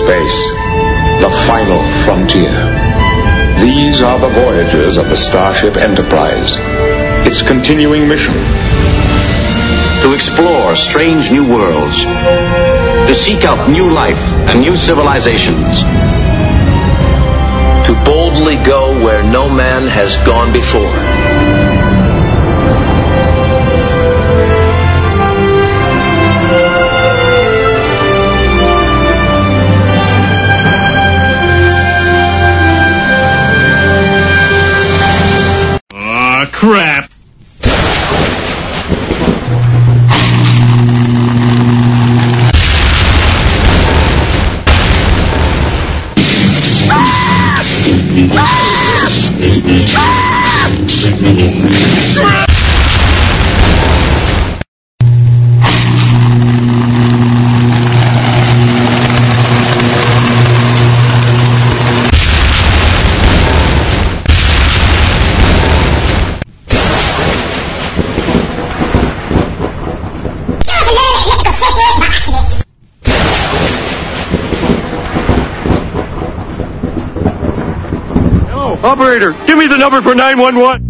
space, the final frontier. These are the voyages of the Starship Enterprise. Its continuing mission: to explore strange new worlds, to seek out new life and new civilizations, to boldly go where no man has gone before. Crap! Operator, give me the number for 911.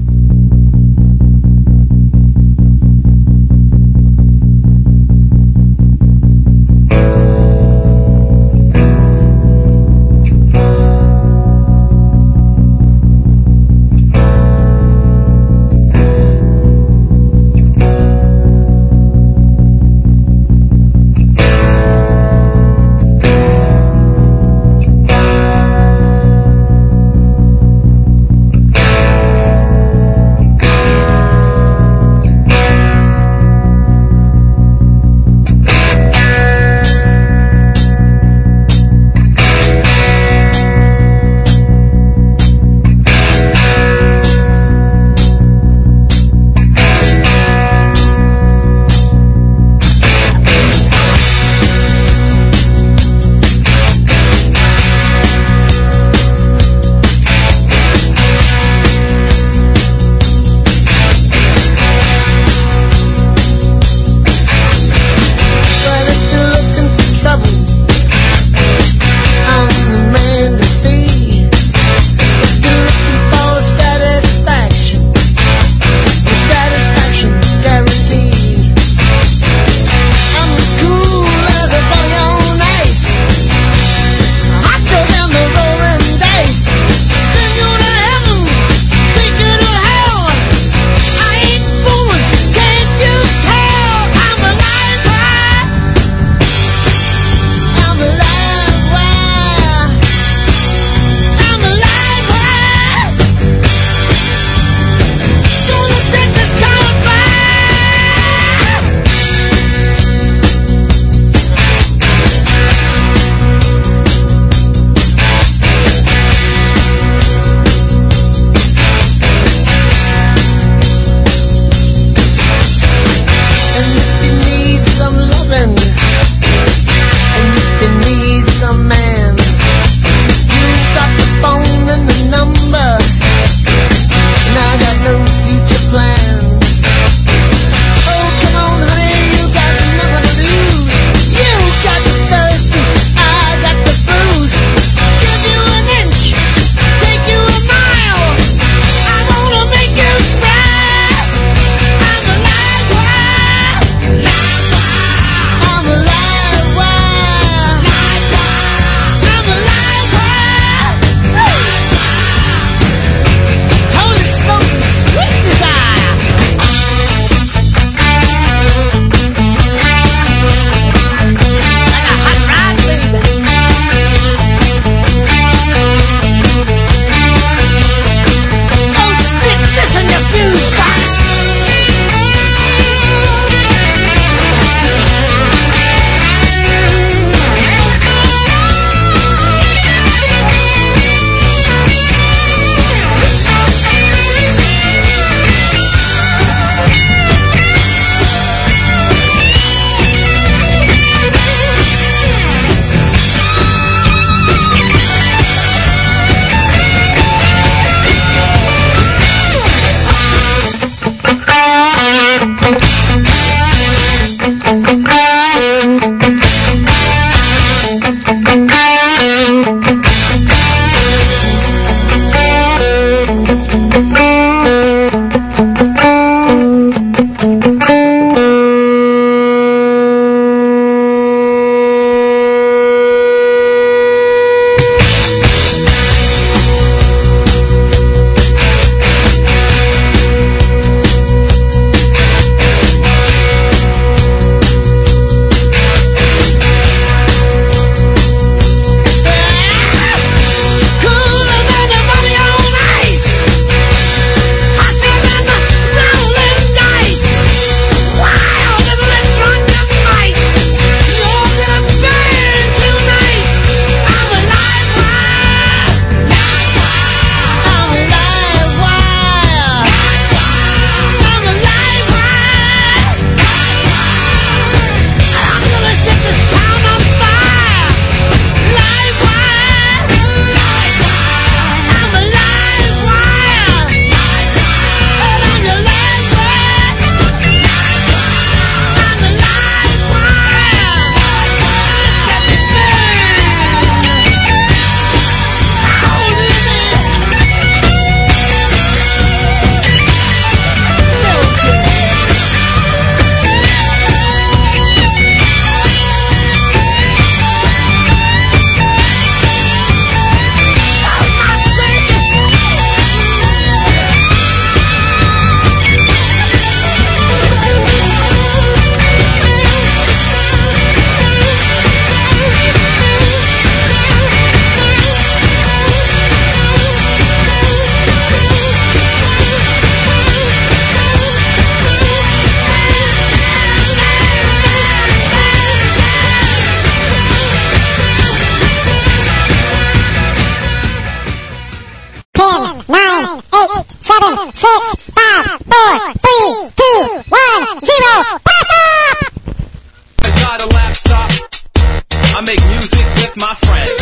6, 5, 4, 3, 2, 1, 0. Blast off! I got a laptop. I make music with my friends.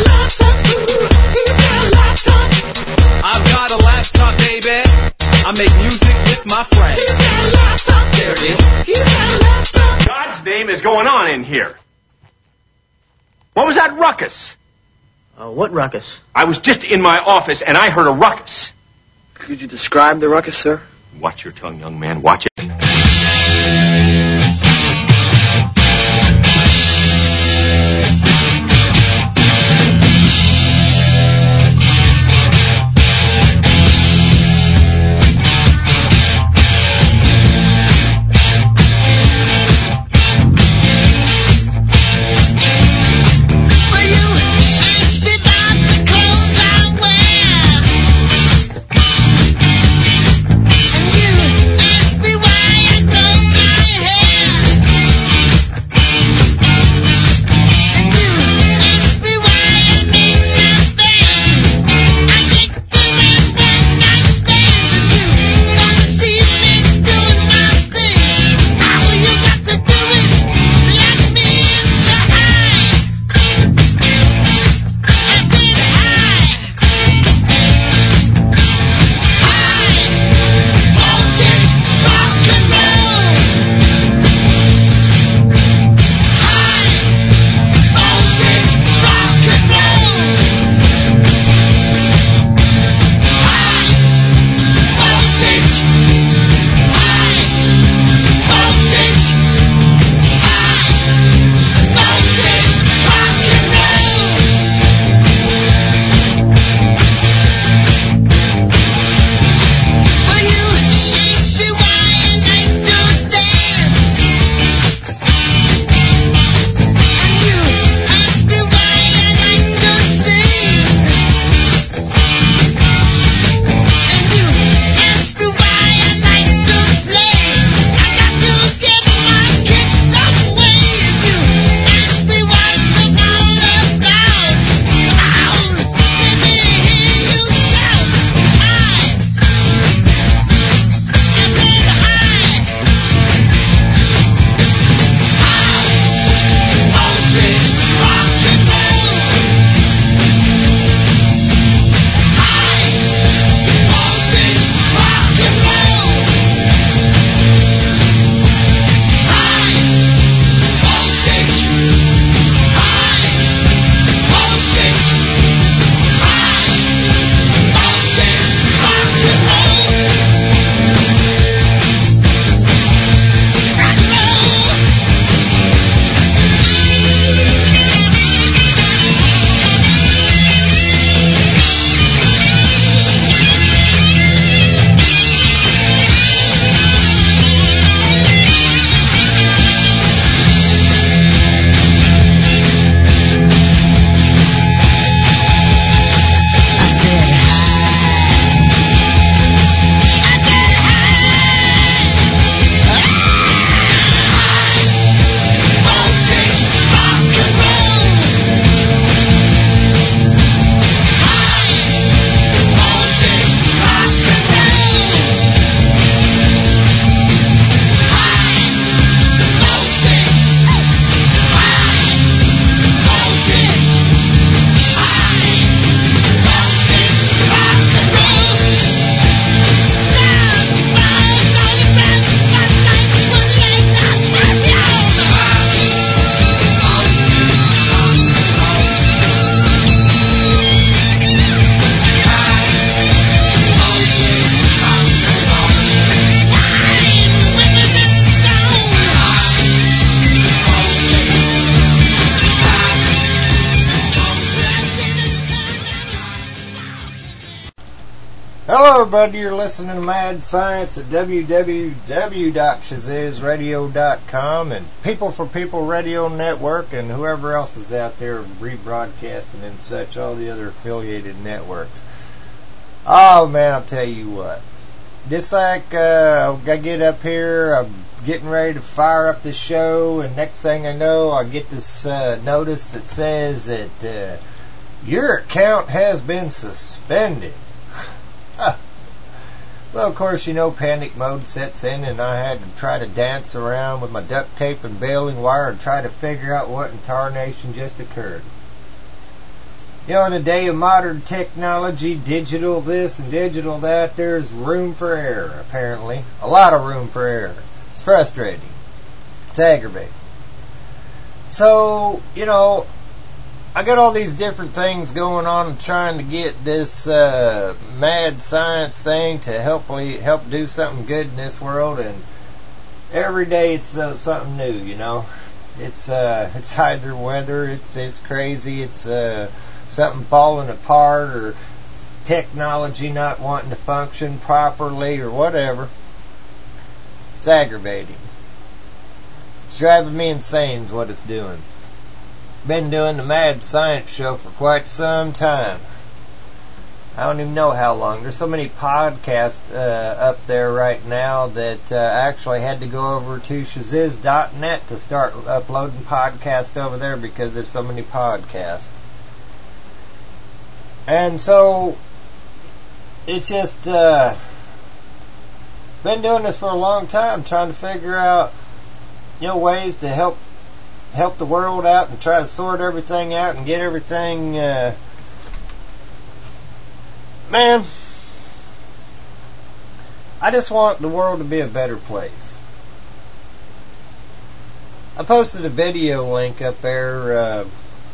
I've got a laptop, baby. I make music with my friends. There it is. God's name is going on in here. What was that ruckus? What ruckus? I was just in my office and I heard a ruckus. Could you describe the ruckus, sir? Watch your tongue, young man. Watch it. Hello everybody, you're listening to Mad Science at www.shazzazradio.com and People for People Radio Network and whoever else is out there rebroadcasting and such, all the other affiliated networks. Oh man, I'll tell you what. Just like I get up here, I'm getting ready to fire up the show, and next thing I know, I get this notice that says that your account has been suspended. Well, of course, you know, panic mode sets in, and I had to try to dance around with my duct tape and baling wire and try to figure out what in tarnation just occurred. You know, in a day of modern technology, digital this and digital that, there's room for error, apparently. A lot of room for error. It's frustrating. It's aggravating. So, you know, I got all these different things going on and trying to get this mad science thing to help do something good in this world, and every day it's something new, you know. It's either weather, it's crazy, it's something falling apart, or technology not wanting to function properly, or whatever. It's aggravating. It's driving me insane is what it's doing. Been doing the Mad Science Show for quite some time. I don't even know how long. There's so many podcasts up there right now that I actually had to go over to shaziz.net to start uploading podcasts over there because there's so many podcasts. And so it's just been doing this for a long time, trying to figure out, you know, ways to help the world out and try to sort everything out and get everything, man, I just want the world to be a better place. I posted a video link up there.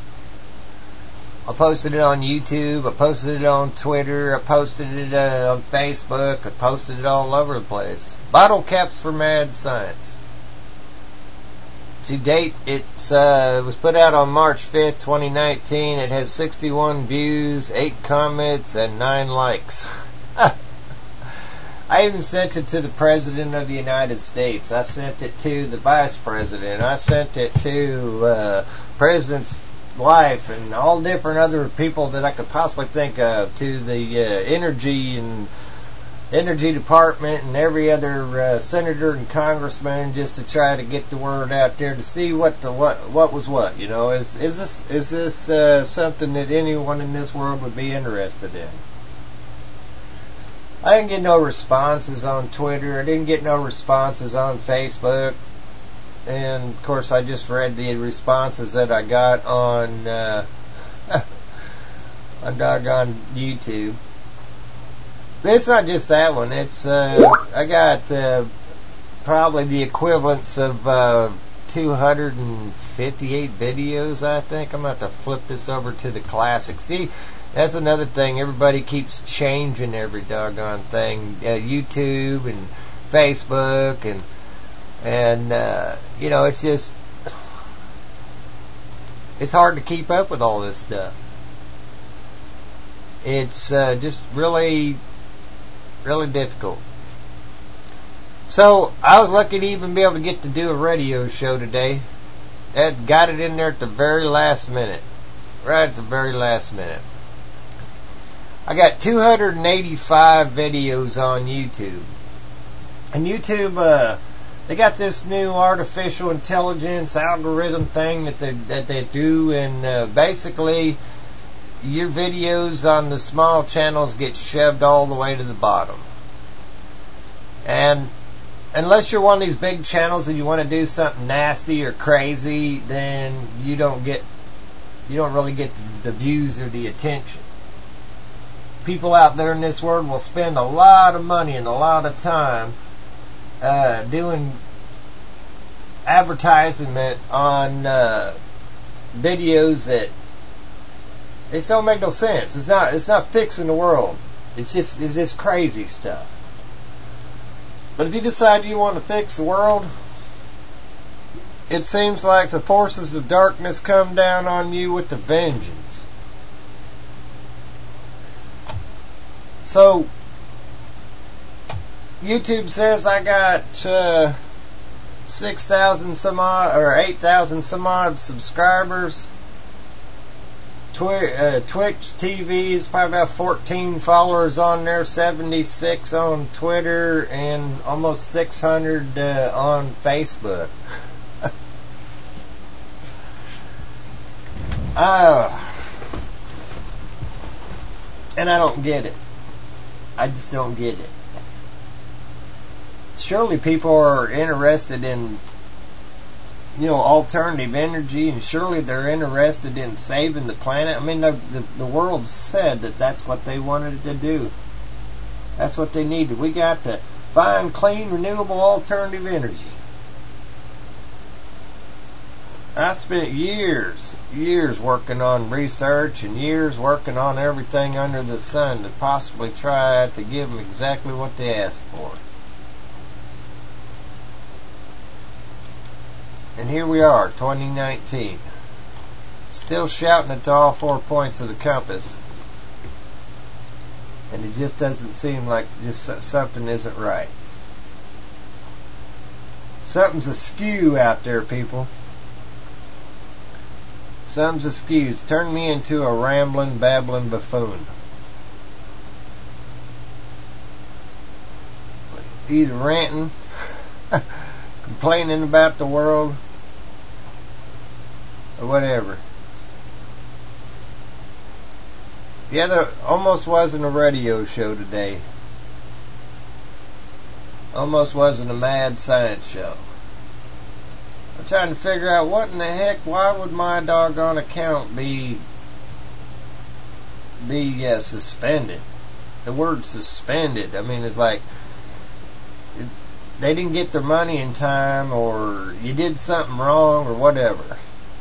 I posted it on YouTube, I posted it on Twitter, I posted it on Facebook, I posted it all over the place. Bottle caps for mad science. To date, it was put out on March 5th, 2019. It has 61 views, 8 comments, and 9 likes. I even sent it to the President of the United States. I sent it to the Vice President. I sent it to President's wife and all different other people that I could possibly think of, to the Energy Department and every other senator and congressman, just to try to get the word out there to see what was what. You know, is this something that anyone in this world would be interested in? I didn't get no responses on Twitter. I didn't get no responses on Facebook. And of course, I just read the responses that I got on on doggone YouTube. It's not just that one. It's I got probably the equivalents of 258 videos, I think. I'm going to have to flip this over to the classic. See, that's another thing. Everybody keeps changing every doggone thing. YouTube and Facebook and you know, it's just, it's hard to keep up with all this stuff. It's just really difficult. So I was lucky to even be able to get to do a radio show today. That got it in there at the very last minute. Right at the very last minute. I got 285 videos on YouTube. And YouTube, they got this new artificial intelligence algorithm thing that they do, and basically your videos on the small channels get shoved all the way to the bottom. And unless you're one of these big channels and you want to do something nasty or crazy, then you don't really get the views or the attention. People out there in this world will spend a lot of money and a lot of time doing advertisement on videos that it just don't make no sense. It's not fixing the world. It's just crazy stuff. But if you decide you want to fix the world, it seems like the forces of darkness come down on you with a vengeance. So YouTube says I got 6,000 some odd, or 8,000 some odd subscribers. Twitch TV is probably about 14 followers on there, 76 on Twitter, and almost 600 on Facebook. And I don't get it. I just don't get it. surely people are interested in, alternative energy, and surely they're interested in saving the planet. I mean, the world said that that's what they wanted to do. That's what they needed. We got to find clean, renewable, alternative energy. I spent years working on research and years working on everything under the sun to possibly try to give them exactly what they asked for. And here we are, 2019. Still shouting it to all 4 points of the compass. And it just doesn't seem like something isn't right. Something's askew out there, people. Something's askew. It's turned me into a rambling, babbling buffoon. Either ranting, complaining about the world, or whatever. Yeah, there almost wasn't a radio show today. Almost wasn't a mad science show. I'm trying to figure out what in the heck, why would my doggone account be suspended? The word suspended, I mean, it's like they didn't get their money in time, or you did something wrong, or whatever.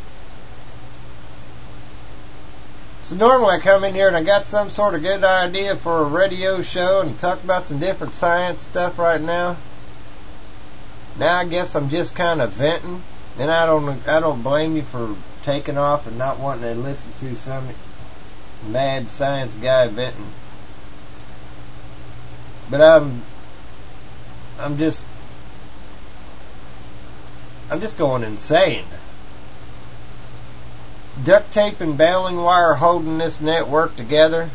So normally I come in here and I got some sort of good idea for a radio show and talk about some different science stuff right now. Now I guess I'm just kind of venting, and I don't blame you for taking off and not wanting to listen to some mad science guy venting. But I'm just going insane. Duct tape and baling wire holding this network together.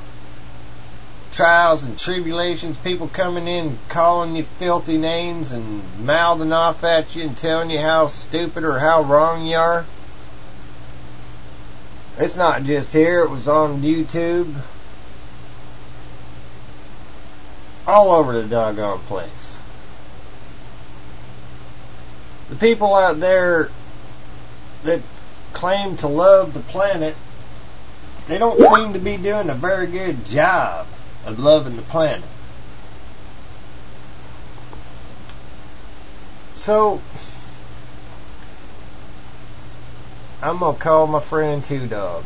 Trials and tribulations, people coming in calling you filthy names and mouthing off at you and telling you how stupid or how wrong you are. It's not just here, it was on YouTube. All over the doggone place. The people out there that claim to love the planet, they don't seem to be doing a very good job of loving the planet. So I'm gonna call my friend Two Dog.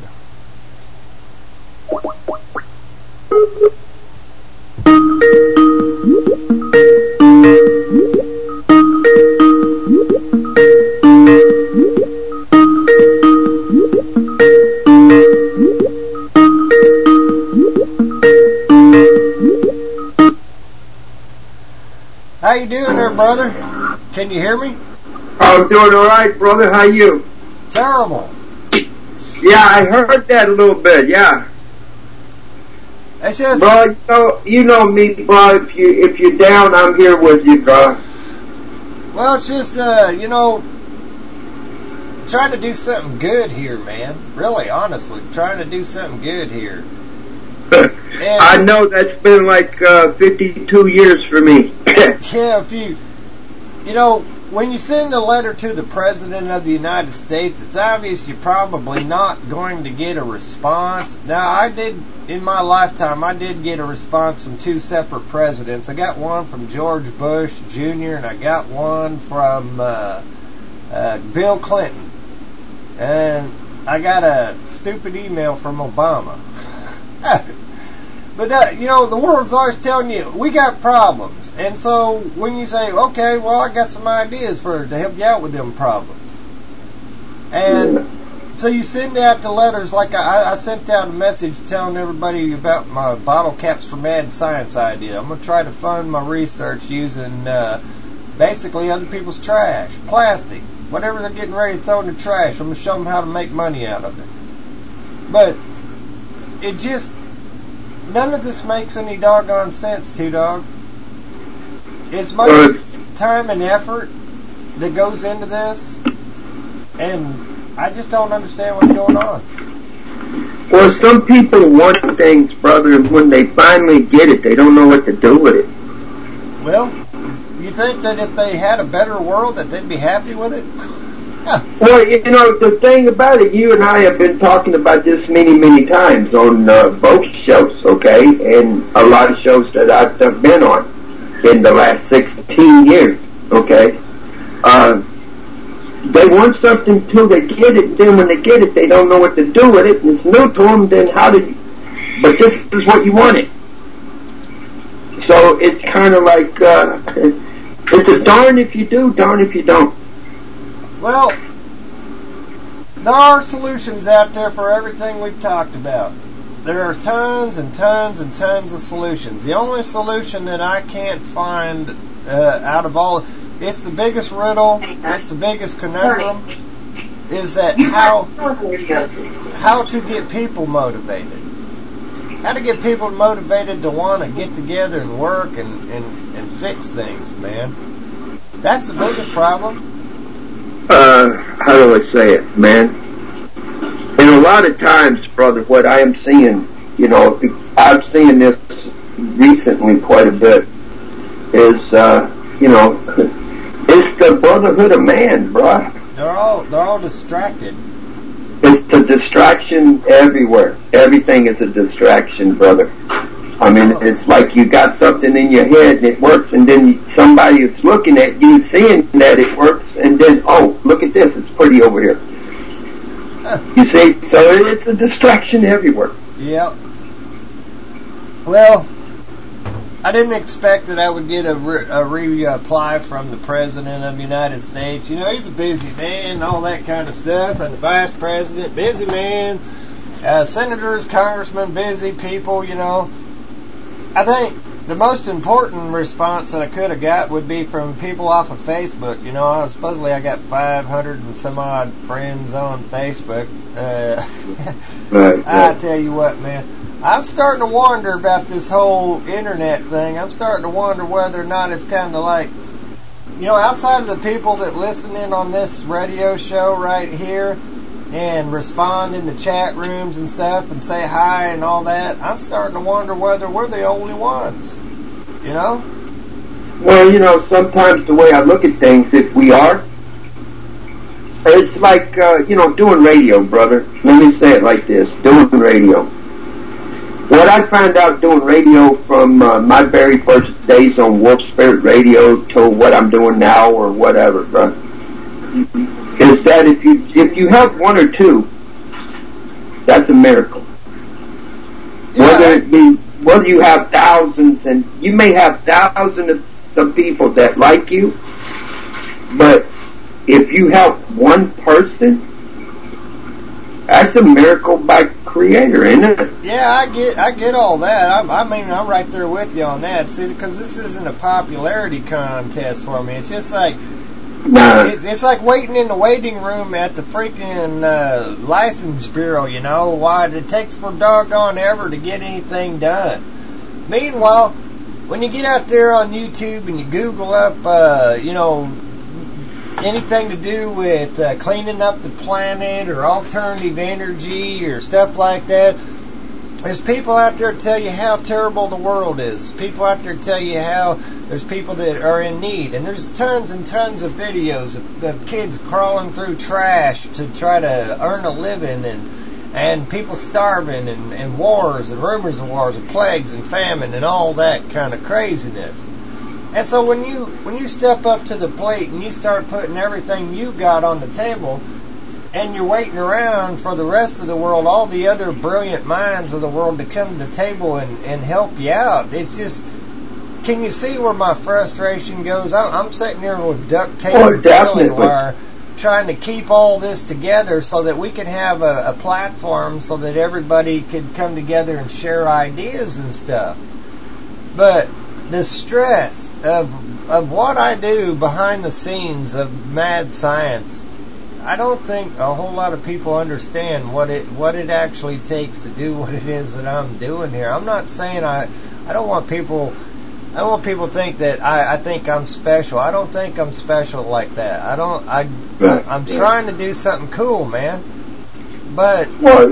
How you doing there, brother? Can you hear me? I'm doing all right, brother. How you? Terrible. Yeah, I heard that a little bit. Yeah. It's just, bro, you know me, bro. If you're down, I'm here with you, bro. Well, it's just trying to do something good here, man. Really, honestly, trying to do something good here. I know that's been like 52 years for me. Yeah, when you send a letter to the President of the United States, it's obvious you're probably not going to get a response. Now, in my lifetime, I did get a response from two separate presidents. I got one from George Bush Jr., and I got one from Bill Clinton. And I got a stupid email from Obama. But the world's always telling you, we got problems. And so when you say, okay, well, I got some ideas to help you out with them problems. And so you send out the letters, like I sent out a message telling everybody about my bottle caps for mad science idea. I'm going to try to fund my research using basically other people's trash, plastic, whatever they're getting ready to throw in the trash. I'm going to show them how to make money out of it. But it just... none of this makes any doggone sense, Two Dog. It's much time and effort that goes into this, and I just don't understand what's going on. Well, some people want things, brother, and when they finally get it, they don't know what to do with it. Well, You think that if they had a better world that they'd be happy with it? Yeah. Well, you know, the thing about it, you and I have been talking about this many, many times on both shows, okay, and a lot of shows that I've been on in the last 16 years, okay. They want something till they get it, then when they get it, they don't know what to do with it, and it's new to them, then how do you... But this is what you wanted. So it's kind of like, it's a darn if you do, darn if you don't. Well, there are solutions out there for everything we've talked about. There are tons and tons and tons of solutions. The only solution that I can't find out of all, it's the biggest riddle, it's the biggest conundrum, is that how to get people motivated. How to get people motivated to want to get together and work and fix things, man. That's the biggest problem. How do I say it, man? And a lot of times, brother, what I am seeing, you know, I've seen this recently quite a bit, is, you know, it's the brotherhood of man, bro. They're all distracted. It's a distraction everywhere. Everything is a distraction, brother. I mean, it's like you got something in your head and it works, and then somebody is looking at you, seeing that it works, and then, oh, look at this, it's pretty over here. You see? So it's a distraction everywhere. Yep. Well, I didn't expect that I would get a reply from the President of the United States. You know, he's a busy man and all that kind of stuff, and the Vice President, busy man, senators, congressmen, busy people, you know. I think the most important response that I could have got would be from people off of Facebook. You know, supposedly I got 500 and some odd friends on Facebook. Right. I tell you what, man, I'm starting to wonder about this whole internet thing. I'm starting to wonder whether or not it's kind of like, you know, outside of the people that listen in on this radio show right here and respond in the chat rooms and stuff and say hi and all that, I'm starting to wonder whether we're the only ones, you know? Well, you know, sometimes the way I look at things, if we are, it's like, you know, doing radio, brother. Let me say it like this, doing radio. What I found out doing radio from my very first days on Wolf Spirit Radio to what I'm doing now or whatever, bro, is that if you have one or two, that's a miracle. Yeah. Whether you have thousands, and you may have thousands of people that like you, but if you help one person, that's a miracle by Creator, isn't it? Yeah, I get all that. I mean, I'm right there with you on that. See, because this isn't a popularity contest for me. It's just like, it's like waiting in the waiting room at the freaking license bureau, you know, why it takes for doggone ever to get anything done. Meanwhile, when you get out there on YouTube and you Google up, you know, anything to do with cleaning up the planet or alternative energy or stuff like that, there's people out there to tell you how terrible the world is. There's people out there to tell you how there's people that are in need. And there's tons and tons of videos of kids crawling through trash to try to earn a living, and people starving, and wars and rumors of wars and plagues and famine and all that kind of craziness. And so when you step up to the plate and you start putting everything you got on the table, and you're waiting around for the rest of the world, all the other brilliant minds of the world to come to the table and help you out, it's just, can you see where my frustration goes? I'm sitting here with duct tape and curling wire trying to keep all this together so that we can have a platform so that everybody could come together and share ideas and stuff. But the stress of what I do behind the scenes of mad science, I don't think a whole lot of people understand what it actually takes to do what it is that I'm doing here. I'm not saying I don't want people to think that I think I'm special. I don't think I'm special like that. I'm trying to do something cool, man. But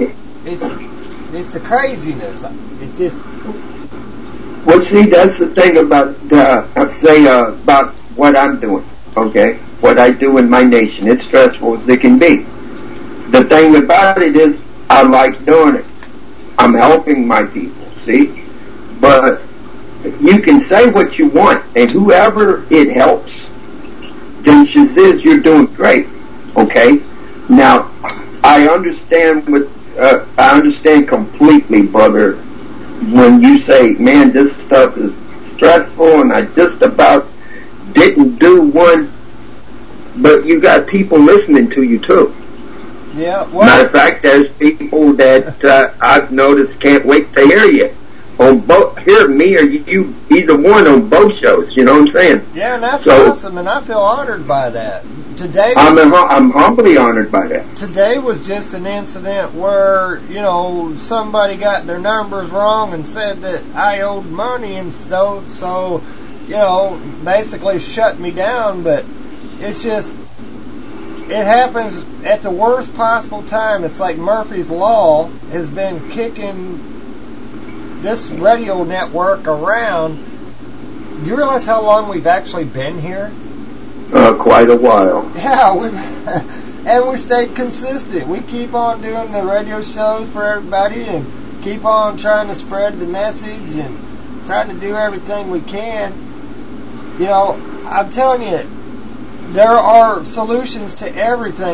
it's the craziness. It's just. Well, see, that's the thing about, about what I'm doing, okay? What I do in my nation. It's stressful as it can be. The thing about it is, I like doing it. I'm helping my people, see? But you can say what you want, and whoever it helps, then she says you're doing great, okay? Now, I understand completely, brother, when you say, man, this stuff is stressful, and I just about didn't do one, but you got people listening to you too. Yeah. Well, matter of fact, there's people that I've noticed can't wait to hear you on both, hear me or you, either one on both shows. You know what I'm saying? Yeah, and that's awesome, and I feel honored by that. Today, I'm humbly honored by that. Today was just an incident where, you know, somebody got their numbers wrong and said that I owed money and stuff, so, you know, basically shut me down, but it's just, it happens at the worst possible time. It's like Murphy's Law has been kicking this radio network around. Do you realize how long we've actually been here? Quite a while. Yeah, and we stayed consistent. We keep on doing the radio shows for everybody and keep on trying to spread the message and trying to do everything we can. You know, I'm telling you, there are solutions to everything.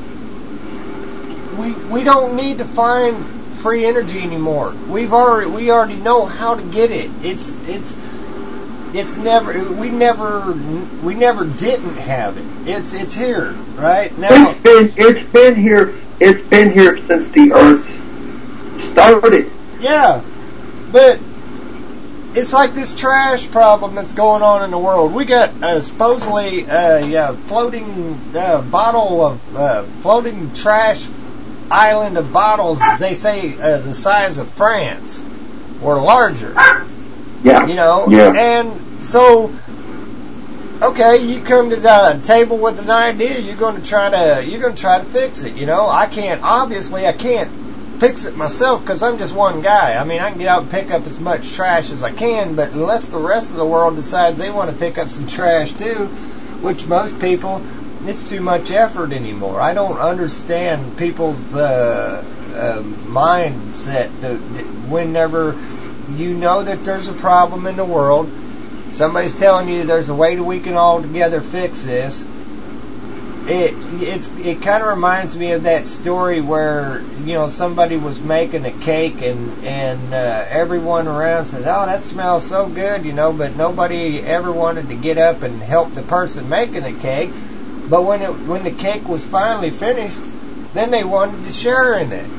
We don't need to find free energy anymore. We already know how to get it. We never didn't have it. It's here right now. It's been here since the earth started. Yeah, but it's like this trash problem that's going on in the world. We got supposedly floating floating trash island of bottles. They say the size of France or larger. Yeah. You know. Yeah. And so, okay, you come to the table with an idea. You're going to try to fix it. You know, I can't fix it myself because I'm just one guy. I mean, I can get out and pick up as much trash as I can, but unless the rest of the world decides they want to pick up some trash too, which most people, it's too much effort anymore. I don't understand people's mindset. Whenever you know that there's a problem in the world, somebody's telling you there's a way that we can all together fix this. It kind of reminds me of that story where, you know, somebody was making a cake and everyone around says, "Oh, that smells so good," you know, but nobody ever wanted to get up and help the person making the cake. But when the cake was finally finished, then they wanted to share in it.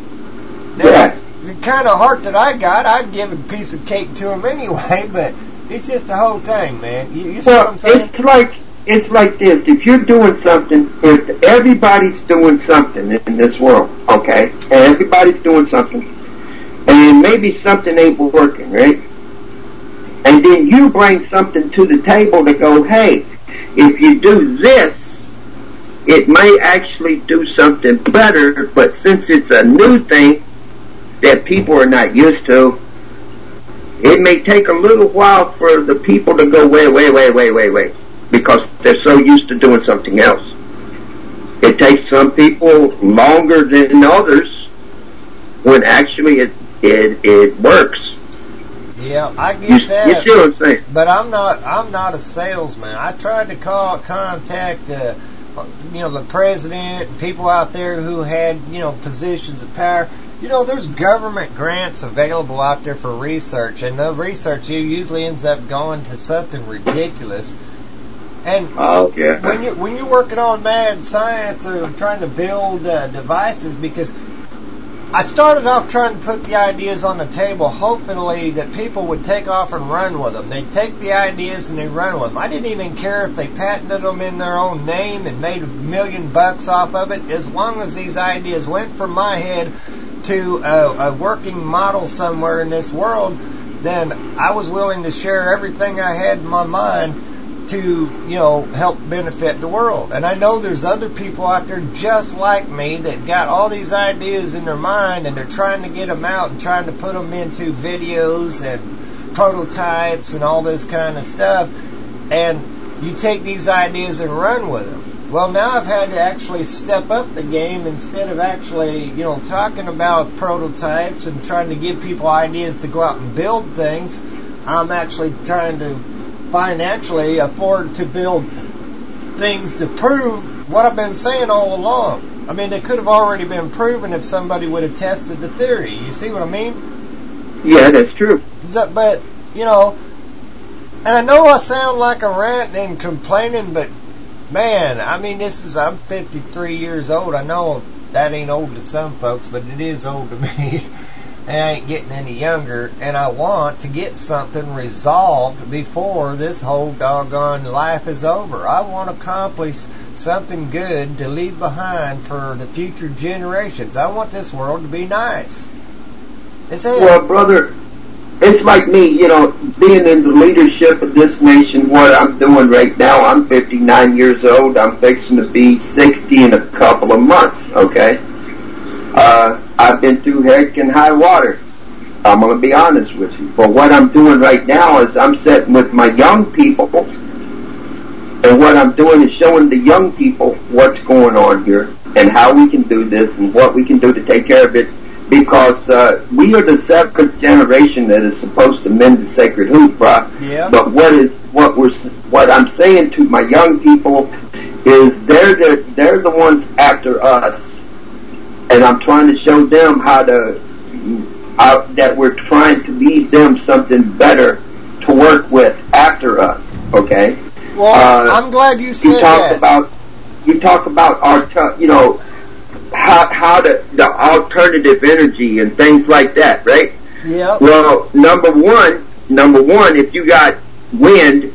Now, the kind of heart that I got, I'd give a piece of cake to them anyway. But it's just the whole thing, man. You see what I'm saying? It's like this. If you're doing something, if everybody's doing something in this world, okay, and everybody's doing something, and maybe something ain't working, right? And then you bring something to the table to go, hey, if you do this, it may actually do something better, but since it's a new thing that people are not used to, it may take a little while for the people to go, wait, because they're so used to doing something else. It takes some people longer than others when actually it works. Yeah, I get that. You see what I'm saying? But I'm not a salesman. I tried to contact the president and people out there who had, positions of power. There's government grants available out there for research, and the research usually ends up going to something ridiculous. And when you're working on mad science or trying to build devices, because I started off trying to put the ideas on the table, hopefully that people would take off and run with them. They'd take the ideas and they'd run with them. I didn't even care if they patented them in their own name and made $1 million off of it. As long as these ideas went from my head to a working model somewhere in this world, then I was willing to share everything I had in my mind to, help benefit the world. And I know there's other people out there just like me that got all these ideas in their mind and they're trying to get them out and trying to put them into videos and prototypes and all this kind of stuff. And you take these ideas and run with them. Well, now I've had to actually step up the game instead of actually, talking about prototypes and trying to give people ideas to go out and build things. I'm actually trying to financially afford to build things to prove what I've been saying all along. I mean, they could have already been proven if somebody would have tested the theory. You see what I mean? Yeah, that's true. But, and I know I sound like I'm ranting and complaining, but man, I mean, I'm 53 years old. I know that ain't old to some folks, but it is old to me. And I ain't getting any younger, and I want to get something resolved before this whole doggone life is over. I want to accomplish something good to leave behind for the future generations. I want this world to be nice. Well, brother, it's like me, being in the leadership of this nation, what I'm doing right now. I'm 59 years old. I'm fixing to be 60 in a couple of months, okay? I've been through heck and high water. I'm going to be honest with you. But what I'm doing right now is I'm sitting with my young people, and what I'm doing is showing the young people what's going on here and how we can do this and what we can do to take care of it, because we are the seventh generation that is supposed to mend the sacred hoop, bro. Yeah. But what I'm saying to my young people is they're the ones after us. And I'm trying to show them that we're trying to leave them something better to work with after us. Okay. Well, I'm glad you said that. You talk about our, how the alternative energy and things like that, right? Yeah. Well, number one, if you got wind,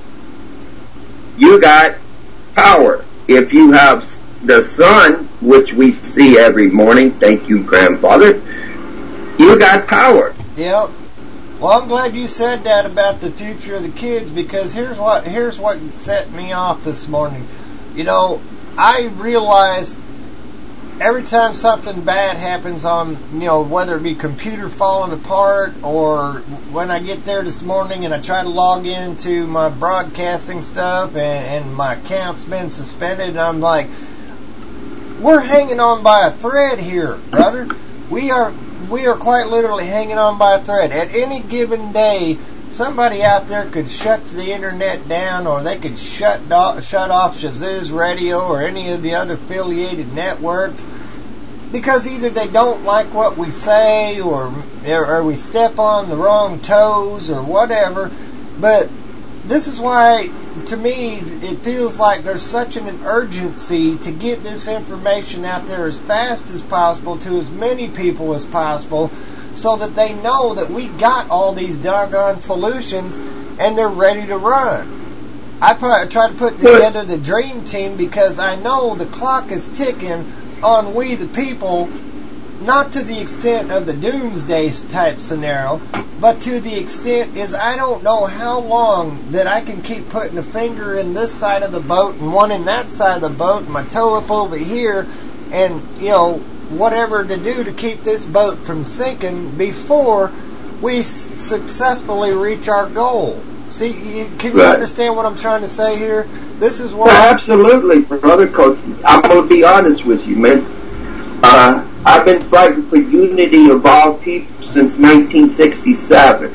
you got power. If you have the sun, which we see every morning, thank you, grandfather, you got power. Yep. Well, I'm glad you said that about the future of the kids, because here's what set me off this morning. I realized every time something bad happens on, whether it be computer falling apart, or when I get there this morning and I try to log into my broadcasting stuff and my account's been suspended, and I'm like, we're hanging on by a thread here, brother. We are quite literally hanging on by a thread. At any given day, somebody out there could shut the internet down, or they could shut off Shazuz Radio or any of the other affiliated networks, because either they don't like what we say, or we step on the wrong toes, or whatever. But this is why, to me, it feels like there's such an urgency to get this information out there as fast as possible to as many people as possible, so that they know that we got all these doggone solutions and they're ready to run. I try to put together the dream team because I know the clock is ticking on we the people, not to the extent of the doomsday type scenario, but to the extent is I don't know how long that I can keep putting a finger in this side of the boat and one in that side of the boat and my toe up over here, and whatever to do to keep this boat from sinking before we successfully reach our goal. See, can you understand what I'm trying to say here? This is what... Well, absolutely, brother, because I'm going to be honest with you, man. I've been fighting for unity of all people since 1967.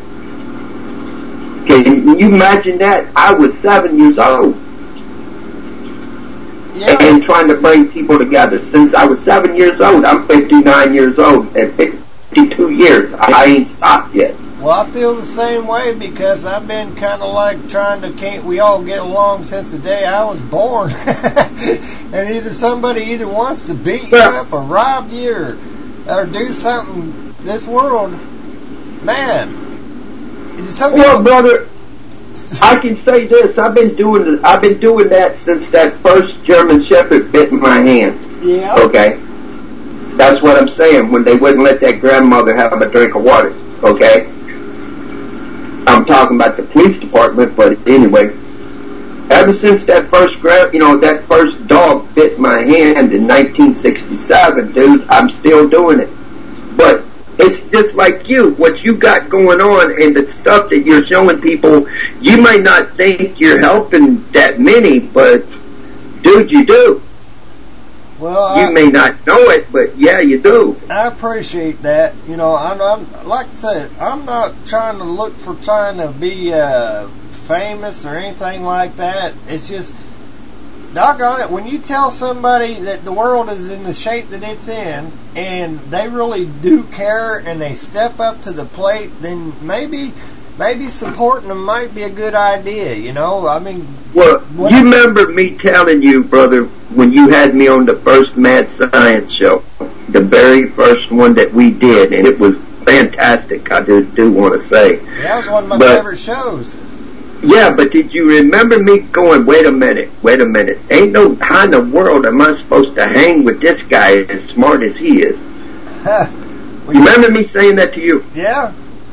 Can you imagine that? I was 7 years old. Yeah. And trying to bring people together. Since I was 7 years old, I'm 59 years old. At 52 years, I ain't stopped yet. Well, I feel the same way, because I've been kind of like can't we all get along since the day I was born. And somebody wants to beat you up or rob you or do something. This world, man. Well, brother, I can say this. I've been doing that since that first German Shepherd bit in my hand. Yeah. Okay. That's what I'm saying. When they wouldn't let that grandmother have a drink of water. Okay. I'm talking about the police department, but anyway, ever since that first that first dog bit my hand in 1967, dude, I'm still doing it. But It's just like you, what you got going on and the stuff that you're showing people. You might not think you're helping that many, but dude, you do. Well, you may not know it, but yeah, you do. I appreciate that. You know, I'm like I said, I'm not trying to be famous or anything like that. It's just, doggone it, when you tell somebody that the world is in the shape that it's in, and they really do care and they step up to the plate, then maybe supporting them might be a good idea, you know? I mean... Well, you remember me telling you, brother, when you had me on the first Mad Science show, the very first one that we did, and it was fantastic, I do want to say. That was one of my favorite shows. Yeah, but did you remember me going, wait a minute, ain't no, how in the world am I supposed to hang with this guy as smart as he is? You remember me saying that to you? Yeah.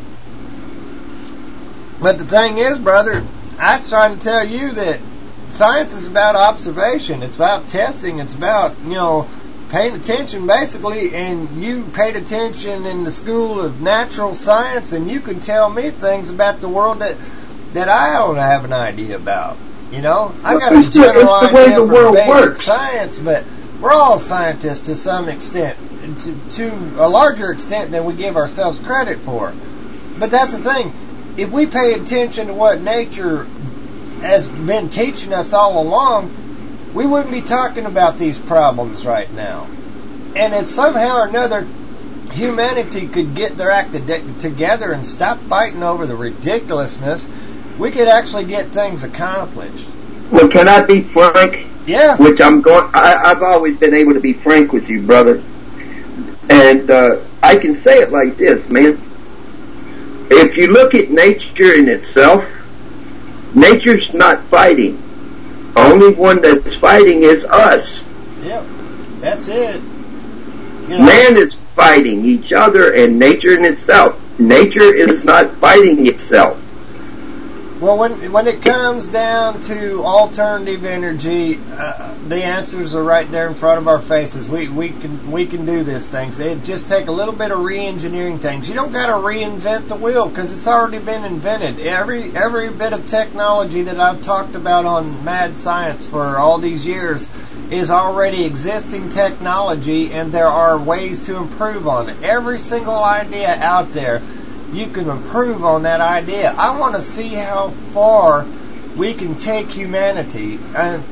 But the thing is, brother, I was trying to tell you that science is about observation. It's about testing. It's about, you know, paying attention, basically. And you paid attention in the school of natural science, and you can tell me things about the world that I don't have an idea about. You know, I got a general idea for basic science, but we're all scientists to some extent, to a larger extent than we give ourselves credit for. But that's the thing. If we pay attention to what nature has been teaching us all along, we wouldn't be talking about these problems right now. And if somehow or another humanity could get their act together and stop fighting over the ridiculousness, we could actually get things accomplished. Well, can I be frank? Yeah. Which I've always been able to be frank with you, brother. And I can say it like this, man. If you look at nature in itself, nature's not fighting. Only one that's fighting is us. Yep, that's it. You know, man is fighting each other and nature in itself. Nature is not fighting itself. Well, when it comes down to alternative energy, the answers are right there in front of our faces. We can do this thing. So it just take a little bit of re-engineering things. You don't got to reinvent the wheel because it's already been invented. Every bit of technology that I've talked about on Mad Science for all these years is already existing technology, and there are ways to improve on it. Every single idea out there, you can improve on that idea. I want to see how far we can take humanity. And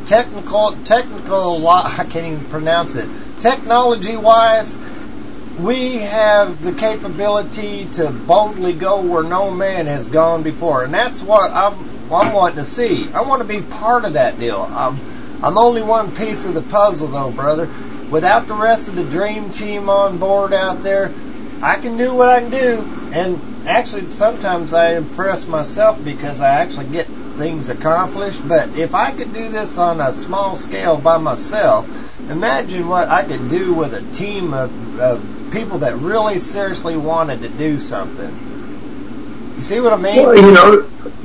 I can't even pronounce it. Technology-wise, we have the capability to boldly go where no man has gone before. And that's what I'm wanting to see. I want to be part of that deal. I'm only one piece of the puzzle, though, brother. Without the rest of the dream team on board out there, I can do what I can do. And actually, sometimes I impress myself because I actually get things accomplished. But if I could do this on a small scale by myself, imagine what I could do with a team of people that really seriously wanted to do something. You see what I mean? Well, you know,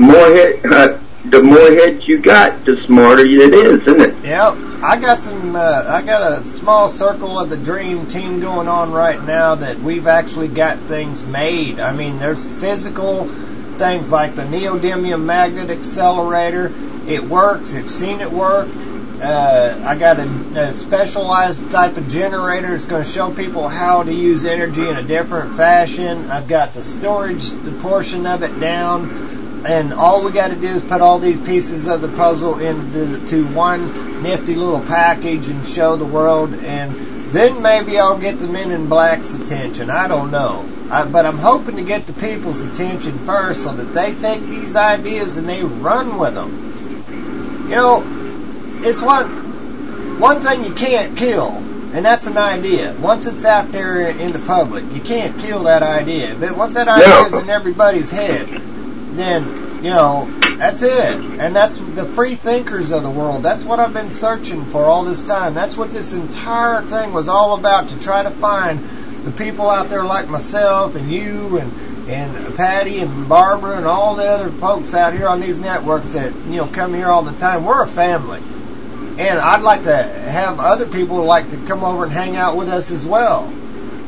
the more heads you got, the smarter it is, isn't it? Yeah, I got a small circle of the dream team going on right now that we've actually got things made. I mean, there's physical things like the neodymium magnet accelerator. It works. I've seen it work. I got a specialized type of generator. It's going to show people how to use energy in a different fashion. I've got the storage portion of it down. And all we got to do is put all these pieces of the puzzle into one nifty little package and show the world. And then maybe I'll get the Men in Black's attention. I don't know. But I'm hoping to get the people's attention first so that they take these ideas and they run with them. You know, it's one thing you can't kill, and that's an idea. Once it's out there in the public, you can't kill that idea. But once that idea is in everybody's head, then, you know, that's it. And that's the free thinkers of the world. That's what I've been searching for all this time. That's what this entire thing was all about, to try to find the people out there like myself and you and Patty and Barbara and all the other folks out here on these networks that, you know, come here all the time. We're a family. And I'd like to have other people like to come over and hang out with us as well.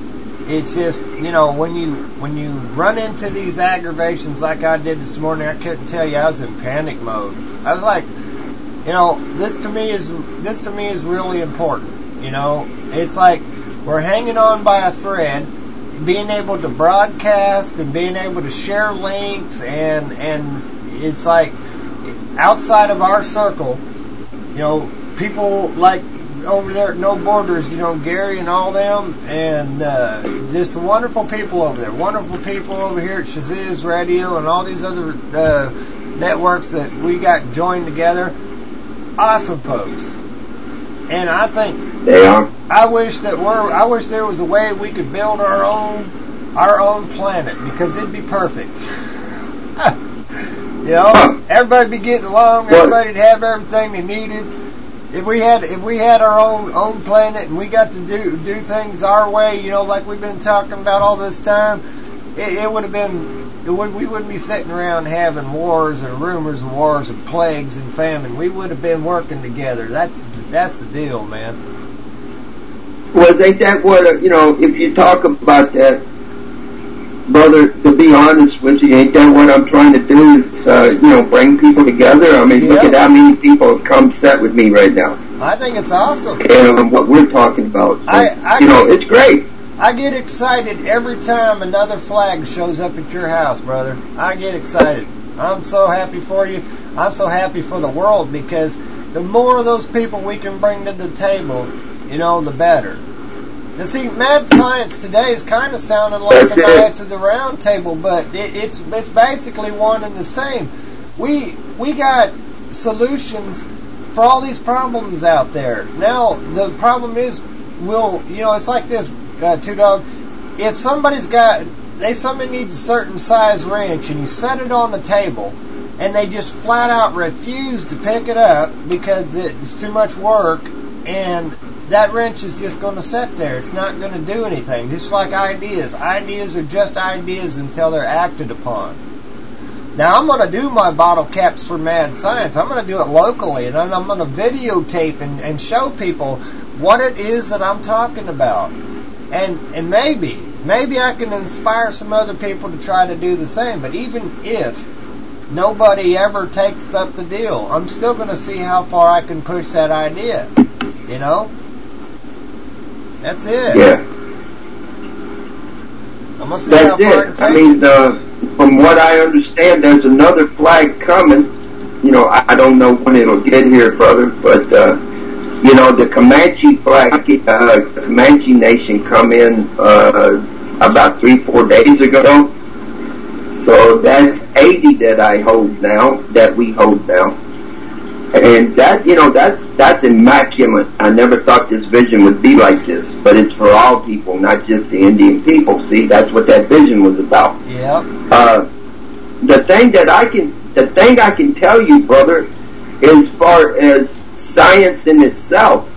it's just, you know, when you run into these aggravations like I did this morning, I couldn't tell you, I was in panic mode. I was like, you know, this to me is really important. You know, it's like we're hanging on by a thread, being able to broadcast and being able to share links, and it's like outside of our circle, you know, people like over there at No Borders, you know, Gary and all them, and just wonderful people over there. Wonderful people over here at Shaziz Radio and all these other networks that we got joined together. Awesome folks. And I think they are. I wish there was a way we could build our own planet, because it'd be perfect. You know, everybody'd be getting along, everybody'd have everything they needed. If we had our own planet and we got to do things our way, you know, like we've been talking about all this time, it would have been, we wouldn't be sitting around having wars and rumors of wars and plagues and famine. We would have been working together. That's the deal, man. Well, ain't that what, you know, if you talk about that, brother, to be honest with you, ain't that what I'm trying to do is, you know, bring people together? I mean, look at how many people have come set with me right now. I think it's awesome. And what we're talking about. So, it's great. I get excited every time another flag shows up at your house, brother. I get excited. I'm so happy for you. I'm so happy for the world, because the more of those people we can bring to the table, you know, the better. Now, see, Mad Science today is kind of sounding like the Knights of the Round Table, but it's basically one and the same. We got solutions for all these problems out there. Now, the problem is, it's like this, Two Dog. If somebody needs a certain size wrench, and you set it on the table, and they just flat out refuse to pick it up because it's too much work, and that wrench is just going to sit there. It's not going to do anything. Just like ideas. Ideas are just ideas until they're acted upon. Now, I'm going to do my bottle caps for Mad Science. I'm going to do it locally, and I'm going to videotape and show people what it is that I'm talking about. And maybe I can inspire some other people to try to do the same. But even if nobody ever takes up the deal, I'm still going to see how far I can push that idea. You know? That's it. Yeah. I'm gonna see That's how far it. I mean, from what I understand, there's another flag coming. You know, I don't know when it'll get here, brother, but, you know, the Comanche flag, Comanche Nation come in about 3-4 days ago. So that's 80 that we hold now. And that, you know, that's immaculate. I never thought this vision would be like this, but it's for all people, not just the Indian people. See, that's what that vision was about. Yeah. The thing I can tell you, brother, as far as science in itself,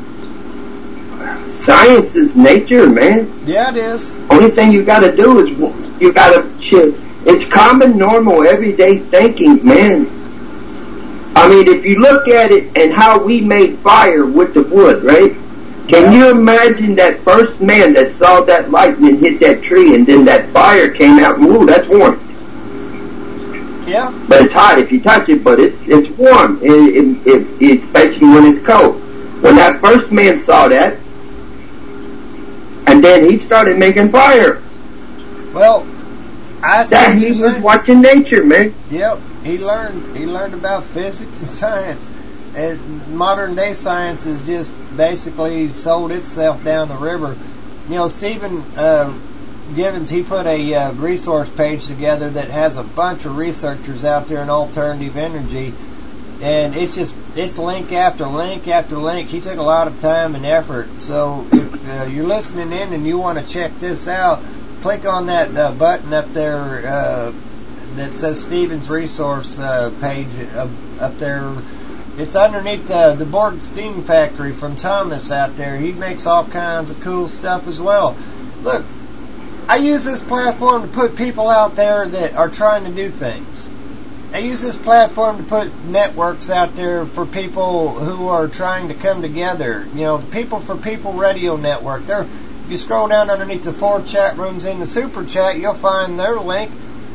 science is nature, man. Yeah, it is. Only thing you got to do is you got to. It's common, normal, everyday thinking, man. I mean, if you look at it and how we made fire with the wood, right? Can you imagine that first man that saw that lightning hit that tree and then that fire came out? Ooh, that's warm. Yeah. But it's hot if you touch it, but it's warm, especially when it's cold. When that first man saw that, and then he started making fire. Well, he was watching nature, man. Yep. He learned about physics and science, and modern day science has just basically sold itself down the river. You know, Stephen Givens, he put a resource page together that has a bunch of researchers out there in alternative energy, and it's link after link after link. He took a lot of time and effort. So if you're listening in and you want to check this out, click on that button up there that says Stephen's resource page up there. It's underneath the Borg Steam Factory from Thomas out there. He makes all kinds of cool stuff as well. Look, I use this platform to put people out there that are trying to do things. I use this platform to put networks out there for people who are trying to come together. You know, the People for People Radio Network. if you scroll down underneath the 4 chat rooms in the super chat, you'll find their link.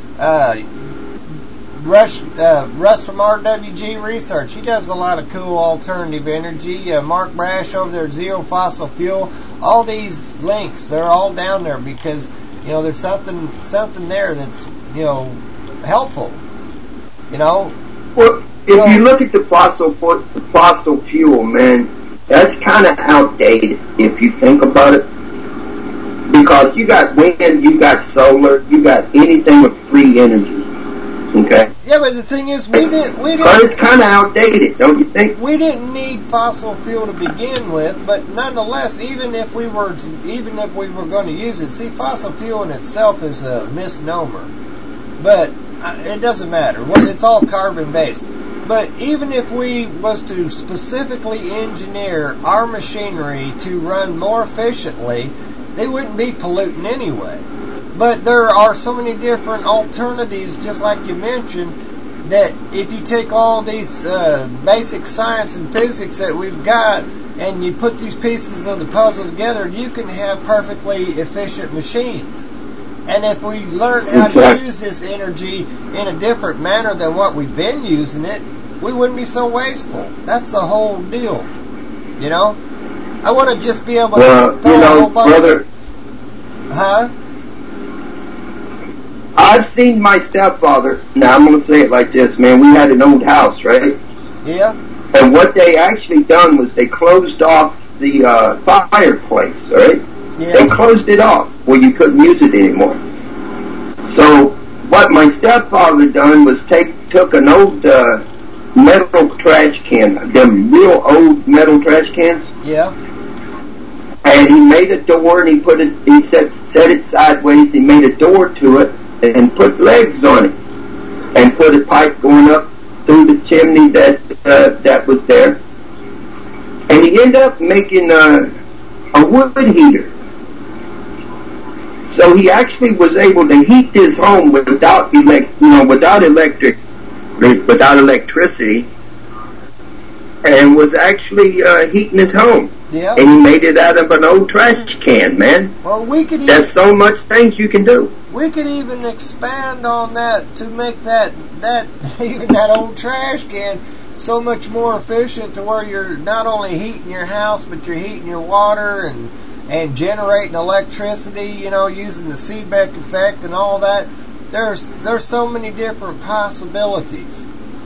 Russ from RWG Research. He does a lot of cool alternative energy. Mark Brash over there at Zero Fossil Fuel. All these links, they're all down there because, you know, there's something there that's, you know, helpful. You know? Well, if you look at the fossil fuel, man, that's kind of outdated if you think about it. Because you got wind, you got solar, you got anything with free energy. Okay. Yeah, but the thing is, we didn't. But it's kind of outdated, don't you think? We didn't need fossil fuel to begin with, but nonetheless, even if we were going to use it, see, fossil fuel in itself is a misnomer. But it doesn't matter. It's all carbon based. But even if we was to specifically engineer our machinery to run more efficiently, they wouldn't be polluting anyway. But there are so many different alternatives, just like you mentioned, that if you take all these basic science and physics that we've got and you put these pieces of the puzzle together, you can have perfectly efficient machines. And if we learn how to use this energy in a different manner than what we've been using it, we wouldn't be so wasteful. That's the whole deal. You know? I want to just be able to throw a whole bunch brother, Huh? I've seen my stepfather. Now, I'm going to say it like this, man. We had an old house, right? Yeah. And what they actually done was they closed off the fireplace, right? Yeah. They closed it off where you couldn't use it anymore. So what my stepfather done was took an old metal trash can, them real old metal trash cans. Yeah. And he made a door and he set it sideways. He made a door to it and put legs on it and put a pipe going up through the chimney that was there. And he ended up making a wood heater. So he actually was able to heat his home without electricity, and was actually heating his home. Yeah. And he made it out of an old trash can, man. Well, there's so much things you can do. We could even expand on that to make that even that old trash can so much more efficient to where you're not only heating your house, but you're heating your water and generating electricity, you know, using the Seebeck effect and all that. There's so many different possibilities.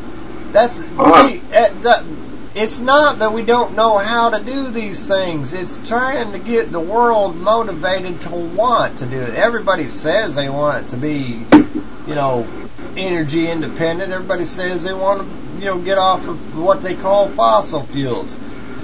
It's not that we don't know how to do these things. It's trying to get the world motivated to want to do it. Everybody says they want to be, you know, energy independent. Everybody says they want to, you know, get off of what they call fossil fuels.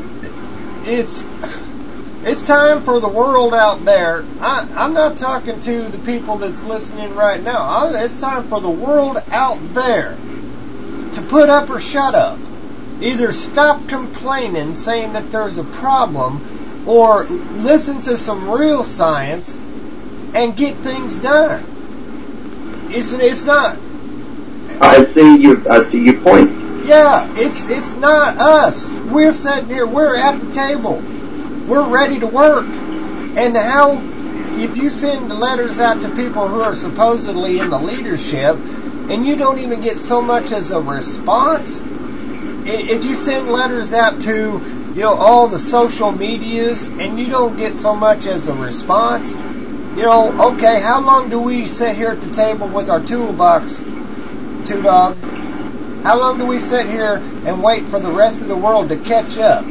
It's time for the world out there. I'm not talking to the people that's listening right now. It's time for the world out there to put up or shut up. Either stop complaining, saying that there's a problem, or listen to some real science and get things done. It's not. I see your point. Yeah, it's not us. We're sitting here. We're at the table. We're ready to work. And if you send letters out to people who are supposedly in the leadership, and you don't even get so much as a response. If you send letters out to, you know, all the social medias and you don't get so much as a response, you know, okay, how long do we sit here at the table with our toolbox, Two Dog? How long do we sit here and wait for the rest of the world to catch up?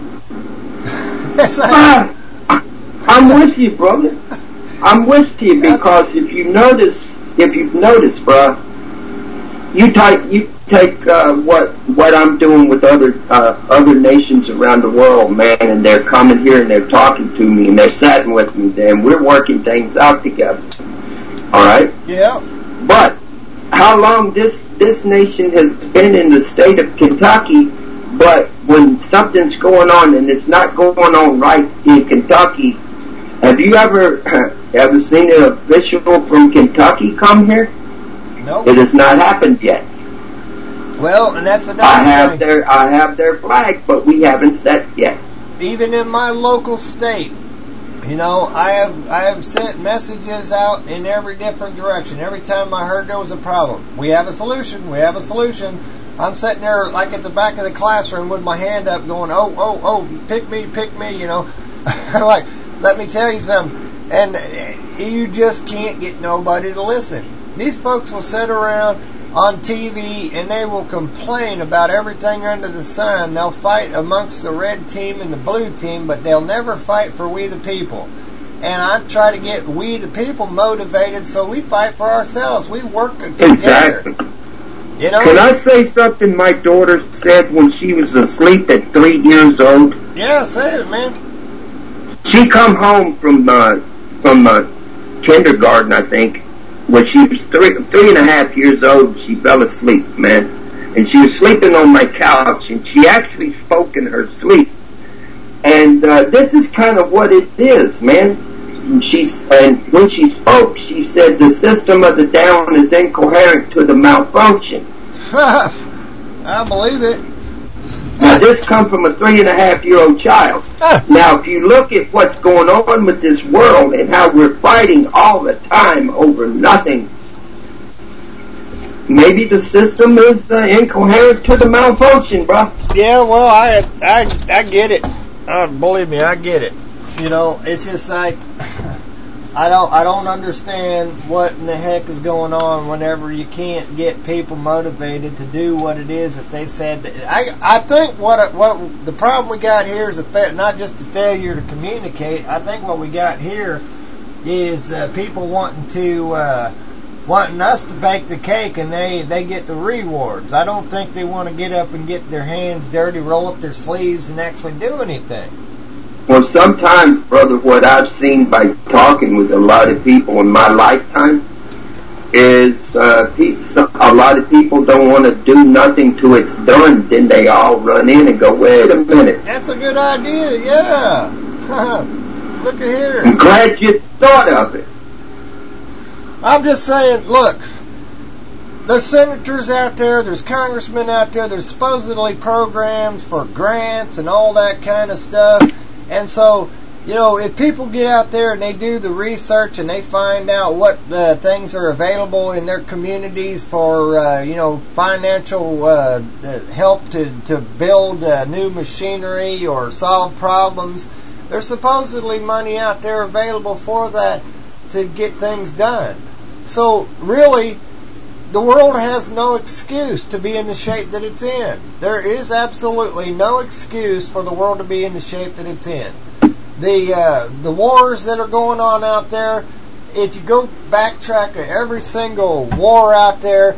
I'm with you, brother. I'm with you because if you've noticed, bro, you take what I'm doing with other nations around the world, man, and they're coming here and they're talking to me and they're sitting with me, and we're working things out together. All right. Yeah. But how long this nation has been in the state of Kentucky, but when something's going on and it's not going on right in Kentucky, have you ever seen an official from Kentucky come here? No. It has not happened yet. Well, and that's another thing. I have their flag, but we haven't set yet. Even in my local state, You know, I have sent messages out in every different direction. Every time I heard there was a problem, we have a solution. We have a solution. I'm sitting there like at the back of the classroom with my hand up, going, "Oh, pick me," you know. Like, let me tell you something. And you just can't get nobody to listen. These folks will sit around on TV and they will complain about everything under the sun. They'll fight amongst the red team and the blue team, but they'll never fight for we the people. And I try to get we the people motivated so we fight for ourselves. We work together. Exactly. You know? Can I say something my daughter said when she was asleep at 3 years old? Yeah, say it, man. She come home from kindergarten, I think. When she was 3.5 years old, she fell asleep, man. And she was sleeping on my couch, and she actually spoke in her sleep. And this is kind of what it is, man. And when she spoke, she said the system of the down is incoherent to the malfunction. I believe it. Now, this comes from a 3.5-year-old child. Now, if you look at what's going on with this world and how we're fighting all the time over nothing, maybe the system is incoherent to the malfunction, bro. Yeah, well, I get it. Believe me, I get it. You know, it's just like I don't understand what in the heck is going on whenever you can't get people motivated to do what it is that they said. I think what the problem we got here is not just a failure to communicate. I think what we got here is people wanting us to bake the cake and they get the rewards. I don't think they want to get up and get their hands dirty, roll up their sleeves, and actually do anything. Well, sometimes, brother, what I've seen by talking with a lot of people in my lifetime is a lot of people don't want to do nothing till it's done. Then they all run in and go, wait a minute. That's a good idea, yeah. Look at here. I'm glad you thought of it. I'm just saying, look, there's senators out there, there's congressmen out there, there's supposedly programs for grants and all that kind of stuff. And so, you know, if people get out there and they do the research and they find out what things are available in their communities for, financial help to build new machinery or solve problems, there's supposedly money out there available for that to get things done. So, really, the world has no excuse to be in the shape that it's in. There is absolutely no excuse for the world to be in the shape that it's in. The wars that are going on out there, if you go backtrack to every single war out there,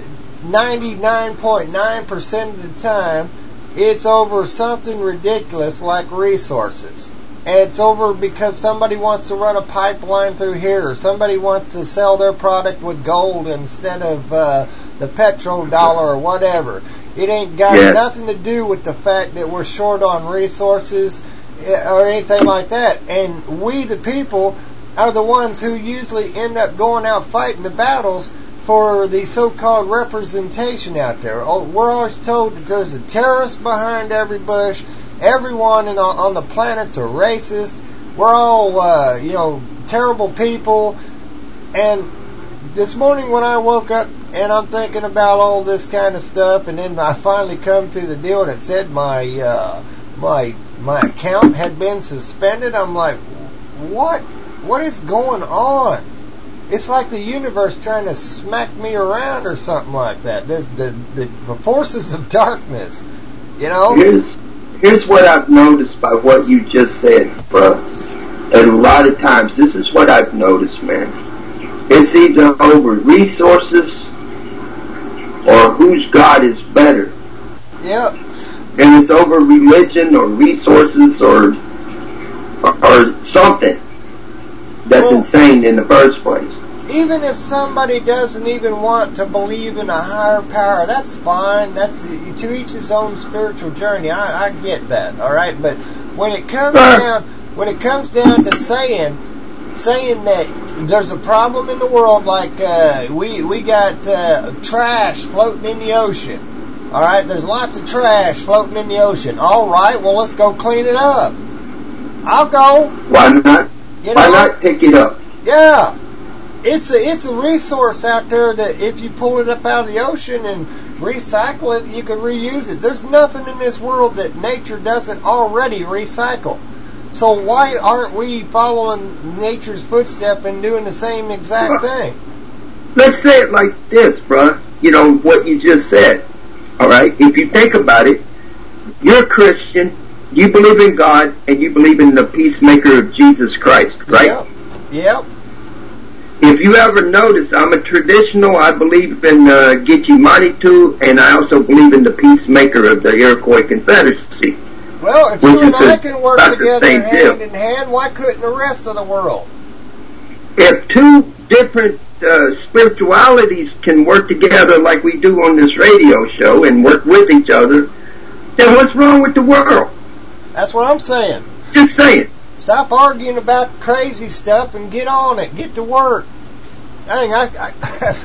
99.9% of the time, it's over something ridiculous like resources. And it's over because somebody wants to run a pipeline through here, or somebody wants to sell their product with gold instead of the petrodollar or whatever. It ain't got nothing to do with the fact that we're short on resources or anything like that. And we, the people, are the ones who usually end up going out fighting the battles for the so-called representation out there. We're always told that there's a terrorist behind every bush. Everyone on the planet's a racist. We're all, terrible people. And this morning when I woke up and I'm thinking about all this kind of stuff, and then I finally come to the deal that said my account had been suspended, I'm like, what is going on? It's like the universe trying to smack me around or something like that. The forces of darkness, you know. Here's what I've noticed by what you just said, bro. And a lot of times, this is what I've noticed, man. It's either over resources or whose God is better. Yep. And it's over religion or resources or something that's insane in the first place. Even if somebody doesn't even want to believe in a higher power, that's fine. That's to each his own spiritual journey. I get that, all right. But when it comes down to saying that there's a problem in the world, like we got trash floating in the ocean. All right, there's lots of trash floating in the ocean. All right, well let's go clean it up. I'll go. Why not? You know? Why not pick it up? Yeah. It's a resource out there that if you pull it up out of the ocean and recycle it, you can reuse it. There's nothing in this world that nature doesn't already recycle. So why aren't we following nature's footstep and doing the same exact thing? Let's say it like this, bruh. You know, what you just said. All right? If you think about it, you're a Christian, you believe in God, and you believe in the peacemaker of Jesus Christ, right? Yep. If you ever notice, I'm a traditional. I believe in Gitche Manitou, and I also believe in the peacemaker of the Iroquois Confederacy. Well, if you and I can work together hand in hand, why couldn't the rest of the world? If two different spiritualities can work together like we do on this radio show and work with each other, then what's wrong with the world? That's what I'm saying. Just saying. Stop arguing about crazy stuff and get on it. Get to work. Dang, I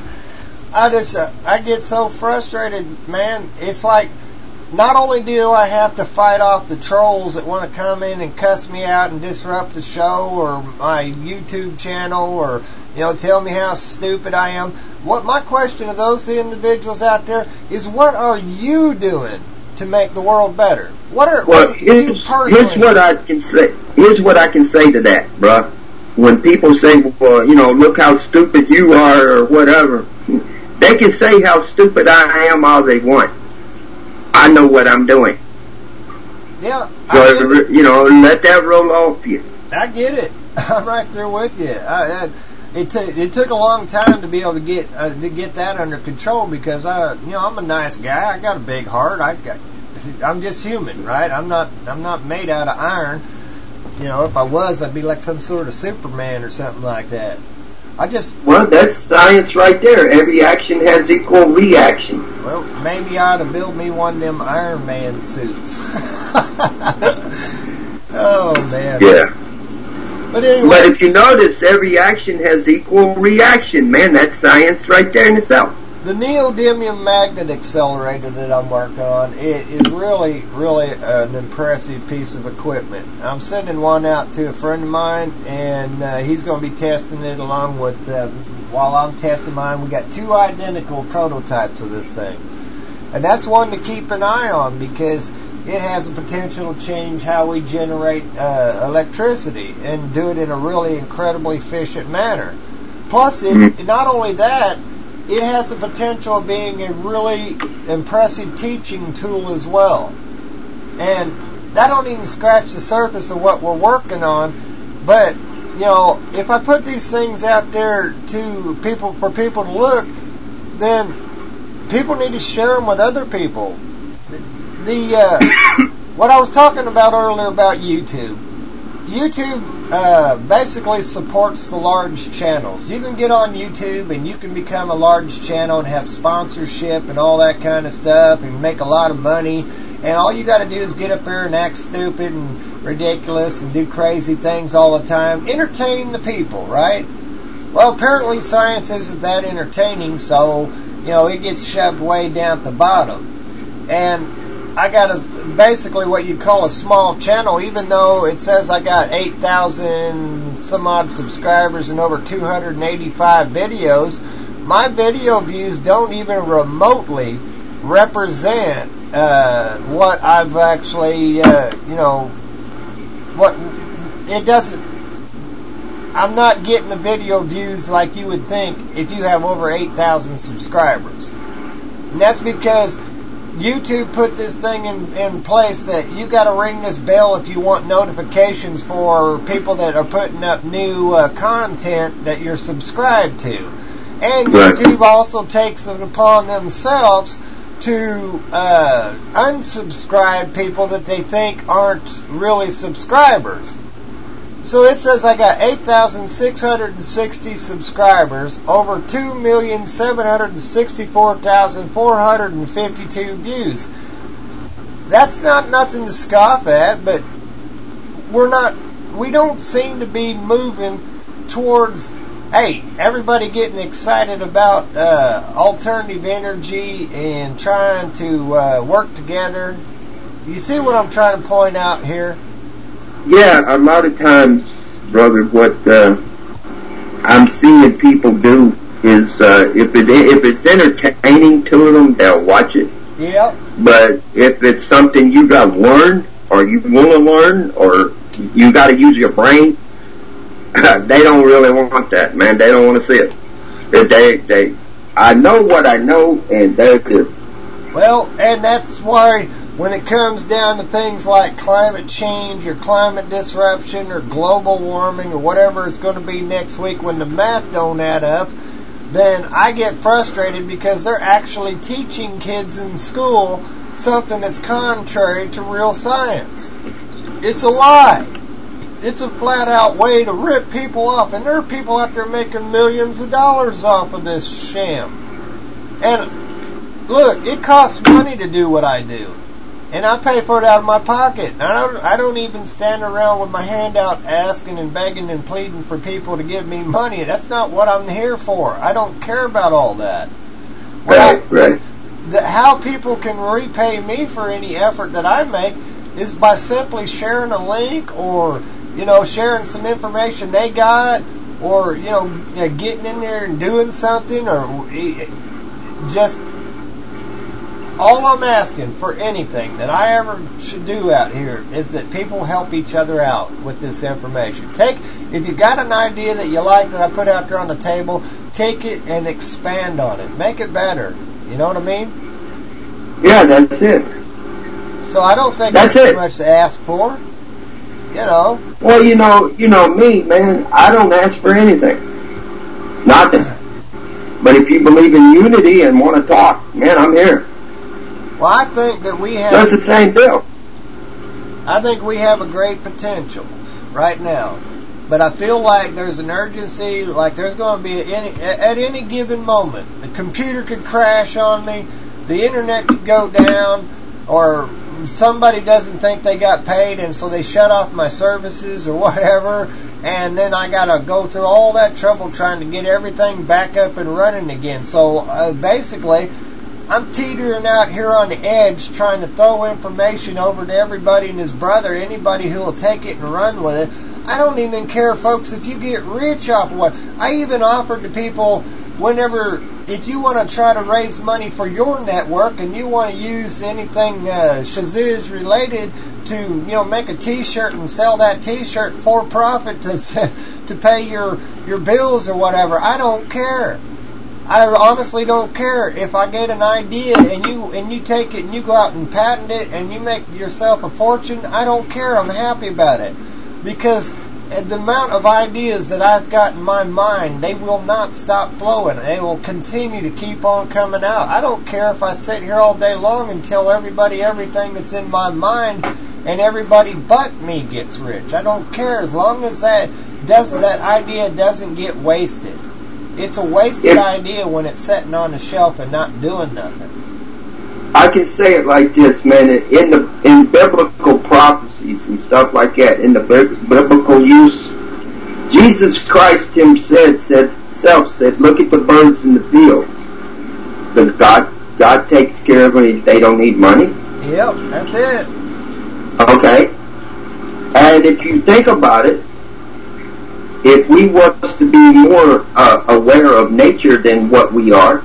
get so frustrated, man. It's like, not only do I have to fight off the trolls that want to come in and cuss me out and disrupt the show or my YouTube channel or, you know, tell me how stupid I am. What my question to those individuals out there is, what are you doing to make the world better? Here's what I can say. Here's what I can say to that, bruh. When people say, well, you know, look how stupid you are or whatever, they can say how stupid I am all they want. I know what I'm doing. Yeah. So, you know, let that roll off you. I get it. I'm right there with you. It took a long time to be able to get that under control because I'm a nice guy. I got a big heart. I'm just human, right? I'm not made out of iron. You know, if I was, I'd be like some sort of Superman or something like that. Well, that's science right there. Every action has equal reaction. Well, maybe I ought to build me one of them Iron Man suits. Oh, man. Yeah. But anyway. But if you notice, every action has equal reaction, man. That's science right there in itself. The neodymium magnet accelerator that I'm working on, it is really, really an impressive piece of equipment. I'm sending one out to a friend of mine, and he's going to be testing it along with, while I'm testing mine, we got 2 identical prototypes of this thing. And that's one to keep an eye on because it has the potential to change how we generate electricity and do it in a really incredibly efficient manner. Plus, not only that, it has the potential of being a really impressive teaching tool as well. And that don't even scratch the surface of what we're working on. But, you know, if I put these things out there to people, for people to look, then people need to share them with other people. What I was talking about earlier about YouTube. YouTube basically supports the large channels. You can get on YouTube and you can become a large channel and have sponsorship and all that kind of stuff and make a lot of money. And all you got to do is get up there and act stupid and ridiculous and do crazy things all the time. Entertain the people, right? Well, apparently science isn't that entertaining, so, you know, it gets shoved way down at the bottom. And I got basically what you call a small channel, even though it says I got 8,000 some odd subscribers and over 285 videos. My video views don't even remotely represent what I've actually, what it doesn't. I'm not getting the video views like you would think if you have over 8,000 subscribers. And that's because YouTube put this thing in place that you got to ring this bell if you want notifications for people that are putting up new content that you're subscribed to. And YouTube also takes it upon themselves to unsubscribe people that they think aren't really subscribers. So it says I got 8,660 subscribers, over 2,764,452 views. That's not nothing to scoff at, but we don't seem to be moving towards, hey, everybody getting excited about alternative energy and trying to work together. You see what I'm trying to point out here? Yeah, a lot of times brother, what I'm seeing people do is if it's entertaining to them, they'll watch it. Yep. But if it's something you got to learn, or you want to learn, or you got to use your brain, they don't really want that, man. They don't want to see it. I know what I know, and they're good. Well, and that's why when it comes down to things like climate change or climate disruption or global warming or whatever it's going to be next week, when the math don't add up, then I get frustrated because they're actually teaching kids in school something that's contrary to real science. It's a lie. It's a flat-out way to rip people off, and there are people out there making millions of dollars off of this sham. And look, it costs money to do what I do, and I pay for it out of my pocket. I don't even stand around with my hand out asking and begging and pleading for people to give me money. That's not what I'm here for. I don't care about all that. Right. How people can repay me for any effort that I make is by simply sharing a link, or sharing some information they got, or getting in there and doing something, or just all I'm asking for anything that I ever should do out here is that people help each other out with this information. If you got an idea that you like that I put out there on the table, take it and expand on it. Make it better. You know what I mean? Yeah, that's it. So I don't think that's too much to ask for. Well, you know me, man. I don't ask for anything. Nothing. But if you believe in unity and want to talk, man, I'm here. Well, I think that we have... That's the same deal. I think we have a great potential right now. But I feel like there's an urgency, like there's going to be at any given moment. The computer could crash on me, the internet could go down, or somebody doesn't think they got paid and so they shut off my services or whatever, and then I got to go through all that trouble trying to get everything back up and running again. So basically, I'm teetering out here on the edge trying to throw information over to everybody and his brother, anybody who will take it and run with it. I don't even care, folks, if you get rich off of what. I even offered to people if you want to try to raise money for your network and you want to use anything Shazooz related to, make a T-shirt and sell that T-shirt for profit to pay your bills or whatever. I don't care. I honestly don't care. If I get an idea and you take it and you go out and patent it and you make yourself a fortune, I don't care. I'm happy about it. Because the amount of ideas that I've got in my mind, they will not stop flowing. They will continue to keep on coming out. I don't care if I sit here all day long and tell everybody everything that's in my mind and everybody but me gets rich. I don't care as long as that idea doesn't get wasted. It's a wasted idea when it's sitting on the shelf and not doing nothing. I can say it like this, man. In biblical prophecies and stuff like that, in the biblical use, Jesus Christ himself said, "Look at the birds in the field. Because God takes care of them. They don't need money." Yep, that's it. Okay. And if you think about it, if we want to be more aware of nature than what we are,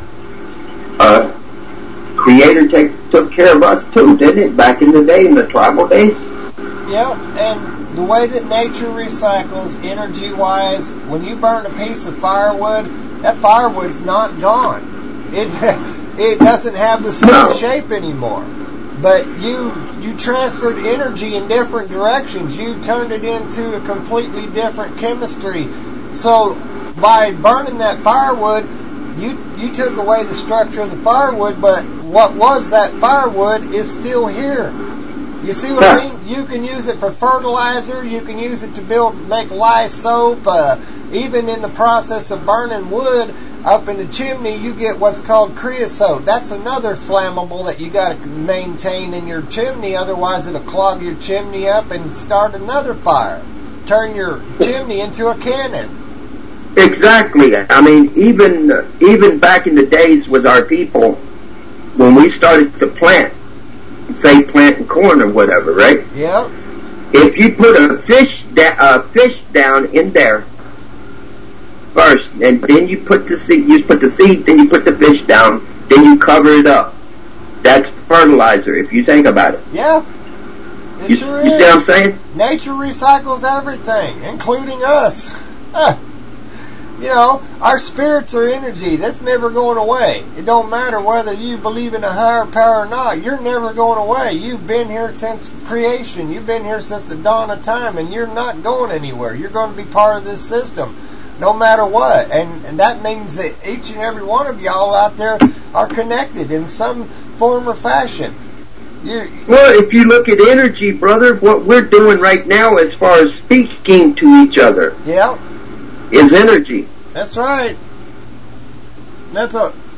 Creator took care of us too, didn't it? Back in the day, in the tribal days. Yep, and the way that nature recycles energy-wise, when you burn a piece of firewood, that firewood's not gone. It doesn't have the same shape anymore. But you transferred energy in different directions. You turned it into a completely different chemistry. So by burning that firewood, you took away the structure of the firewood, but what was that firewood is still here. You see what I mean? You can use it for fertilizer. You can use it to make lye soap. Even in the process of burning wood up in the chimney, you get what's called creosote. That's another flammable that you got to maintain in your chimney. Otherwise, it'll clog your chimney up and start another fire. Turn your chimney into a cannon. Exactly. I mean, even back in the days with our people, when we started to plant, say planting corn or whatever, right? Yep. if you put a fish down in there first, and then you put the seed, then you put the fish down, then you cover it up. That's fertilizer, if you think about it. Yeah. You see what I'm saying? Nature recycles everything, including us. You know, our spirits are energy. That's never going away. It don't matter whether you believe in a higher power or not. You're never going away. You've been here since creation. You've been here since the dawn of time, and you're not going anywhere. You're going to be part of this system, no matter what. And that means that each and every one of y'all out there are connected in some form or fashion. Well, if you look at energy, brother, what we're doing right now as far as speaking to each other is energy. That's right. That's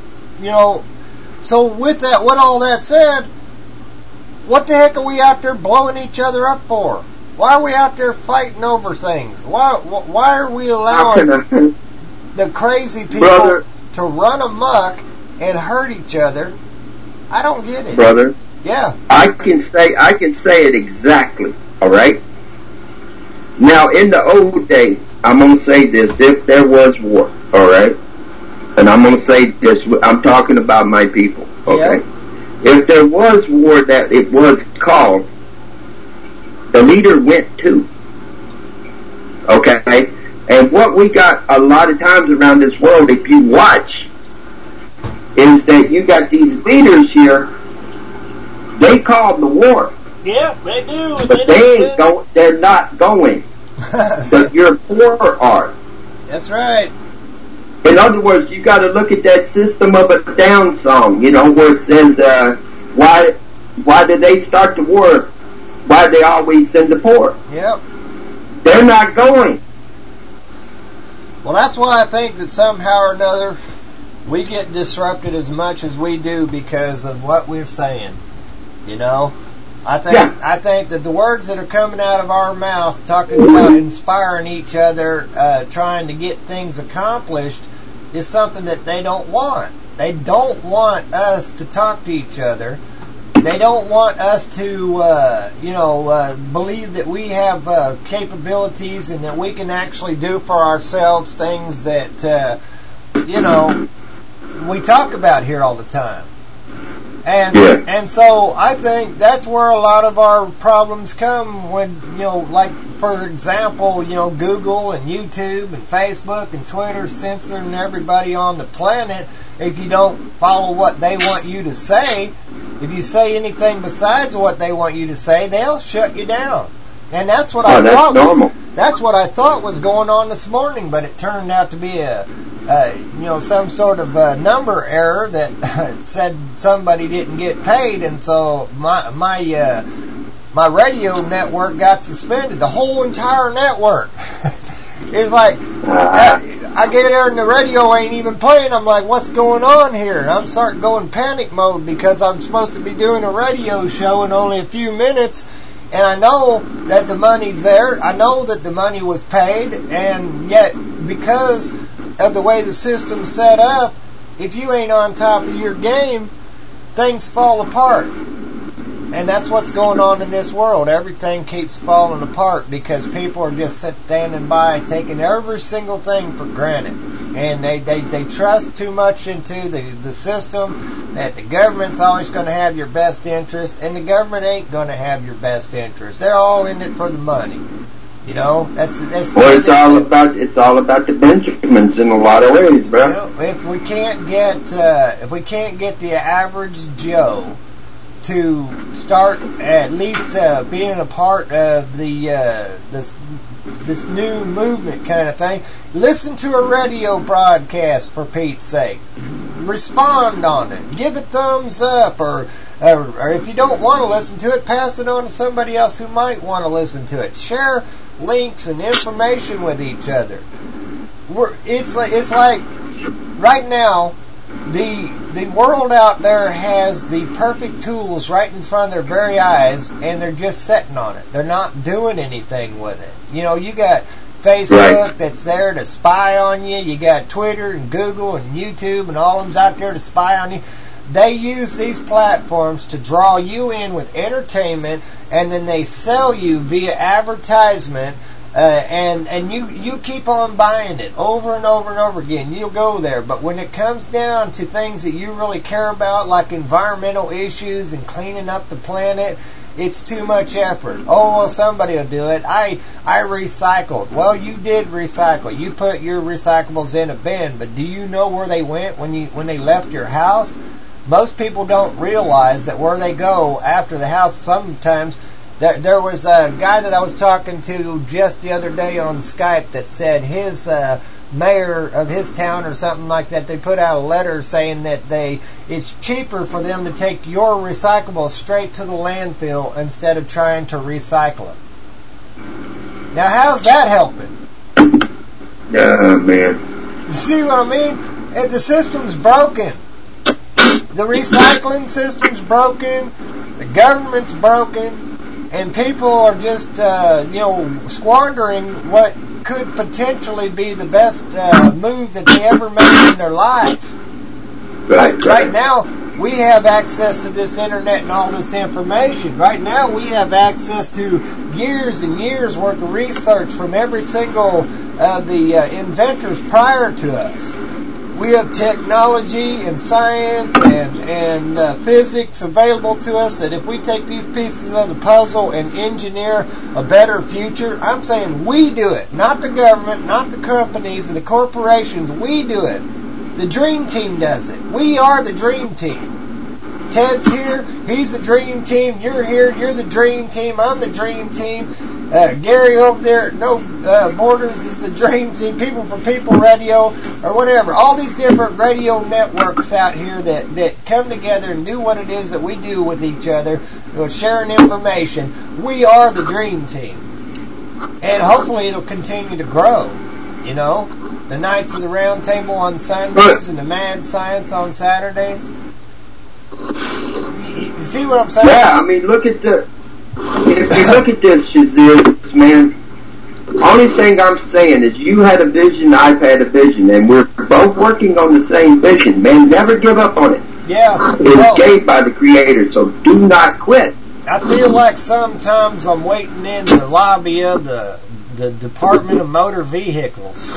so with all that said, what the heck are we out there blowing each other up for? Why are we out there fighting over things? Why are we allowing the crazy people to run amok and hurt each other? I don't get it. Brother. Yeah. I can say it exactly. All right. Now, in the old days, I'm going to say this: if there was war, all right, and I'm going to say this, I'm talking about my people. Okay. Yeah. If there was war that it was called, the leader went too. Okay. And what we got a lot of times around this world, if you watch, is that you got these leaders here. They called the war. Yeah, they do. But they're not going. But your poor are. That's right. In other words, you got to look at that System of a Down song, you know, where it says, why did they start the war? Why they always send the poor? Yep. They're not going. Well, that's why I think that somehow or another we get disrupted as much as we do because of what we're saying. You know, I think that the words that are coming out of our mouth, talking about inspiring each other, trying to get things accomplished, is something that they don't want. They don't want us to talk to each other. They don't want us to, believe that we have capabilities and that we can actually do for ourselves things that, we talk about here all the time. And so I think that's where a lot of our problems come when, like, for example, Google and YouTube and Facebook and Twitter censoring everybody on the planet. If you don't follow what they want you to say, if you say anything besides what they want you to say, they'll shut you down. And that's what that's what I thought was going on this morning, but it turned out to be some sort of number error that said somebody didn't get paid, and so my radio network got suspended. The whole entire network. It's like I get there and the radio ain't even playing. I'm like, what's going on here? And I'm starting going panic mode because I'm supposed to be doing a radio show in only a few minutes. And I know that the money's there. I know that the money was paid. And yet, because of the way the system's set up, if you ain't on top of your game, things fall apart. And that's what's going on in this world. Everything keeps falling apart because people are just standing by, taking every single thing for granted. And they trust too much into the system that the government's always going to have your best interest, and the government ain't going to have your best interest. They're all in it for the money. That's well, it's all about the Benjamins in a lot of ways, bro. If we can't get the average Joe to start at least being a part of the this new movement kind of thing, listen to a radio broadcast, for Pete's sake. Respond on it. Give it thumbs up, or if you don't want to listen to it, pass it on to somebody else who might want to listen to it. Share links and information with each other. It's like right now, the world out there has the perfect tools right in front of their very eyes, and they're just sitting on it. They're not doing anything with it. You got Facebook that's there to spy on you. You got Twitter and Google and YouTube and all of them's out there to spy on you. they use these platforms to draw you in with entertainment, and then they sell you via advertisement, and you keep on buying it over and over and over again. You'll go there. But when it comes down to things that you really care about, like environmental issues and cleaning up the planet, it's too much effort. Oh, well, somebody will do it. I recycled. Well, you did recycle. You put your recyclables in a bin, but do you know where they went when they left your house? Most people don't realize that where they go after the house, sometimes there was a guy that I was talking to just the other day on Skype that said his mayor of his town or something like that, they put out a letter saying that it's cheaper for them to take your recyclables straight to the landfill instead of trying to recycle it. Now, how's that helping? Man. You see what I mean? The system's broken. The recycling system's broken. The government's broken. And people are just, squandering what could potentially be the best move that they ever made in their life. Right now, we have access to this internet and all this information. Right now, we have access to years and years worth of research from every single of the inventors prior to us. We have technology and science and physics available to us that if we take these pieces of the puzzle and engineer a better future, I'm saying we do it, not the government, not the companies and the corporations. We do it. The Dream Team does it. We are the Dream Team. Ted's here. He's the Dream Team. You're here. You're the Dream Team. I'm the Dream Team. Gary over there, No Borders, is the Dream Team. People for People Radio, or whatever. All these different radio networks out here that come together and do what it is that we do with each other, sharing information. We are the Dream Team. And hopefully it'll continue to grow. You know, the Knights of the Round Table on Sundays and the Mad Science on Saturdays. You see what I'm saying? Yeah, I mean, if you look at this, Shazir, man, only thing I'm saying is you had a vision, I've had a vision, and we're both working on the same vision, man. Never give up on it. Yeah. It's gave by the Creator, so do not quit. I feel like sometimes I'm waiting in the lobby of the Department of Motor Vehicles.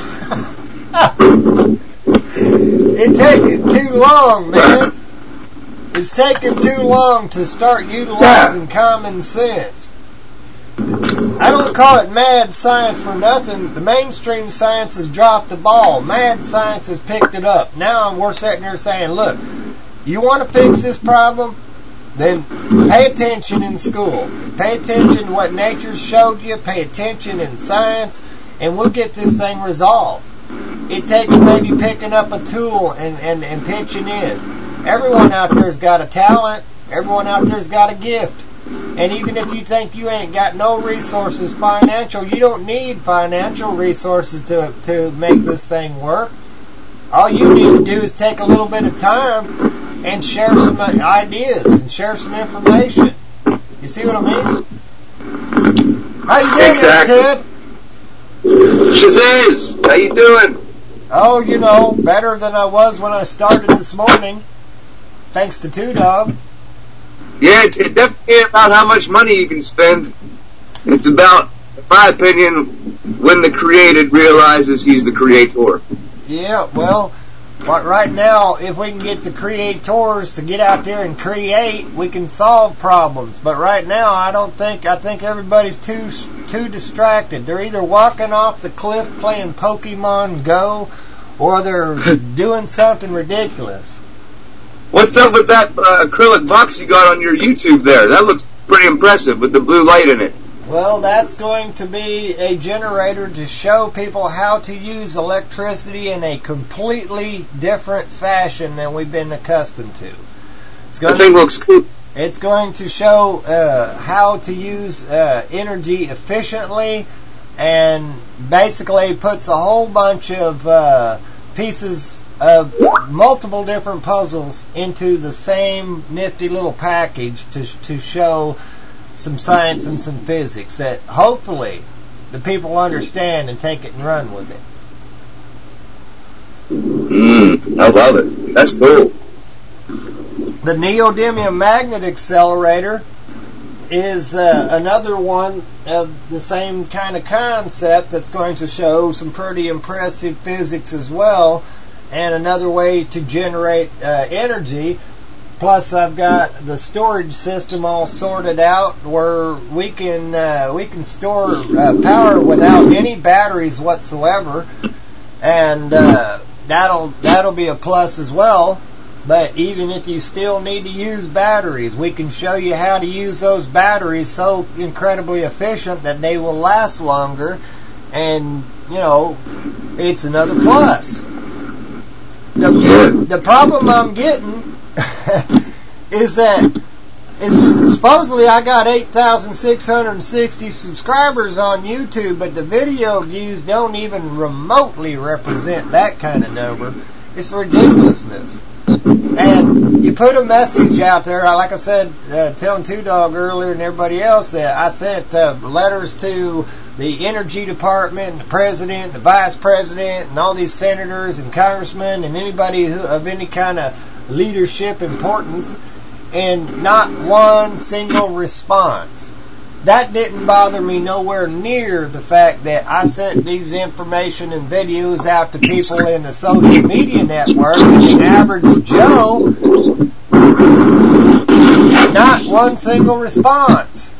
It's taking too long, man. It's taking too long to start utilizing common sense. I don't call it mad science for nothing. The mainstream science has dropped the ball. Mad science has picked it up. Now we're sitting here saying, look, you want to fix this problem? Then pay attention in school. Pay attention to what nature showed you. Pay attention in science, and we'll get this thing resolved. It takes maybe picking up a tool and pitching in. Everyone out there's got a talent. Everyone out there's got a gift. And even if you think you ain't got no resources financial, you don't need financial resources to make this thing work. All you need to do is take a little bit of time and share some ideas and share some information. You see what I mean? How you doing, Ted? Shazaz, how you doing? Oh, better than I was when I started this morning. Thanks to Two Dog. Yeah, it definitely ain't about how much money you can spend. It's about, in my opinion, when the created realizes he's the creator. Yeah, well, right now, if we can get the creators to get out there and create, we can solve problems. But right now, I think everybody's too distracted. They're either walking off the cliff playing Pokemon Go, or they're doing something ridiculous. What's up with that acrylic box you got on your YouTube there? That looks pretty impressive with the blue light in it. Well, that's going to be a generator to show people how to use electricity in a completely different fashion than we've been accustomed to. That thing looks cool. It's going to show how to use energy efficiently, and basically puts a whole bunch of pieces of multiple different puzzles into the same nifty little package to show some science and some physics that hopefully the people understand and take it and run with it. I love it. That's cool. The neodymium magnet accelerator is another one of the same kind of concept that's going to show some pretty impressive physics as well, and another way to generate energy. Plus, I've got the storage system all sorted out where we can store power without any batteries whatsoever, and that'll be a plus as well. But even if you still need to use batteries, we can show you how to use those batteries so incredibly efficient that they will last longer, and it's another plus. The problem I'm getting is that supposedly I got 8,660 subscribers on YouTube, but the video views don't even remotely represent that kind of number. It's ridiculousness. And you put a message out there, like I said, telling Two Dog earlier and everybody else, that I sent letters to the Energy Department, and the President, the Vice President, and all these senators and congressmen and anybody of any kind of leadership importance, and not one single response. That didn't bother me nowhere near the fact that I sent these information and videos out to people in the social media network, and the average Joe, not one single response.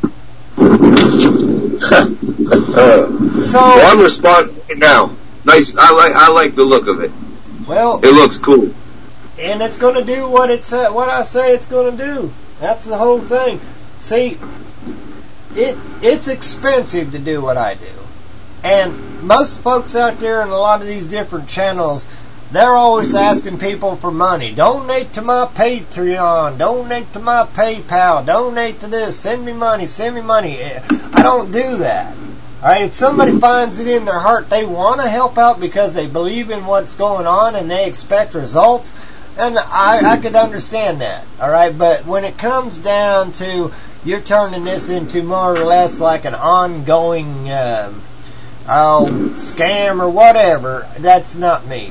So I'm responding now. Nice. I like the look of it. Well, it looks cool, and it's going to do what I say it's going to do. That's the whole thing. See, it's expensive to do what I do, and most folks out there in a lot of these different channels, they're always asking people for money. Donate to my Patreon, donate to my PayPal, donate to this, send me money. I don't do that. Alright, if somebody finds it in their heart they want to help out because they believe in what's going on and they expect results, and I could understand that. Alright, but when it comes down to you're turning this into more or less like an ongoing scam or whatever, that's not me.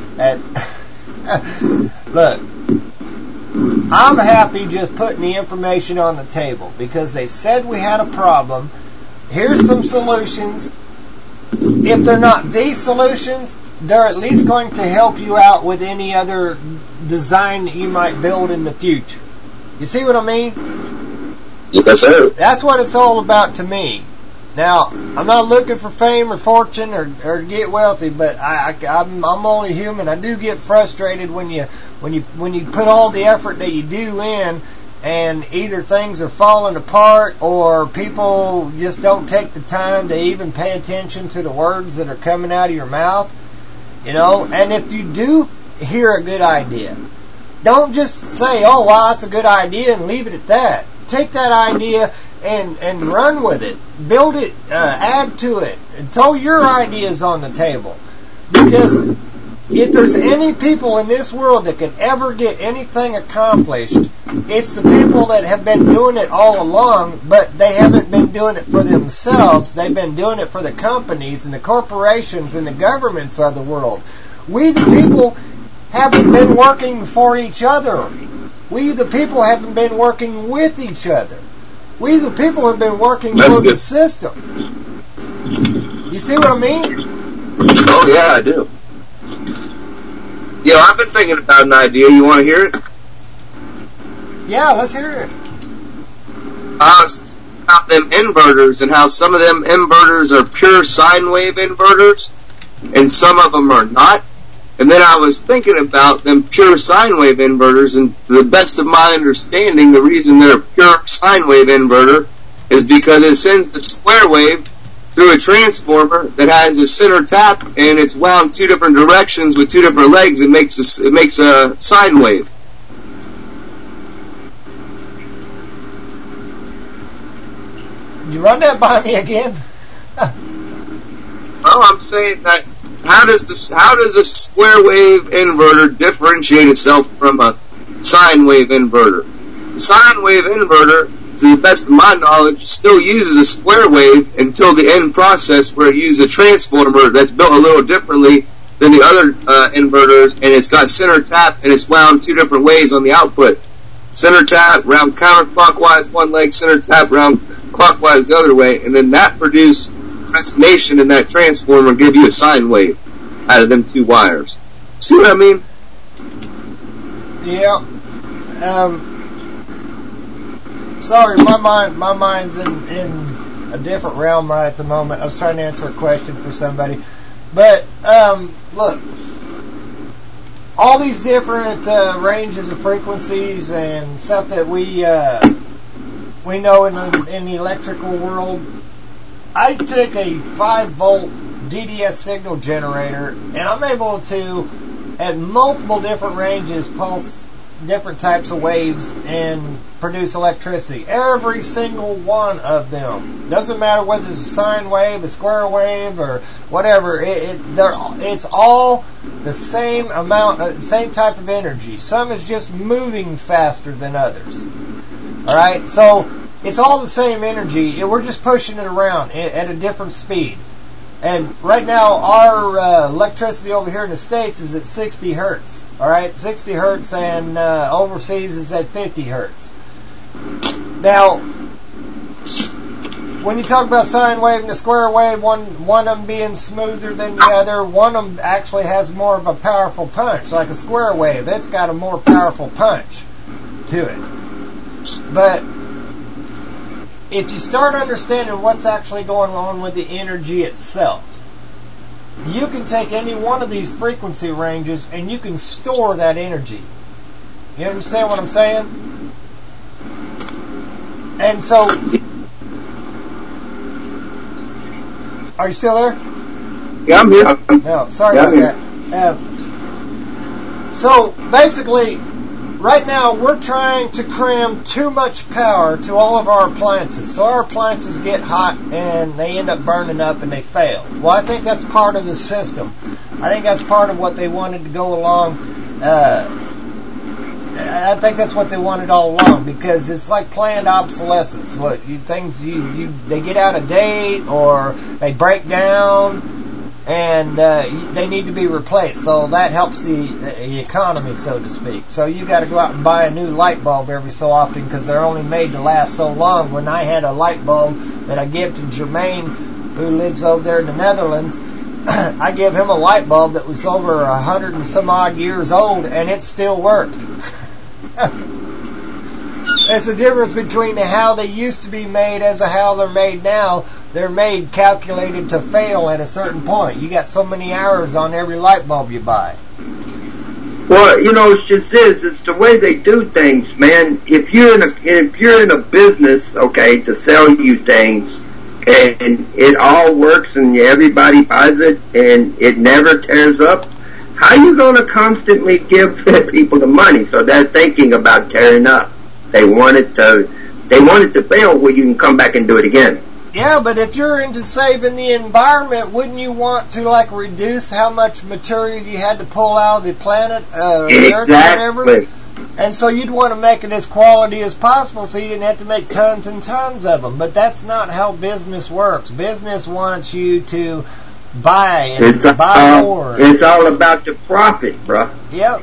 Look, I'm happy just putting the information on the table because they said we had a problem. Here's some solutions. If they're not these solutions, they're at least going to help you out with any other design that you might build in the future. You see what I mean? Yes, sir. That's what it's all about to me. Now, I'm not looking for fame or fortune or get wealthy, but I'm only human. I do get frustrated when you put all the effort that you do in, and either things are falling apart or people just don't take the time to even pay attention to the words that are coming out of your mouth. And if you do hear a good idea, don't just say, "Oh, wow, that's a good idea," and leave it at that. Take that idea and run with it. Build it, add to it. Throw your ideas on the table. Because if there's any people in this world that could ever get anything accomplished, it's the people that have been doing it all along, but they haven't been doing it for themselves. They've been doing it for the companies and the corporations and the governments of the world. We, the people, haven't been working for each other. We, the people, haven't been working with each other. We, the people, have been working for the system. You see what I mean? Oh, yeah, I do. I've been thinking about an idea. You want to hear it? Yeah, let's hear it. About them inverters and how some of them inverters are pure sine wave inverters and some of them are not. And then I was thinking about them pure sine wave inverters, and to the best of my understanding, the reason they're a pure sine wave inverter is because it sends the square wave through a transformer that has a center tap, and it's wound two different directions with two different legs. It makes a sine wave. You run that by me again? Well, I'm saying that how does a square wave inverter differentiate itself from a sine wave inverter? The sine wave inverter, to the best of my knowledge, still uses a square wave until the end process where it uses a transformer that's built a little differently than the other inverters, and it's got center tap and it's wound two different ways on the output. center tap, round counterclockwise one leg, center tap, round clockwise the other way, and then that produced resonation in that transformer and give you a sine wave out of them two wires. See what I mean? Yeah. Sorry, my mind's in a different realm right at the moment. I was trying to answer a question for somebody. But, look, all these different ranges of frequencies and stuff that we know in the electrical world, I took a 5-volt DDS signal generator, and I'm able to, at multiple different ranges, pulse different types of waves and produce electricity. Every single one of them. Doesn't matter whether it's a sine wave, a square wave, or whatever. It's all the same amount, same type of energy. Some is just moving faster than others. Alright? So, it's all the same energy. We're just pushing it around at a different speed. And right now, our electricity over here in the States is at 60 hertz. All right, 60 hertz, and overseas is at 50 hertz. Now, when you talk about sine wave and the square wave, one of them being smoother than the other, one of them actually has more of a powerful punch. Like a square wave, it's got a more powerful punch to it. But if you start understanding what's actually going on with the energy itself, you can take any one of these frequency ranges and you can store that energy. You understand what I'm saying? And so, are you still there? Yeah, I'm here. No, sorry about that. So, basically, right now, we're trying to cram too much power to all of our appliances. So our appliances get hot and they end up burning up and they fail. Well, I think that's part of the system. I think that's part of what they wanted to go along. I think that's what they wanted all along, because it's like planned obsolescence. They get out of date or they break down, and they need to be replaced. So that helps the economy, so to speak. So you got to go out and buy a new light bulb every so often, because they're only made to last so long. When I had a light bulb that I gave to Jermaine, who lives over there in the Netherlands, I gave him a light bulb that was over 100 and some odd years old, and it still worked. There's the difference between how they used to be made as to how they're made now. They're made calculated to fail at a certain point. You got so many hours on every light bulb you buy. Well, it just is. It's the way they do things, man. If you're in a business, okay, to sell you things, and it all works and everybody buys it and it never tears up, how are you going to constantly give people the money? So they're thinking about tearing up. They want it to fail where you can come back and do it again. Yeah, but if you're into saving the environment, wouldn't you want to reduce how much material you had to pull out of the planet, exactly. Earth, whatever? And so you'd want to make it as quality as possible, so you didn't have to make tons and tons of them. But that's not how business works. Business wants you to buy and buy more. It's all about the profit, bro. Yep.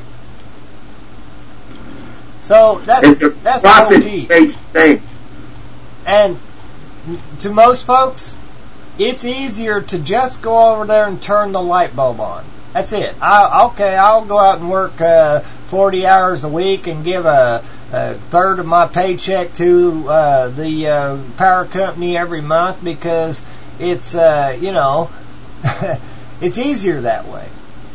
So that's the whole key. Thing. And to most folks, it's easier to just go over there and turn the light bulb on. That's it. I'll go out and work 40 hours a week and give a third of my paycheck to the power company every month, because it's it's easier that way.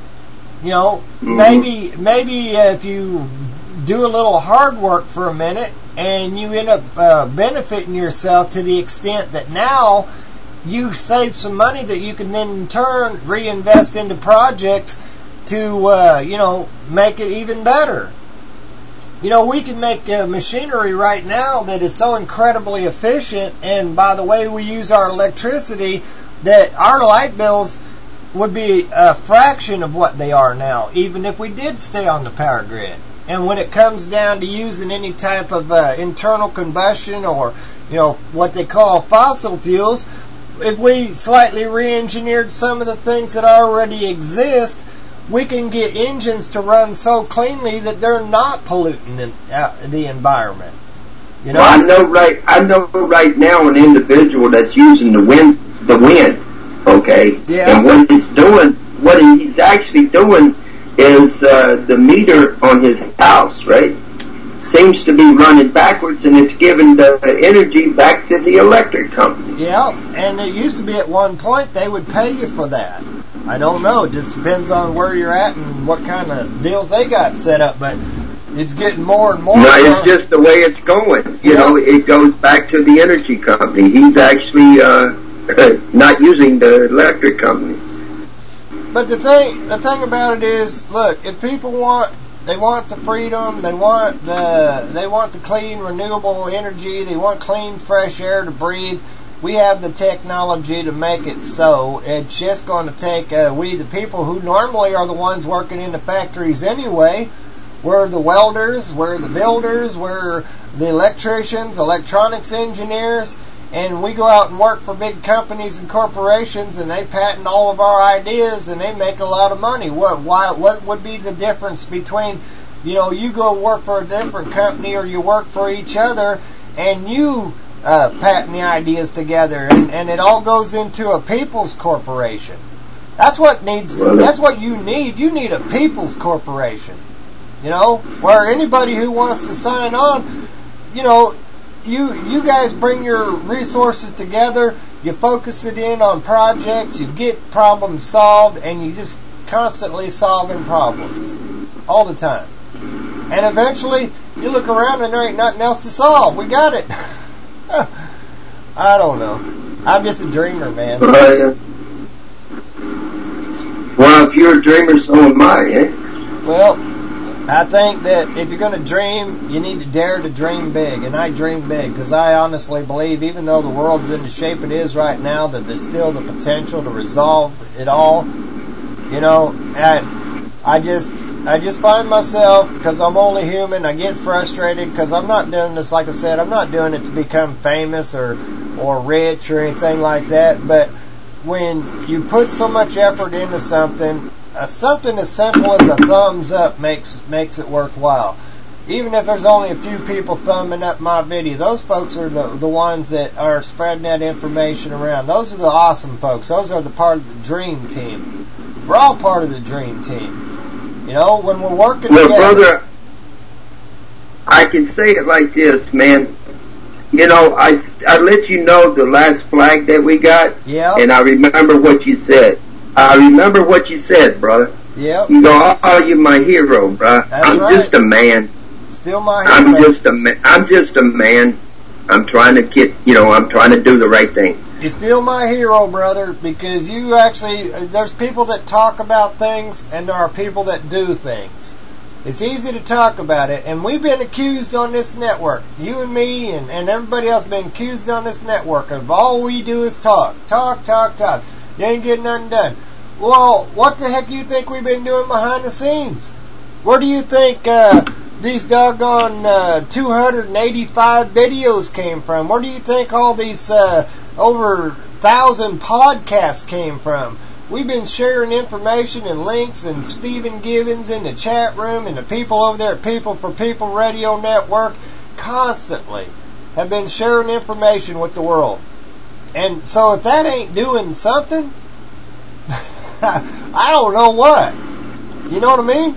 Maybe if you do a little hard work for a minute and you end up benefiting yourself to the extent that now you save some money that you can then in turn reinvest into projects to make it even better. We can make machinery right now that is so incredibly efficient, and by the way we use our electricity, that our light bills would be a fraction of what they are now, even if we did stay on the power grid. And when it comes down to using any type of internal combustion or what they call fossil fuels, if we slightly re-engineered some of the things that already exist, we can get engines to run so cleanly that they're not polluting the environment. You know? Well, I know right now an individual that's using the wind, okay? Yeah. And what he's actually doing is the meter on his house, right, seems to be running backwards, and it's giving the energy back to the electric company. Yeah, and it used to be at one point they would pay you for that. I don't know. It just depends on where you're at and what kind of deals they got set up, but it's getting more and more. No, it's just the way it's going. You know, it goes back to the energy company. He's actually not using the electric company. But the thing about it is, look, if people want the freedom, they want the clean, renewable energy, they want clean, fresh air to breathe. We have the technology to make it so. It's just going to take we, the people who normally are the ones working in the factories anyway. We're the welders, we're the builders, we're the electricians, electronics engineers, and we go out and work for big companies and corporations, and they patent all of our ideas, and they make a lot of money. What would be the difference between, you go work for a different company or you work for each other, and you patent the ideas together, and it all goes into a people's corporation. That's what you need. You need a people's corporation. Where anybody who wants to sign on, you guys bring your resources together, you focus it in on projects, you get problems solved, and you just constantly solving problems all the time. And eventually, you look around and there ain't nothing else to solve. We got it. I don't know. I'm just a dreamer, man. Well, if you're a dreamer, so am I, eh? Well, I think that if you're going to dream, you need to dare to dream big. And I dream big because I honestly believe, even though the world's in the shape it is right now, that there's still the potential to resolve it all. And I just find myself, because I'm only human, I get frustrated because I'm not doing this, like I said, I'm not doing it to become famous or rich or anything like that. But when you put so much effort into something as simple as a thumbs up makes it worthwhile. Even if there's only a few people thumbing up my video, those folks are the ones that are spreading that information around. Those are the awesome folks. Those are the part of the dream team. We're all part of the dream team. When we're working together. Well, brother, I can say it like this, man. I let you know the last flag that we got, and I remember what you said. Brother. Yep. You're my hero, bro. I'm just a man. Still my hero. I'm just a man. I'm trying to I'm trying to do the right thing. You're still my hero, brother, because there's people that talk about things and there are people that do things. It's easy to talk about it, and we've been accused on this network. You and me and everybody else been accused on this network of all we do is talk. You ain't getting nothing done. Well, what the heck do you think we've been doing behind the scenes? Where do you think these doggone 285 videos came from? Where do you think all these over 1,000 podcasts came from? We've been sharing information and links, and Stephen Givens in the chat room and the people over there at People for People Radio Network constantly have been sharing information with the world. And so if that ain't doing something, I don't know what. You know what I mean?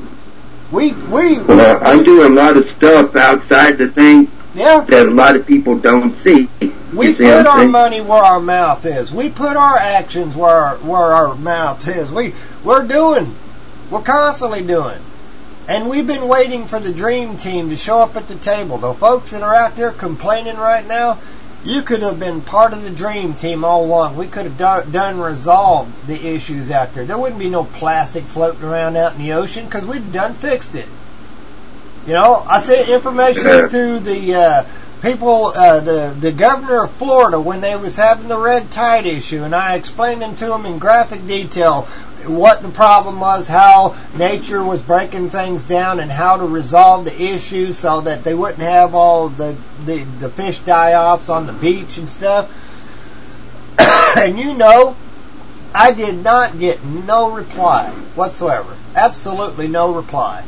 Well, I do a lot of stuff outside the thing that a lot of people don't see. We put our money where our mouth is. We put our actions where our mouth is. We're constantly doing. And we've been waiting for the dream team to show up at the table. The folks that are out there complaining right now, you could have been part of the dream team all along. We could have resolved the issues out there. There wouldn't be no plastic floating around out in the ocean because we'd done fixed it. I sent information to the people, the governor of Florida when they was having the red tide issue, and I explained to them in graphic detail what the problem was, how nature was breaking things down, and how to resolve the issue so that they wouldn't have all the fish die-offs on the beach and stuff. And I did not get no reply whatsoever. Absolutely no reply.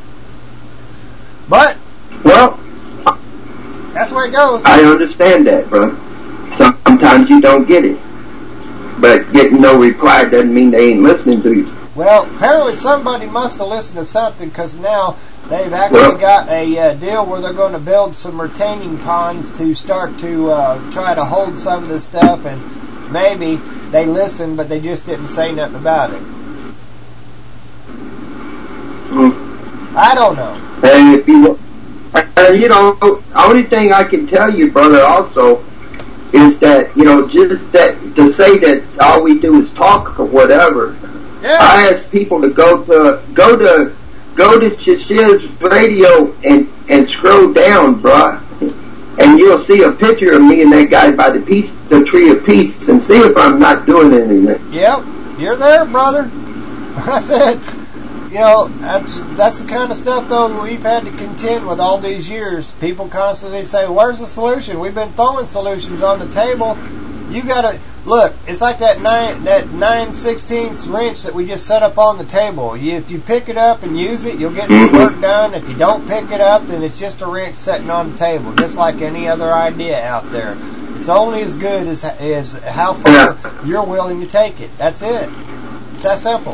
But, well, that's where it goes. I understand that, bro. Sometimes you don't get it. But getting no reply doesn't mean they ain't listening to you. Well, apparently somebody must have listened to something, because now they've actually got a deal where they're going to build some retaining ponds to start to try to hold some of this stuff, and maybe they listened, but they just didn't say nothing about it. I don't know. And if you, only thing I can tell you, brother, also, is that, just that, to say that all we do is talk or whatever. Yeah. I ask people to go to Shiz Radio and scroll down, bruh, and you'll see a picture of me and that guy by the Tree of Peace, and see if I'm not doing anything. Yep, you're there, brother. That's it. That's the kind of stuff, though, we've had to contend with all these years. People constantly say, "Where's the solution?" We've been throwing solutions on the table. You gotta look. It's like that 9/16 wrench that we just set up on the table. If you pick it up and use it, you'll get some work done. If you don't pick it up, then it's just a wrench sitting on the table, just like any other idea out there. It's only as good as how far you're willing to take it. That's it. It's that simple.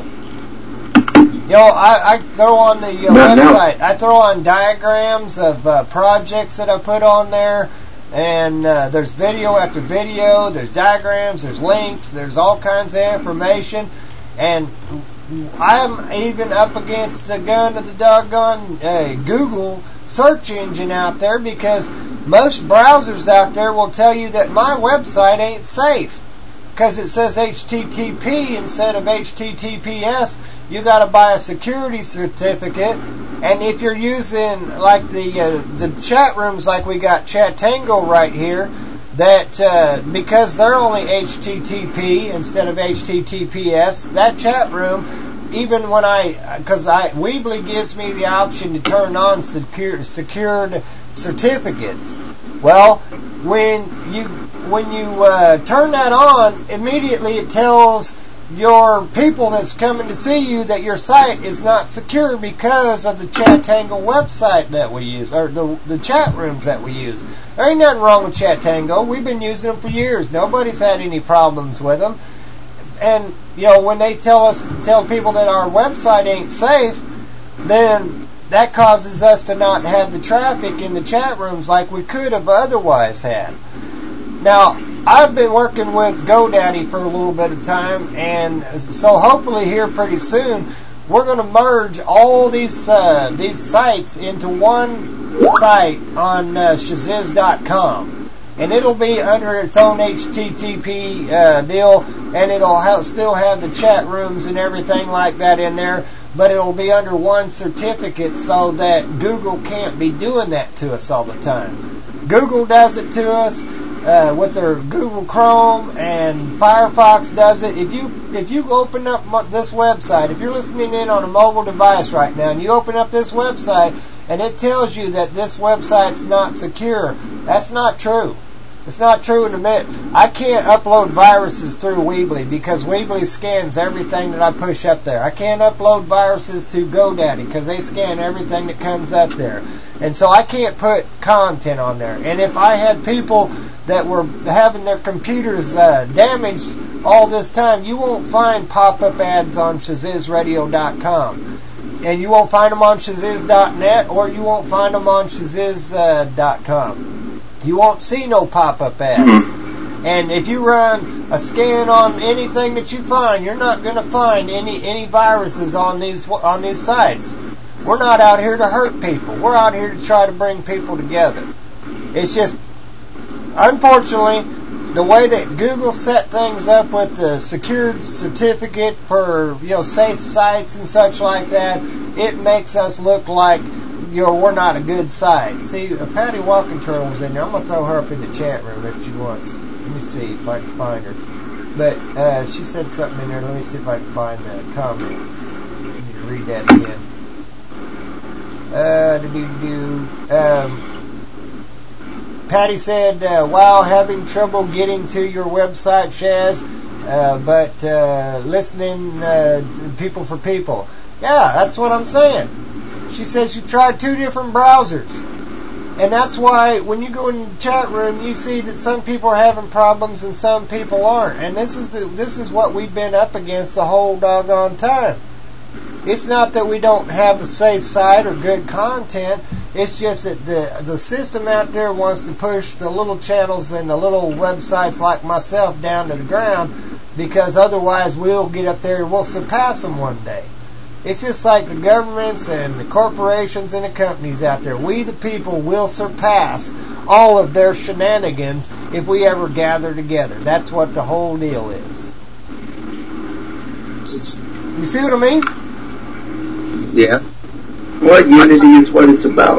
I throw on the website. I throw on diagrams of projects that I put on there. And there's video after video, there's diagrams, there's links, there's all kinds of information. And I'm even up against the gun of the doggone Google search engine out there, because most browsers out there will tell you that my website ain't safe, because it says HTTP instead of HTTPS. You got to buy a security certificate, and if you're using like the chat rooms, like we got Chatango right here, that because they're only HTTP instead of HTTPS, that chat room, even when Weebly gives me the option to turn on secured certificates. Well, when you turn that on, immediately it tells your people that's coming to see you that your site is not secure because of the Chatango website that we use, or the chat rooms that we use. There ain't nothing wrong with Chatango. We've been using them for years. Nobody's had any problems with them. And when they tell people that our website ain't safe, then that causes us to not have the traffic in the chat rooms like we could have otherwise had. Now, I've been working with GoDaddy for a little bit of time, and so hopefully here pretty soon we're going to merge all these sites into one site on Shiziz.com, and it'll be under its own HTTP deal, and it'll still have the chat rooms and everything like that in there, but it'll be under one certificate so that Google can't be doing that to us all the time. Google does it to us with their Google Chrome, and Firefox does it. If you open up this website, if you're listening in on a mobile device right now, and you open up this website, and it tells you that this website's not secure, that's not true. It's not true in a minute. I can't upload viruses through Weebly because Weebly scans everything that I push up there. I can't upload viruses to GoDaddy because they scan everything that comes up there. And so I can't put content on there. And if I had people that were having their computers damaged all this time, you won't find pop-up ads on ShazizRadio.com. And you won't find them on Shaziz.net, or you won't find them on Shaziz.com. You won't see no pop-up ads. And if you run a scan on anything that you find, you're not going to find any viruses on these sites. We're not out here to hurt people. We're out here to try to bring people together. It's just, unfortunately, the way that Google set things up with the secured certificate for safe sites and such like that, it makes us look like we're not a good site. See, Patty Walking Turtle was in there. I'm going to throw her up in the chat room if she wants. Let me see if I can find her. But she said something in there. Let me see if I can find the comment. I need to read that again. Patty said, "Wow, having trouble getting to your website, Shaz. but listening people for people. Yeah, that's what I'm saying. She says you tried 2 different browsers. And that's why when you go in the chat room, you see that some people are having problems and some people aren't. And this is what we've been up against the whole doggone time. It's not that we don't have a safe site or good content. It's just that the system out there wants to push the little channels and the little websites like myself down to the ground, because otherwise we'll get up there and we'll surpass them one day. It's just like the governments and the corporations and the companies out there. We, the people, will surpass all of their shenanigans if we ever gather together. That's what the whole deal is. You see what I mean? Yeah. What unity is what it's about.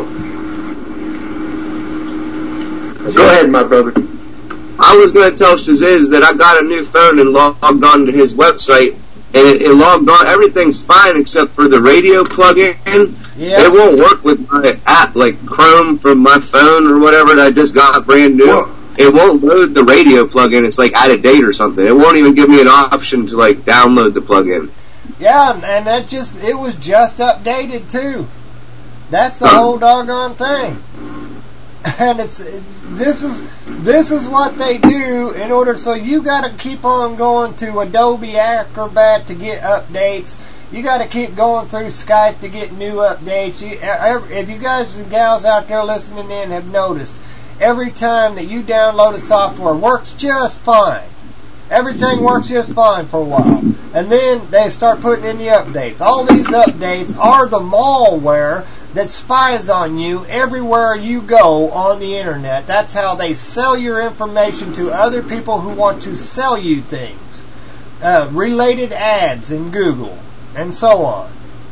Go ahead, my brother. I was going to tell Shaziz that I got a new phone and logged on to his website, and it logged on. Everything's fine except for the radio plug-in. Yeah. It won't work with my app, like Chrome from my phone or whatever that I just got brand new. Whoa. It won't load the radio plug-in. It's like out of date or something. It won't even give me an option to like download the plug-in. Yeah, and it was just updated too. That's the whole doggone thing. And this is what they do in order. So you got to keep on going to Adobe Acrobat to get updates. You got to keep going through Skype to get new updates. If you guys and gals out there listening in have noticed, every time that you download a software, works just fine. Everything works just fine for a while. And then they start putting in the updates. All these updates are the malware that spies on you everywhere you go on the internet. That's how they sell your information to other people who want to sell you things. Related ads in Google, and so on.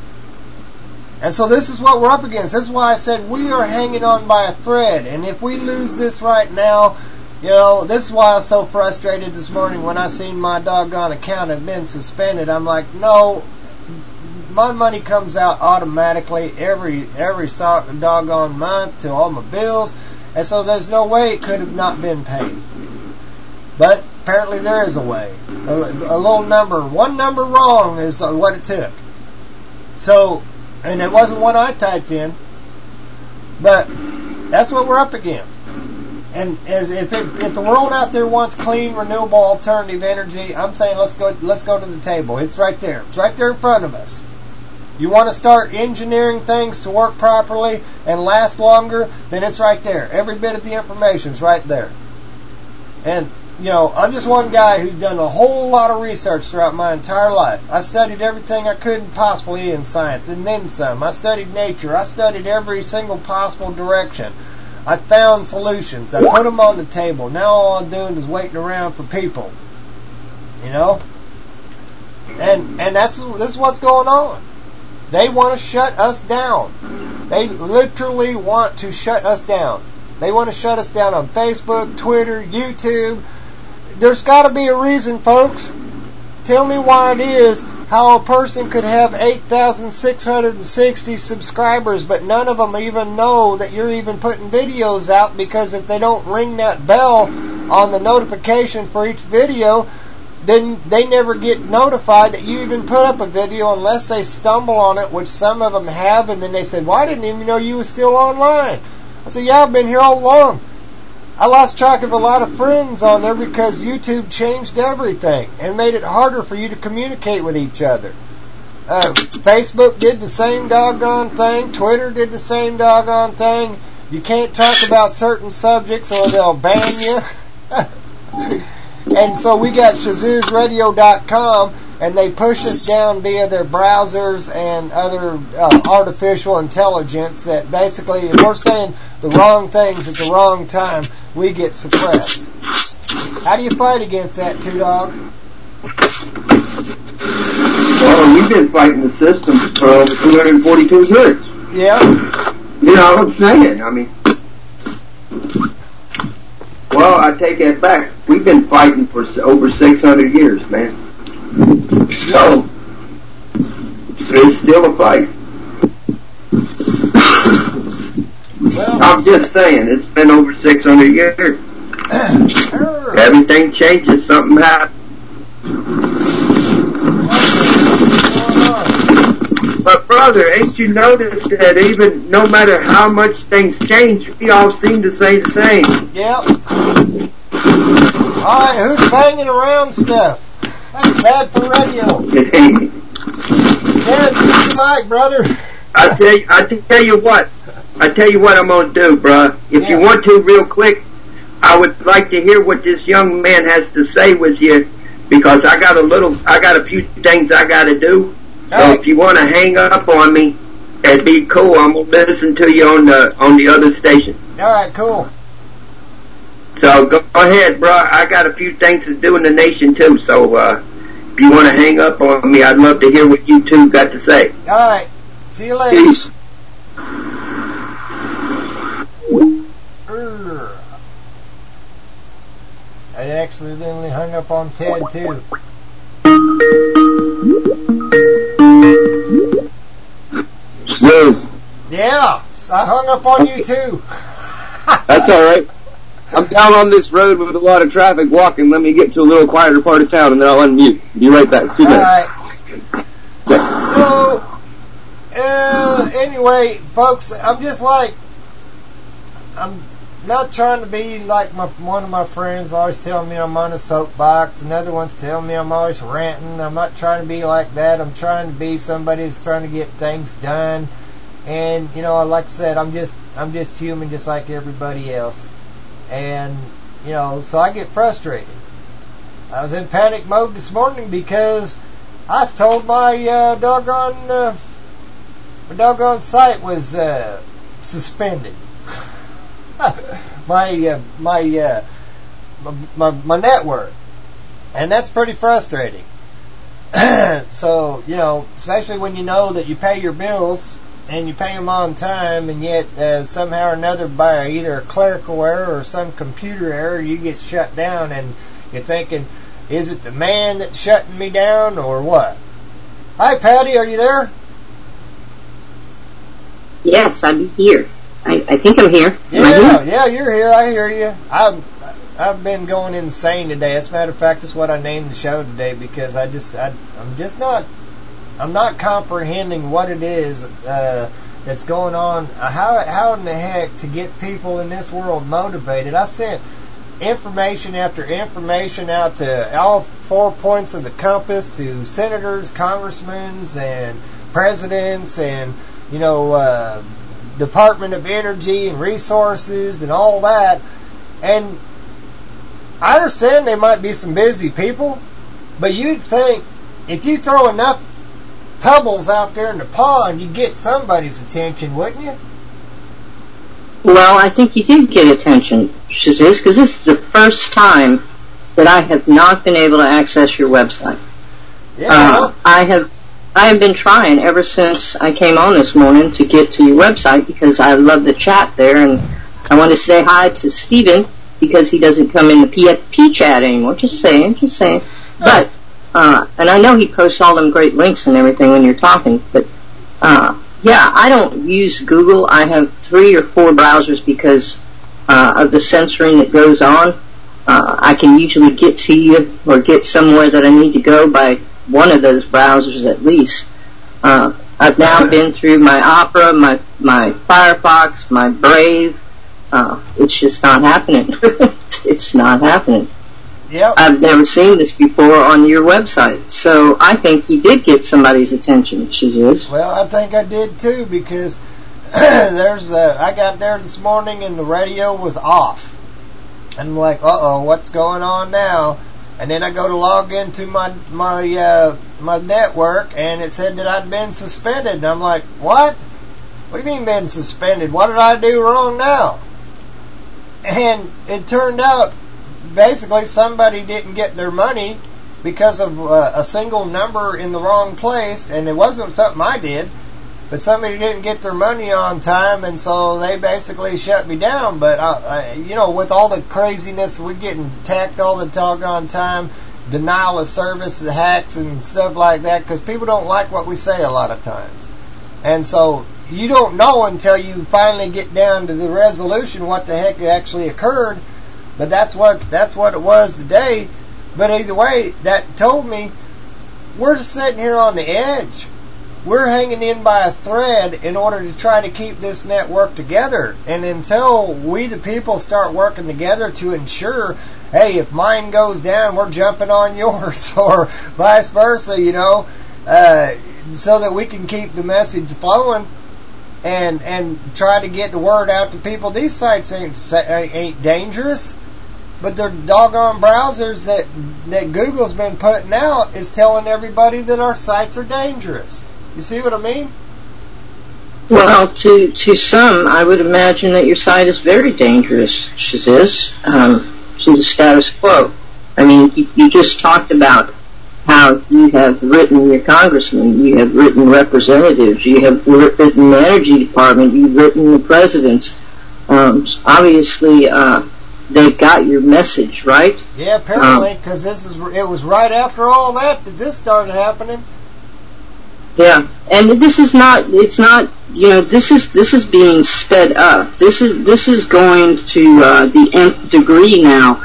And so this is what we're up against. This is why I said we are hanging on by a thread. And if we lose this right now, you know, this is why I was so frustrated this morning when I seen my doggone account had been suspended. I'm like, no, my money comes out automatically every doggone month to all my bills, and so there's no way it could have not been paid. But apparently there is a way. A little number, one number wrong is what it took. So, and it wasn't one I typed in, but that's what we're up against. And as if the world out there wants clean, renewable, alternative energy, I'm saying let's go to the table. It's right there. It's right there in front of us. You want to start engineering things to work properly and last longer, then it's right there. Every bit of the information's right there. And, you know, I'm just one guy who's done a whole lot of research throughout my entire life. I studied everything I could possibly in science, and then some. I studied nature. I studied every single possible direction. I found solutions. I put them on the table. Now all I'm doing is waiting around for people. You know? And this is what's going on. They want to shut us down. They literally want to shut us down. They want to shut us down on Facebook, Twitter, YouTube. There's got to be a reason, folks. Tell me why it is how a person could have 8,660 subscribers, but none of them even know that you're even putting videos out, because if they don't ring that bell on the notification for each video, then they never get notified that you even put up a video unless they stumble on it, which some of them have, and then they said, well, I didn't even know you were still online. I said, yeah, I've been here all along. I lost track of a lot of friends on there because YouTube changed everything and made it harder for you to communicate with each other. Facebook did the same doggone thing. Twitter did the same doggone thing. You can't talk about certain subjects or they'll ban you. And so we got ShazuzRadio.com, and they push us down via their browsers and other artificial intelligence that basically, if we're saying the wrong things at the wrong time, we get suppressed. How do you fight against that, Two Dog? Well, we've been fighting the system for over 242 years. Yeah. You know what I'm saying? I mean, well, I take that back. We've been fighting for over 600 years, man. So, it's still a fight. Well, I'm just saying, it's been over 600 years. Everything changes, something happens. But brother, ain't you noticed that even no matter how much things change, we all seem to say the same? Yep. Alright, who's banging around stuff? That's bad for radio. Yeah, use the mic, brother. I tell you what I'm gonna do, bruh. If you want to, real quick, I would like to hear what this young man has to say with you, because I got a few things I gotta do. So if you want to hang up on me, it'd be cool. I'm gonna listen to you on the other station. All right, cool. So go ahead, bro. I got a few things to do in the nation too. So if you want to hang up on me, I'd love to hear what you two got to say. All right. See you later. Peace. I accidentally hung up on Ted too. Liz. Yeah, I hung up on you too. That's alright. I'm down on this road with a lot of traffic walking. Let me get to a little quieter part of town and then I'll unmute. Be right back. 2 minutes. Alright. So, anyway, folks, I'm not trying to be like one of my friends always telling me I'm on a soapbox. Another one's telling me I'm always ranting. I'm not trying to be like that. I'm trying to be somebody that's trying to get things done. And, you know, like I said, I'm just human just like everybody else. And, you know, so I get frustrated. I was in panic mode this morning because I was told my doggone site was suspended. my network, and that's pretty frustrating. So, you know, especially when you know that you pay your bills and you pay them on time, and yet somehow or another by either a clerical error or some computer error you get shut down, and you're thinking, is it the man that's shutting me down or what? Hi Patty, are you there? Yes, I'm here. I think I'm here. Yeah, you're here. I hear you. I've been going insane today. As a matter of fact, that's what I named the show today, because I'm not comprehending what it is that's going on. How in the heck to get people in this world motivated? I sent information after information out to all 4 points of the compass, to senators, congressmen, and presidents, and, you know, Department of Energy and Resources and all that. And I understand they might be some busy people, but you'd think if you throw enough pebbles out there in the pond, you'd get somebody's attention, wouldn't you? Well, I think you did get attention, Shaziz, because this is the first time that I have not been able to access your website. Yeah. I have been trying ever since I came on this morning to get to your website, because I love the chat there, and I want to say hi to Steven because he doesn't come in the PFP chat anymore. Just saying. But, and I know he posts all them great links and everything when you're talking, but, yeah, I don't use Google. I have 3 or 4 browsers because of the censoring that goes on. I can usually get to you or get somewhere that I need to go by one of those browsers at least. I've now been through my Opera, my Firefox, my Brave. It's just not happening. It's not happening. Yep. I've never seen this before on your website. So I think you did get somebody's attention, Shaziz. Well, I think I did too, because I got there this morning and the radio was off. And I'm like, uh-oh, what's going on now? And then I go to log into my network, and it said that I'd been suspended. And I'm like, what? What do you mean been suspended? What did I do wrong now? And it turned out, basically, somebody didn't get their money because of a single number in the wrong place. And it wasn't something I did, but somebody didn't get their money on time, and so they basically shut me down. But, you know, with all the craziness, we're getting tacked all the doggone time, denial of service, hacks, and stuff like that, because people don't like what we say a lot of times. And so you don't know until you finally get down to the resolution what the heck actually occurred. But that's what it was today. But either way, that told me we're just sitting here on the edge. We're hanging in by a thread in order to try to keep this network together. And until we, the people, start working together to ensure, hey, if mine goes down, we're jumping on yours, or vice versa, you know, so that we can keep the message flowing and try to get the word out to people. These sites ain't dangerous, but they're doggone browsers that Google's been putting out is telling everybody that our sites are dangerous. You see what I mean? Well, to some, I would imagine that your site is very dangerous, Shaziz, to the status quo. I mean, you just talked about how you have written your congressmen, you have written representatives, you have written the energy department, you've written the presidents. Obviously, they've got your message, right? Yeah, apparently, because it was right after all that this started happening. Yeah, and this is not. It's not. You know, this is being sped up. This is going to the nth degree now.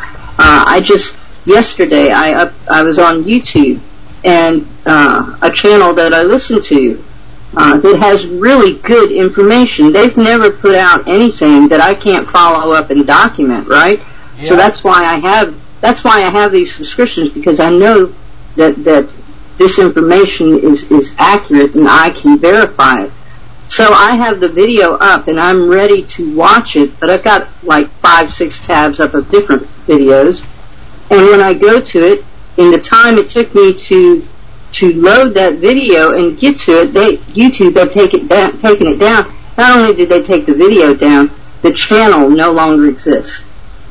Yesterday I was on YouTube, and a channel that I listen to that has really good information. They've never put out anything that I can't follow up and document, right? Yeah. So that's why I have these subscriptions, because I know that this information is accurate and I can verify it. So I have the video up and I'm ready to watch it, but I've got like 5-6 tabs up of different videos. And when I go to it, in the time it took me to load that video and get to it, YouTube had taken it down. Not only did they take the video down, the channel no longer exists.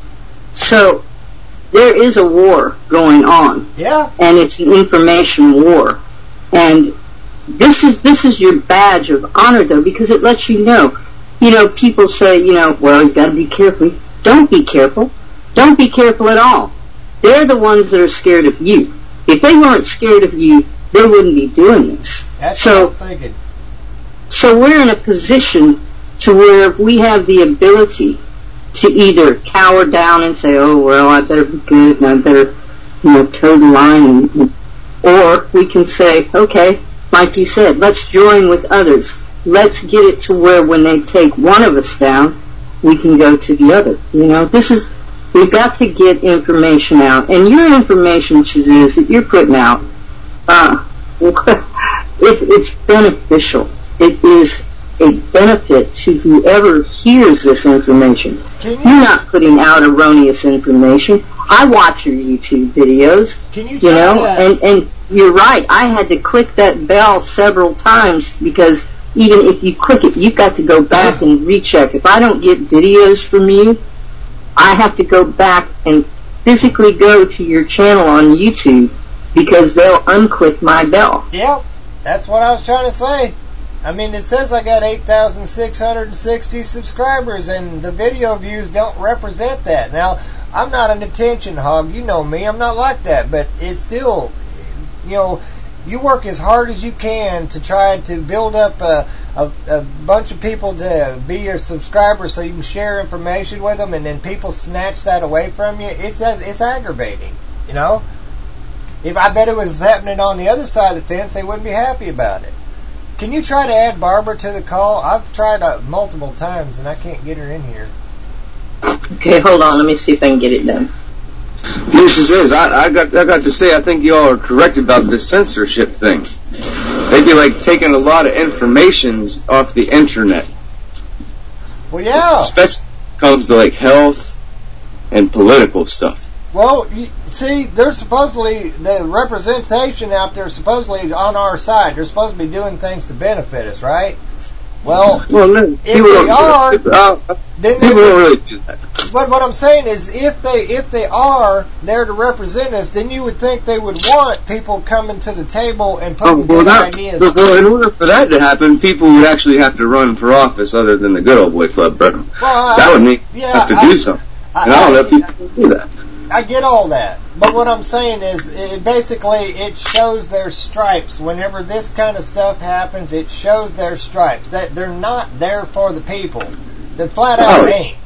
So there is a war going on. Yeah. And it's an information war. And this is your badge of honor, though, because it lets you know. You know, people say, well, you got to be careful. Don't be careful. Don't be careful at all. They're the ones that are scared of you. If they weren't scared of you, they wouldn't be doing this. That's what I'm thinking. So we're in a position to where we have the ability to either cower down and say, oh, well, I better be good and I better, toe the line. Or we can say, okay, like you said, let's join with others. Let's get it to where when they take one of us down, we can go to the other. We've got to get information out. And your information, Shaziz, that you're putting out, it's beneficial. It is a benefit to whoever hears this information. You're not putting out erroneous information. I watch your YouTube videos, and you're right. I had to click that bell several times because even if you click it, you've got to go back and recheck. If I don't get videos from you, I have to go back and physically go to your channel on YouTube because they'll unclick my bell. Yep, that's what I was trying to say. I mean, it says I got 8,660 subscribers, and the video views don't represent that. Now, I'm not an attention hog. You know me. I'm not like that. But it's still, you work as hard as you can to try to build up a bunch of people to be your subscribers so you can share information with them, and then people snatch that away from you. It's aggravating, If I bet it was happening on the other side of the fence, they wouldn't be happy about it. Can you try to add Barbara to the call? I've tried multiple times, and I can't get her in here. Okay, hold on. Let me see if I can get it done. This is I got to say, I think you all are correct about this censorship thing. They'd be like taking a lot of informations off the internet. Well, yeah. Especially when it comes to like health and political stuff. Well, see, they're supposedly, the representation out there supposedly on our side. They're supposed to be doing things to benefit us, right? Well, no, if they are, then people don't really do that. But what I'm saying is, if they are there to represent us, then you would think they would want people coming to the table and putting good ideas. Well, in order for that to happen, people would actually have to run for office other than the good old boy club, bro. Well, that would mean have to do something. And I don't know if people can do that. I get all that, but what I'm saying is, it shows their stripes. Whenever this kind of stuff happens, it shows their stripes. That they're not there for the people. They flat out ain't.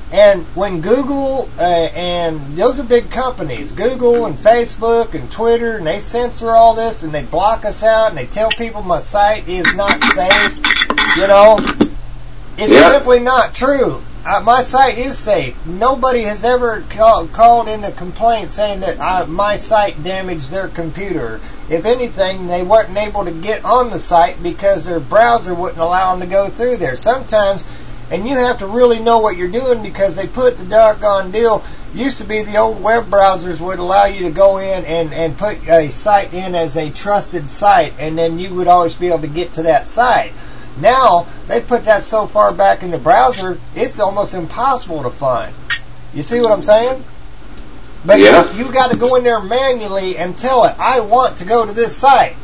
And when Google, and those are big companies, Google and Facebook and Twitter, and they censor all this and they block us out and they tell people my site is not safe, you know, it's simply not true. My site is safe. Nobody has ever called in a complaint saying that my site damaged their computer. If anything, they weren't able to get on the site because their browser wouldn't allow them to go through there. Sometimes, and you have to really know what you're doing because they put the doggone deal. Used to be the old web browsers would allow you to go in and put a site in as a trusted site, and then you would always be able to get to that site. Now, they put that so far back in the browser, it's almost impossible to find. You see what I'm saying? But you got to go in there manually and tell it, I want to go to this site.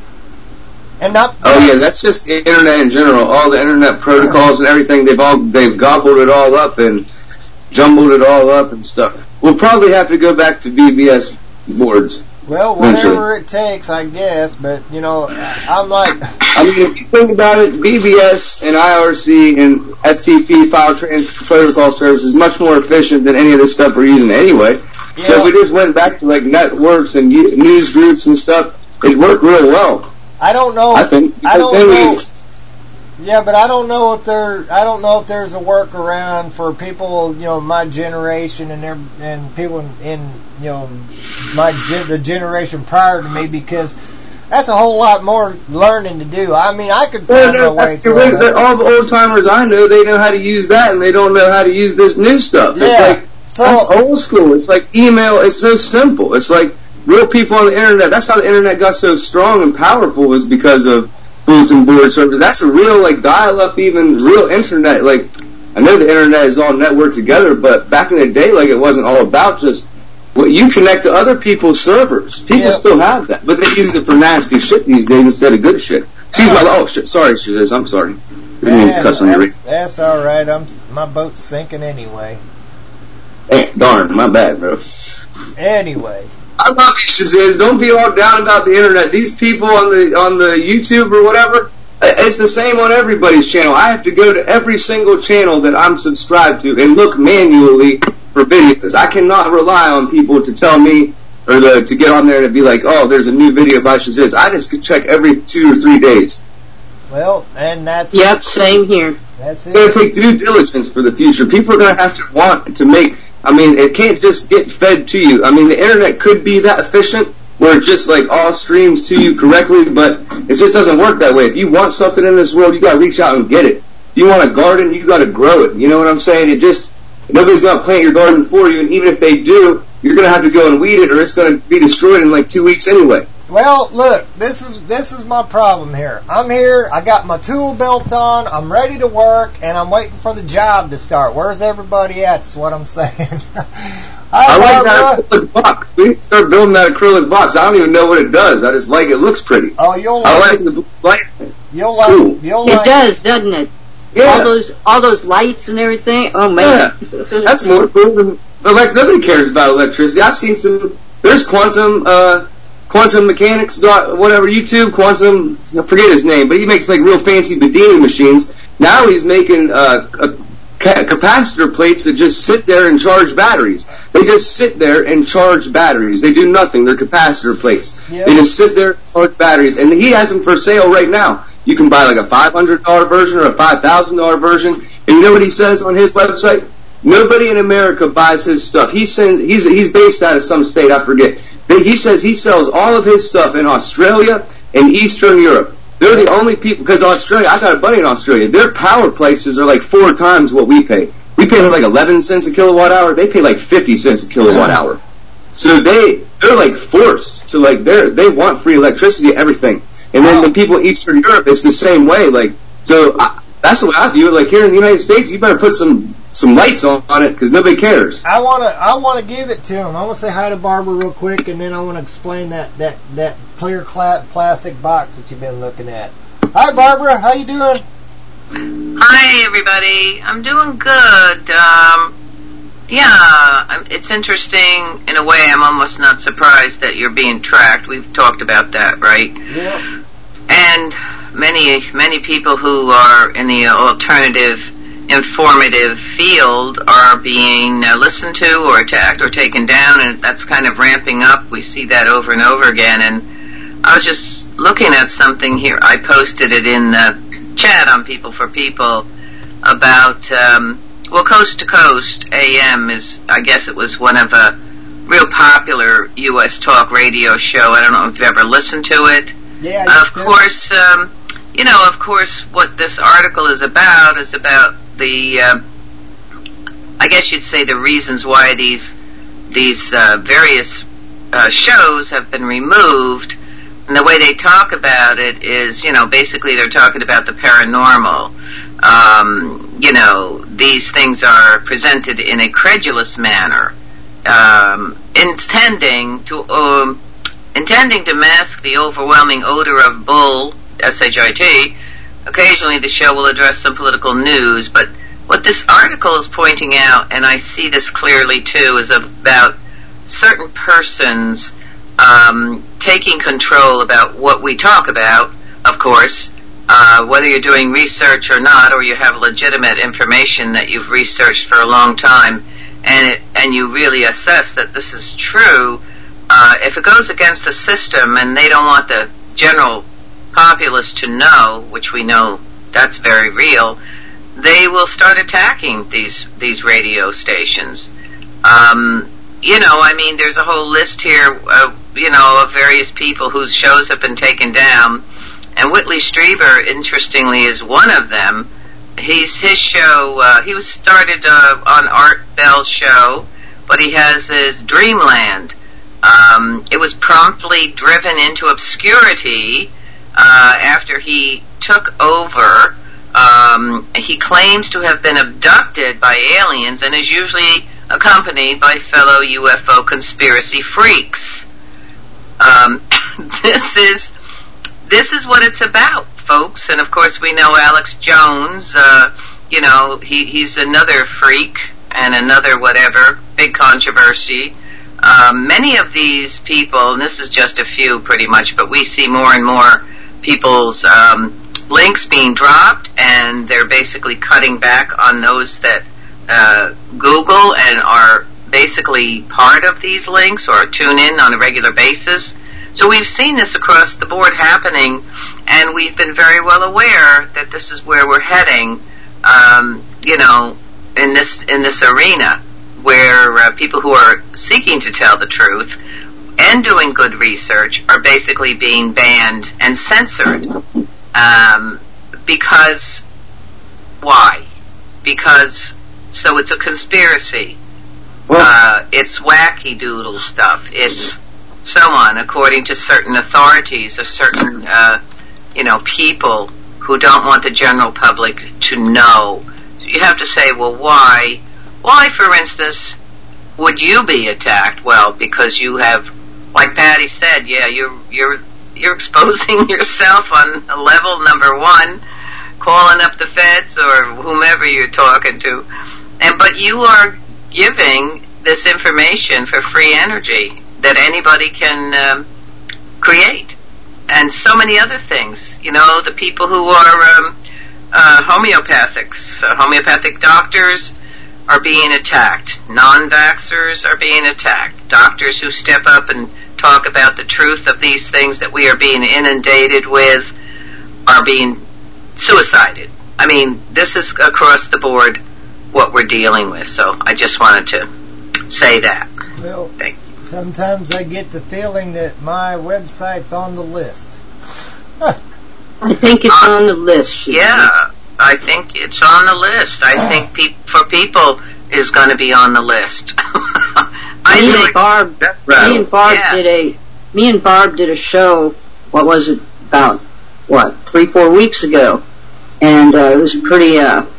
And not. Oh yeah, that's just the internet in general. All the internet protocols and everything, they've gobbled it all up and jumbled it all up and stuff. We'll probably have to go back to BBS boards. Well, whatever it takes, I guess. But you know, I'm like. I mean, if you think about it, BBS and IRC and FTP file transfer protocol service is much more efficient than any of this stuff we're using anyway. Yeah. So if we just went back to like networks and news groups and stuff, it'd work real well. I don't know. I think. I don't know. Yeah, but I don't know if there's a workaround for people, you know, my generation and people in you know the generation prior to me, because that's a whole lot more learning to do. I mean, I could find my way through it. All the old timers I know, they know how to use that, and they don't know how to use this new stuff. Yeah. It's like that's old school. It's like email. It's so simple. It's like real people on the internet. That's how the internet got so strong and powerful, was because of bulletin board servers. That's a real like dial-up, even real internet. Like, I know the internet is all networked together, but back in the day, like, it wasn't all about just what you connect to other people's servers. People still have that, but they use it for nasty shit these days instead of good shit. Excuse my, oh shit, sorry, Shazaz, I'm sorry. That's all right. My boat's sinking anyway. Hey, darn, my bad, bro. Anyway. I love you, Shazaz. Don't be all down about the internet. These people on the YouTube or whatever, it's the same on everybody's channel. I have to go to every single channel that I'm subscribed to and look manually for videos. I cannot rely on people to tell me or to get on there and be like, oh, there's a new video by Shazaz. I just check every 2 or 3 days. Well, and that's... Yep, same here. That's it. It's going to take due diligence for the future. People are going to have to want to make... I mean, it can't just get fed to you. I mean, the internet could be that efficient where it just like all streams to you correctly, but it just doesn't work that way. If you want something in this world, you got to reach out and get it. If you want a garden, you got to grow it. You know what I'm saying? Nobody's going to plant your garden for you, and even if they do, you're going to have to go and weed it, or it's going to be destroyed in like 2 weeks anyway. Well, look, this is my problem here. I'm here, I got my tool belt on, I'm ready to work, and I'm waiting for the job to start. Where's everybody at, is what I'm saying. I like that acrylic box. We start building that acrylic box. I don't even know what it does. I just like it looks pretty. Oh, you'll like I like the light. It does, doesn't it? Yeah. All those lights and everything. Oh man. Yeah. That's more cool than, but like nobody cares about electricity. I've seen there's Quantum Mechanics, whatever, YouTube, Quantum, I forget his name, but he makes like real fancy Bedini machines. Now he's making capacitor plates that just sit there and charge batteries. They just sit there and charge batteries. They do nothing. They're capacitor plates. Yep. They just sit there and charge batteries. And he has them for sale right now. You can buy like a $500 version or a $5,000 version. And you know what he says on his website? Nobody in America buys his stuff. He's based out of some state, I forget. He says he sells all of his stuff in Australia and Eastern Europe. They're the only people, because Australia, I got a buddy in Australia, their power prices are like 4 times what we pay. We pay like 11 cents a kilowatt hour, they pay like 50 cents a kilowatt hour. So they're like forced to like, they want free electricity, everything. And then the people in Eastern Europe, it's the same way. Like, so that's the way I view it. Like here in the United States, you better put some lights on it because nobody cares. I want to give it to him. I want to say hi to Barbara real quick, and then I want to explain that clear plastic box that you've been looking at. Hi, Barbara. How you doing? Hi, everybody. I'm doing good. It's interesting in a way. I'm almost not surprised that you're being tracked. We've talked about that, right? Yeah. And many people who are in the alternative informative field are being listened to or attacked or taken down, and that's kind of ramping up. We see that over and over again. And I was just looking at something here. I posted it in the chat on People for People about, Coast to Coast AM is, I guess it was one of a real popular U.S. talk radio show. I don't know if you've ever listened to it. Yeah, of course, of course, what this article is about the, I guess you'd say the reasons why these various shows have been removed. And the way they talk about it is, basically they're talking about the paranormal. These things are presented in a credulous manner, intending to mask the overwhelming odor of bull, S-H-I-T. Occasionally the show will address some political news, but what this article is pointing out, and I see this clearly too, is about certain persons taking control about what we talk about, of course, whether you're doing research or not, or you have legitimate information that you've researched for a long time, and you really assess that this is true. If it goes against the system and they don't want the general populace to know, which we know that's very real, they will start attacking these radio stations. There's a whole list here of various people whose shows have been taken down, and Whitley Strieber, interestingly, is one of them. His show, he was started on Art Bell's show, but he has his Dreamland. It was promptly driven into obscurity after he took over. He claims to have been abducted by aliens and is usually accompanied by fellow UFO conspiracy freaks. This is what it's about, folks. And of course we know Alex Jones, he's another freak and another whatever, big controversy. Many of these people, and this is just a few pretty much, but we see more and more people's links being dropped, and they're basically cutting back on those that Google and are basically part of these links or tune in on a regular basis. So we've seen this across the board happening, and we've been very well aware that this is where we're heading, in this arena where people who are seeking to tell the truth and doing good research are basically being banned and censored. Because why? Because so it's a conspiracy. It's wacky doodle stuff. It's so on, according to certain authorities or certain, people who don't want the general public to know. So you have to say, well, why? Why, for instance, would you be attacked? Well, because you have, like Patty said, you're exposing yourself on a level number one, calling up the feds or whomever you're talking to, but you are giving this information for free energy that anybody can create, and so many other things. The people who are homeopathic doctors are being attacked. Non-vaxxers are being attacked. Doctors who step up and talk about the truth of these things that we are being inundated with are being suicided. I mean, this is across the board what we're dealing with. So I just wanted to say that. Well, thank you. Sometimes I get the feeling that my website's on the list. I think it's on the list. Yeah, I think it's on the list. I think for people is going to be on the list. Me and Barb did a show. What was it, about 3-4 weeks ago, and it was pretty.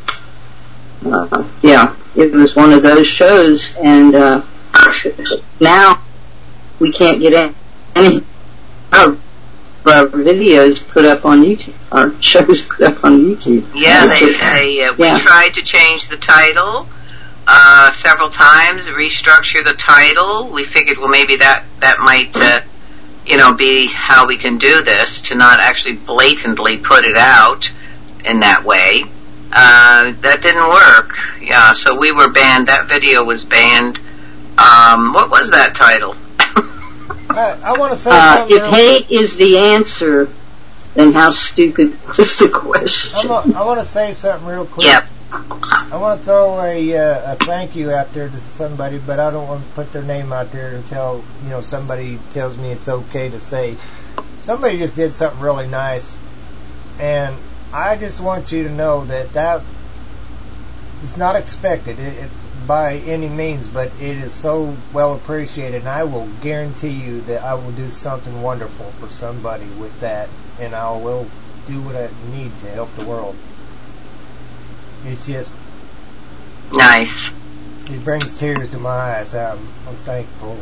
It was one of those shows, and now we can't get any of our videos put up on YouTube. Our shows put up on YouTube. Yeah, we tried to change the title several times, restructure the title. We figured, well, maybe that might, be how we can do this, to not actually blatantly put it out in that way. That didn't work. Yeah, so we were banned. That video was banned. What was that title? I want to say something. If hate is the answer, then how stupid was the question? I want to say something real quick. Yep. I want to throw a thank you out there to somebody, but I don't want to put their name out there until somebody tells me it's okay to say. Somebody just did something really nice, and I just want you to know that is not expected by any means, but it is so well appreciated, and I will guarantee you that I will do something wonderful for somebody with that, and I will do what I need to help the world. It's just nice. It brings tears to my eyes. I'm thankful.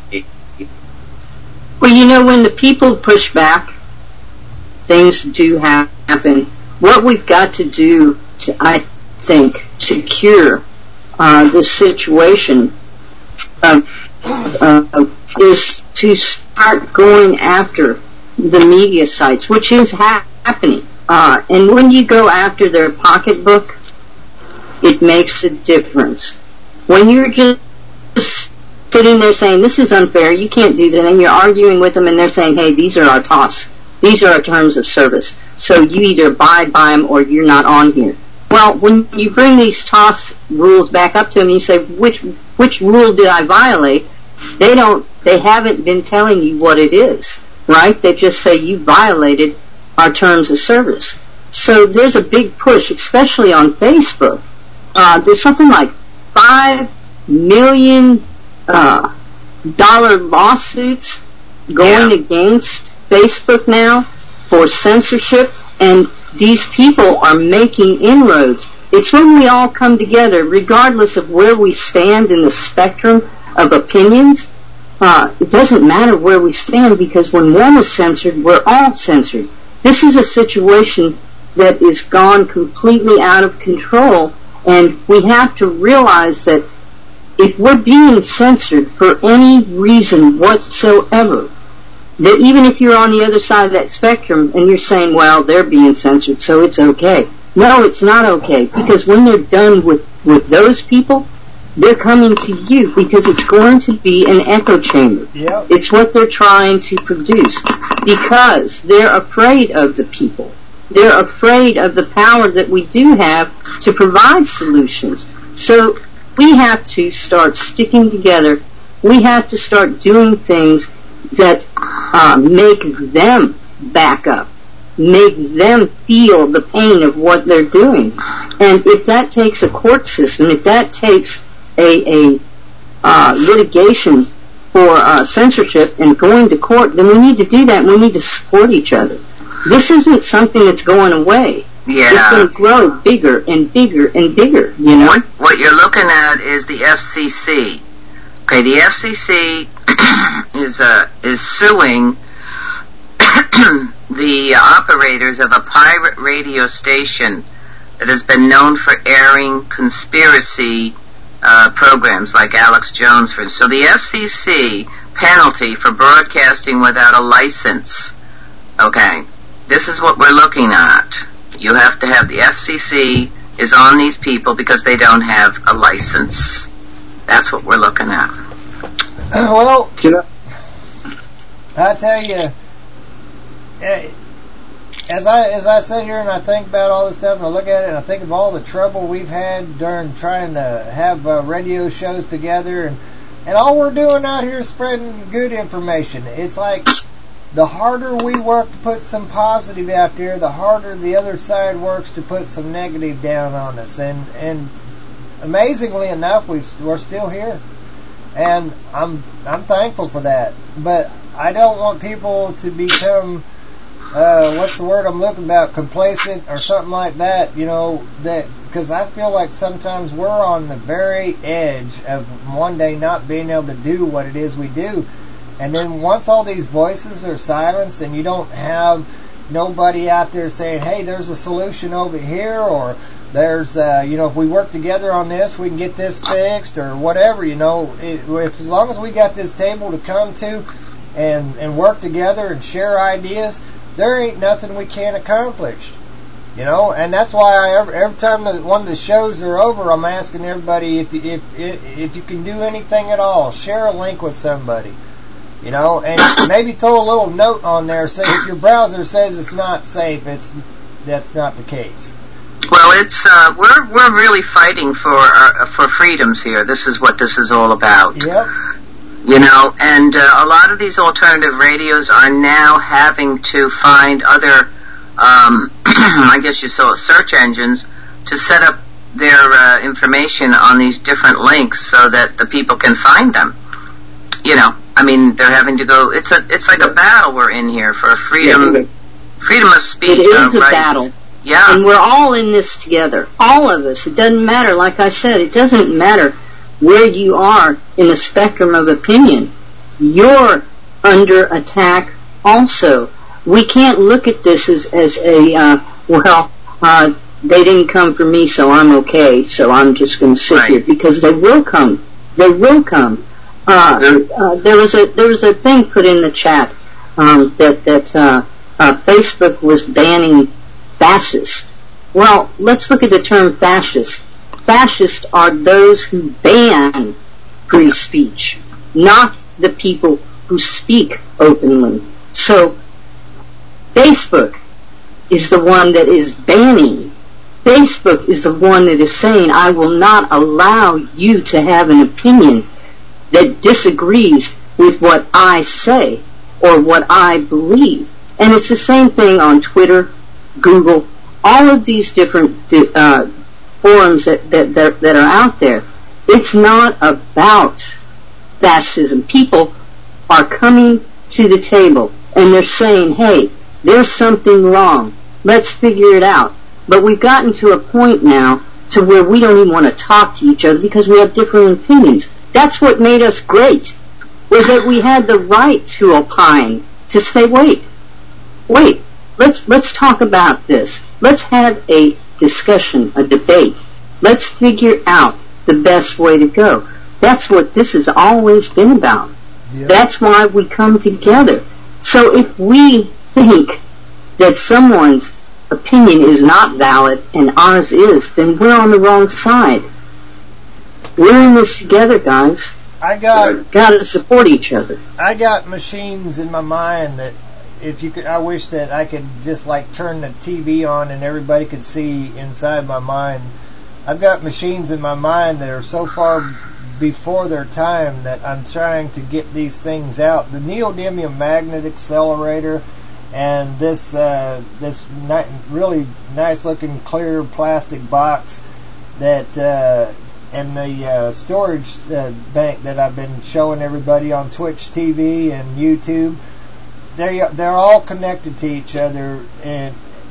Well, when the people push back, things do happen. What we've got to do, I think, to cure the situation is to start going after the media sites, which is happening. And when you go after their pocketbook, it makes a difference. When you're just sitting there saying, this is unfair, you can't do that, and you're arguing with them and they're saying, hey, these are our TOS. These are our terms of service. So you either abide by them or you're not on here. Well, when you bring these TOS rules back up to them and you say, which rule did I violate? They haven't been telling you what it is, right? They just say you violated our terms of service. So there's a big push, especially on Facebook. There's something like $5 million lawsuits going against Facebook now for censorship, and these people are making inroads. It's when we all come together, regardless of where we stand in the spectrum of opinions. It doesn't matter where we stand, because when one is censored, we're all censored. This is a situation that is gone completely out of control, and we have to realize that if we're being censored for any reason whatsoever, that even if you're on the other side of that spectrum and you're saying, well, they're being censored, so it's okay. No, it's not okay, because when they're done with those people, they're coming to you, because it's going to be an echo chamber. Yep. It's what they're trying to produce, because they're afraid of the people. They're afraid of the power that we do have to provide solutions. So we have to start sticking together. We have to start doing things that make them back up, make them feel the pain of what they're doing. And if that takes a court system, if that takes a litigation for censorship and going to court, then we need to do that, and we need to support each other. This isn't something that's going away. Yeah. It's going to grow bigger and bigger and bigger, What you're looking at is the FCC. Okay, the FCC is suing the operators of a pirate radio station that has been known for airing conspiracy programs like Alex Jones, for instance. So the FCC penalty for broadcasting without a license. Okay, this is what we're looking at. You have to have the FCC is on these people because they don't have a license. That's what we're looking at. Well, I tell you, as I sit here and I think about all this stuff and I look at it and I think of all the trouble we've had during trying to have radio shows together, and all we're doing out here is spreading good information. It's like the harder we work to put some positive out there, the harder the other side works to put some negative down on us. And amazingly enough, we're still here, and I'm thankful for that. But I don't want people to become what's the word I'm looking about, complacent or something like that. That because I feel like sometimes we're on the very edge of one day not being able to do what it is we do. And then once all these voices are silenced and you don't have nobody out there saying, hey, there's a solution over here, or there's, if we work together on this, we can get this fixed, or whatever, if as long as we got this table to come to and work together and share ideas, there ain't nothing we can't accomplish. You know, and that's why every time that one of the shows are over, I'm asking everybody if you can do anything at all, share a link with somebody. You know, and maybe throw a little note on there saying if your browser says it's not safe, that's not the case. Well, it's we're really fighting for freedoms here. This is what this is all about. Yep. You know, and a lot of these alternative radios are now having to find other, I guess you saw search engines to set up their information on these different links so that the people can find them. You know, I mean, they're having to go. It's like a battle we're in here for freedom of speech. It is a battle. Yeah. And we're all in this together. All of us. It doesn't matter. Like I said, it doesn't matter where you are in the spectrum of opinion. You're under attack also. We can't look at this as a, they didn't come for me, so I'm okay, so I'm just going to sit here. Because they will come. They will come. There was a thing put in the chat that Facebook was banning fascist. Well, let's look at the term fascist. Fascists are those who ban free speech, not the people who speak openly. So, Facebook is the one that is banning. Facebook is the one that is saying, I will not allow you to have an opinion that disagrees with what I say or what I believe. And it's the same thing on Twitter, Google, all of these different forums that are out there. It's not about fascism. People are coming to the table and they're saying, hey, there's something wrong. Let's figure it out. But we've gotten to a point now to where we don't even want to talk to each other because we have different opinions. That's what made us great, was that we had the right to opine, to say, wait, let's talk about this. Let's have a discussion, a debate. Let's figure out the best way to go. That's what this has always been about. Yeah. That's why we come together. So if we think that someone's opinion is not valid and ours is, then we're on the wrong side. We're in this together, guys. Gotta support each other. I got machines in my mind that I wish that I could just like turn the TV on and everybody could see inside my mind. I've got machines in my mind that are so far before their time that I'm trying to get these things out. The neodymium magnet accelerator and this really nice looking clear plastic box that and the storage bank that I've been showing everybody on Twitch TV and YouTube. They're all connected to each other, and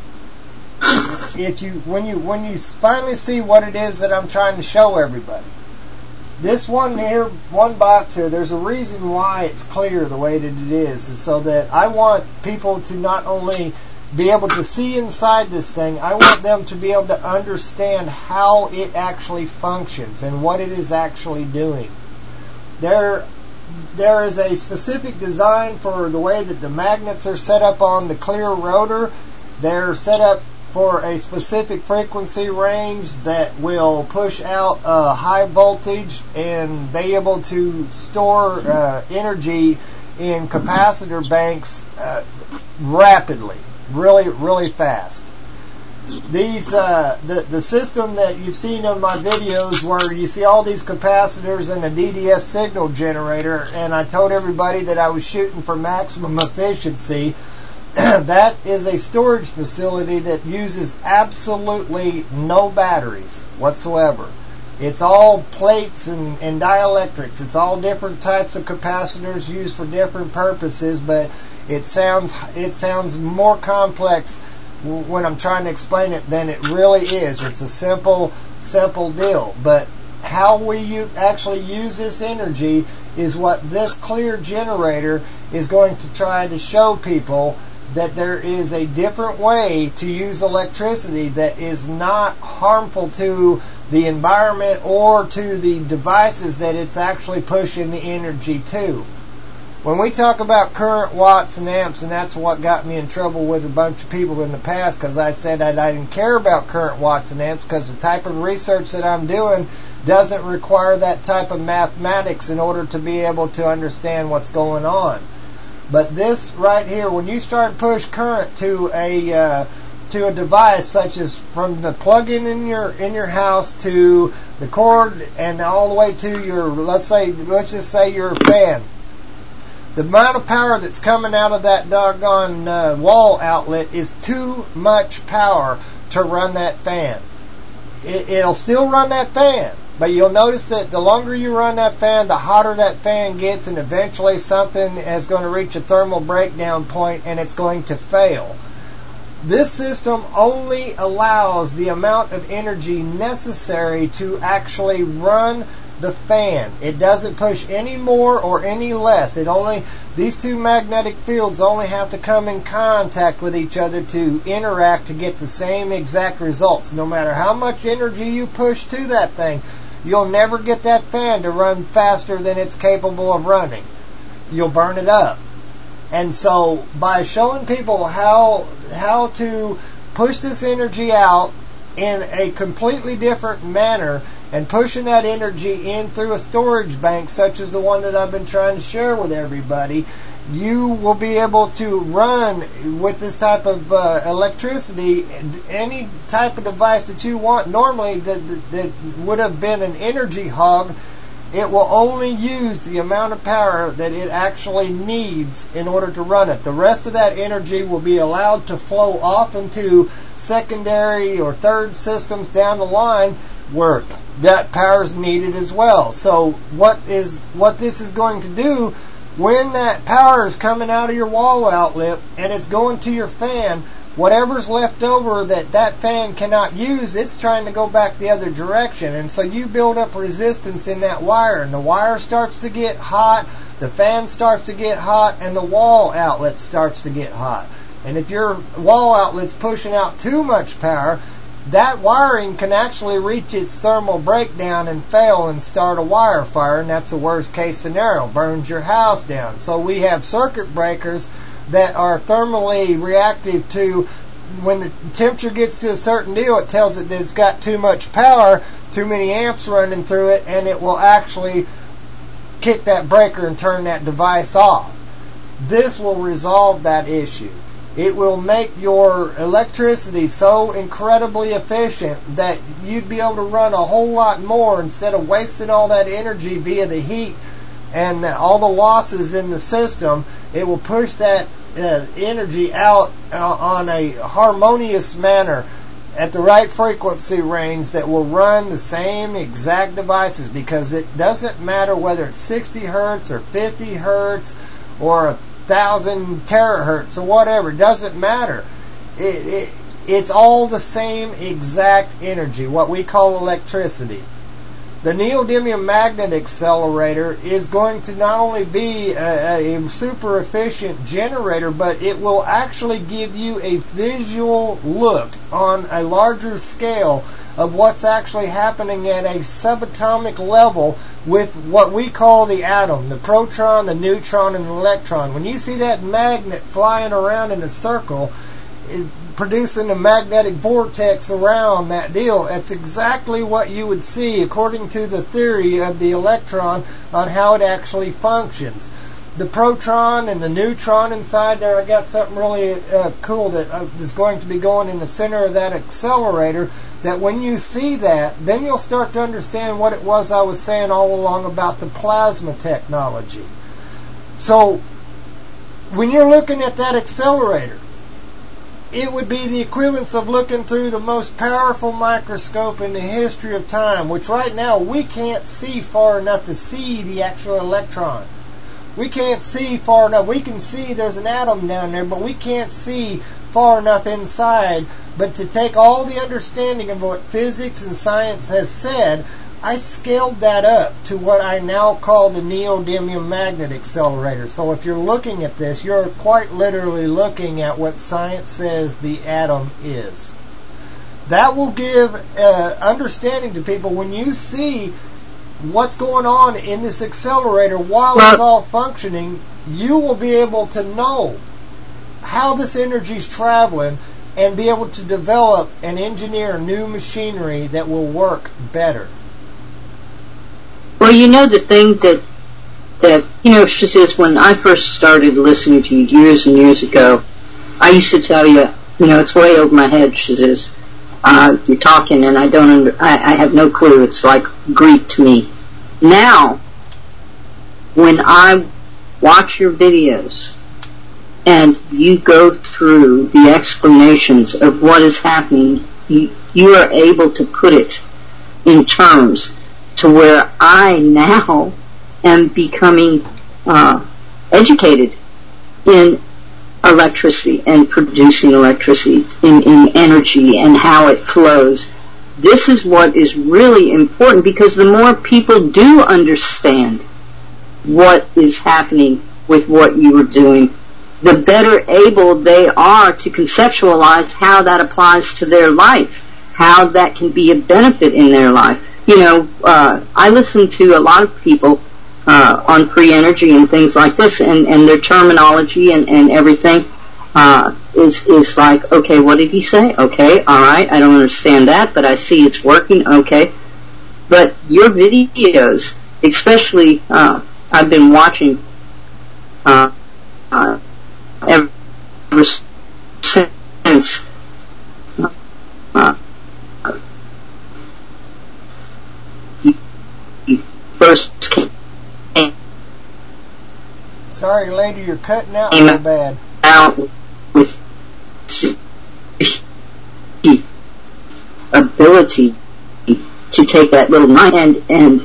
when you finally see what it is that I'm trying to show everybody, this one here, one box here, there's a reason why it's clear the way that it is so that I want people to not only be able to see inside this thing, I want them to be able to understand how it actually functions and what it is actually doing. There is a specific design for the way that the magnets are set up on the clear rotor. They're set up for a specific frequency range that will push out high voltage and be able to store energy in capacitor banks rapidly, really fast. These the system that you've seen on my videos where you see all these capacitors and a DDS signal generator, and I told everybody that I was shooting for maximum efficiency. That is a storage facility that uses absolutely no batteries whatsoever. It's all plates and dielectrics. It's all different types of capacitors used for different purposes, but it sounds more complex when I'm trying to explain it than it really is. It's a simple deal. But how we actually use this energy is what this clear generator is going to try to show people, that there is a different way to use electricity that is not harmful to the environment or to the devices that it's actually pushing the energy to. When we talk about current, watts, and amps, and that's what got me in trouble with a bunch of people in the past, because I said that I didn't care about current, watts, and amps, because the type of research that I'm doing doesn't require that type of mathematics in order to be able to understand what's going on. But this right here, when you start to push current to a device, such as from the plug-in in your house to the cord and all the way to your, let's just say your fan, the amount of power that's coming out of that doggone wall outlet is too much power to run that fan. It'll still run that fan, but you'll notice that the longer you run that fan, the hotter that fan gets, and eventually something is going to reach a thermal breakdown point and it's going to fail. This system only allows the amount of energy necessary to actually run the fan. It doesn't push any more or any less. These two magnetic fields only have to come in contact with each other to interact to get the same exact results. No matter how much energy you push to that thing, you'll never get that fan to run faster than it's capable of running. You'll burn it up. And so by showing people how to push this energy out in a completely different manner and pushing that energy in through a storage bank such as the one that I've been trying to share with everybody, you will be able to run with this type of electricity any type of device that you want. Normally that would have been an energy hog. It will only use the amount of power that it actually needs in order to run it. The rest of that energy will be allowed to flow off into secondary or third systems down the line where that power is needed as well. So what this is going to do, when that power is coming out of your wall outlet and it's going to your fan, whatever's left over that fan cannot use, it's trying to go back the other direction. And so you build up resistance in that wire, and the wire starts to get hot, the fan starts to get hot, and the wall outlet starts to get hot. And if your wall outlet's pushing out too much power, that wiring can actually reach its thermal breakdown and fail and start a wire fire, and that's a worst case scenario. Burns your house down. So we have circuit breakers that are thermally reactive to when the temperature gets to a certain deal, it tells it that it's got too much power, too many amps running through it, and it will actually kick that breaker and turn that device off. This will resolve that issue. It will make your electricity so incredibly efficient that you'd be able to run a whole lot more instead of wasting all that energy via the heat and all the losses in the system. It will push that energy out on a harmonious manner at the right frequency range that will run the same exact devices, because it doesn't matter whether it's 60 hertz or 50 hertz or 1,000 terahertz or whatever. It doesn't matter. It's all the same exact energy, what we call electricity. The neodymium magnet accelerator is going to not only be a super efficient generator, but it will actually give you a visual look on a larger scale of what's actually happening at a subatomic level with what we call the atom, the proton, the neutron, and the electron. When you see that magnet flying around in a circle, producing a magnetic vortex around that deal, that's exactly what you would see according to the theory of the electron on how it actually functions. The proton and the neutron inside there, I got something really cool that is going to be going in the center of that accelerator, that when you see that, then you'll start to understand what it was I was saying all along about the plasma technology. So when you're looking at that accelerator, it would be the equivalence of looking through the most powerful microscope in the history of time, which right now we can't see far enough to see the actual electron. We can't see far enough. We can see there's an atom down there, but we can't see far enough inside. But to take all the understanding of what physics and science has said, I scaled that up to what I now call the neodymium magnet accelerator. So if you're looking at this, you're quite literally looking at what science says the atom is. That will give understanding to people when you see what's going on in this accelerator while it's all functioning, you will be able to know how this energy is traveling and be able to develop and engineer new machinery that will work better. Well, you know, the thing that she says, when I first started listening to you years and years ago, I used to tell you, it's way over my head, she says. You're talking and I have no clue. It's like Greek to me. Now, when I watch your videos and you go through the explanations of what is happening, you are able to put it in terms to where I now am becoming educated in electricity and producing electricity, in energy and how it flows. This is what is really important, because the more people do understand what is happening with what you are doing, the better able they are to conceptualize how that applies to their life, how that can be a benefit in their life. I listen to a lot of people on free energy and things like this, and their terminology and everything is like, okay, what did he say? Okay, all right, I don't understand that, but I see it's working. Okay, but your videos, especially, I've been watching ever since. First came. Sorry, lady, you're cutting out so bad. Out with ability to take that little mind and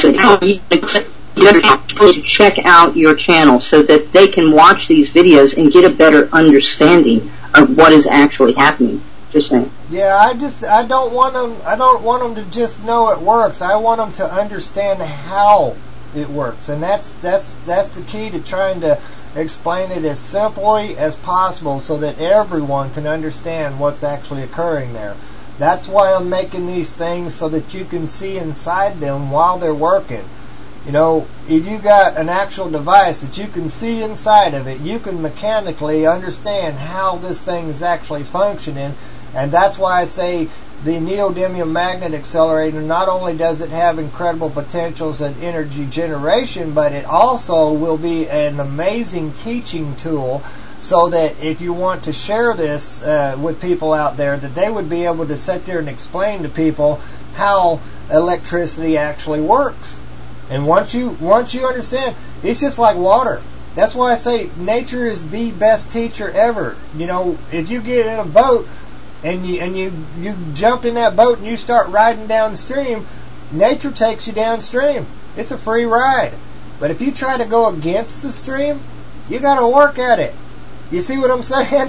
check out your channel so that they can watch these videos and get a better understanding of what is actually happening. Just saying. Yeah, I don't want them to just know it works. I want them to understand how it works, and that's the key to trying to explain it as simply as possible so that everyone can understand what's actually occurring there. That's why I'm making these things so that you can see inside them while they're working. If you got an actual device that you can see inside of it, you can mechanically understand how this thing is actually functioning. And that's why I say the neodymium magnet accelerator, not only does it have incredible potentials in energy generation, but it also will be an amazing teaching tool, so that if you want to share this with people out there, that they would be able to sit there and explain to people how electricity actually works. And once you understand, it's just like water. That's why I say nature is the best teacher ever. If you get in a boat and you jump in that boat and you start riding downstream, nature takes you downstream. It's a free ride. But if you try to go against the stream, you got to work at it. You see what I'm saying?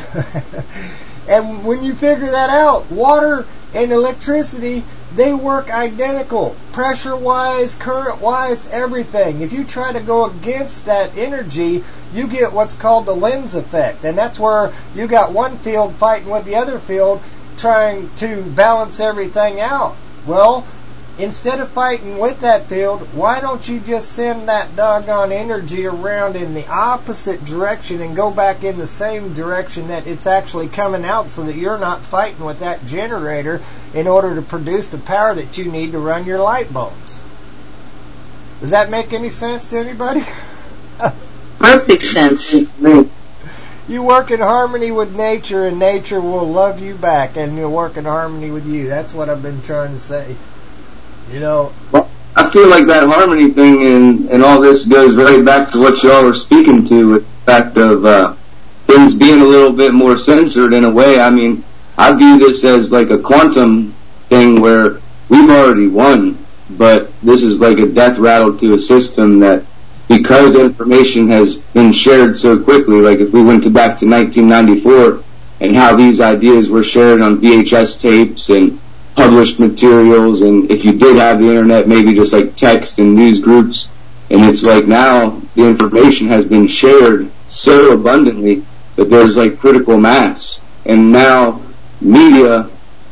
And when you figure that out, water and electricity, they work identical. Pressure-wise, current-wise, everything. If you try to go against that energy, you get what's called the lens effect. And that's where you got one field fighting with the other field trying to balance everything out. Well, instead of fighting with that field, why don't you just send that doggone energy around in the opposite direction and go back in the same direction that it's actually coming out, so that you're not fighting with that generator in order to produce the power that you need to run your light bulbs? Does that make any sense to anybody? Perfect sense. You work in harmony with nature, and nature will love you back, and you'll work in harmony with you. That's what I've been trying to say. Well, I feel like that harmony thing and all this goes right back to what y'all were speaking to, with the fact of things being a little bit more censored in a way. I mean, I view this as like a quantum thing where we've already won, but this is like a death rattle to a system that, because information has been shared so quickly, like if we went back to 1994 and how these ideas were shared on VHS tapes and published materials, and if you did have the internet, maybe just like text and news groups, and it's like now the information has been shared so abundantly that there's like critical mass, and now media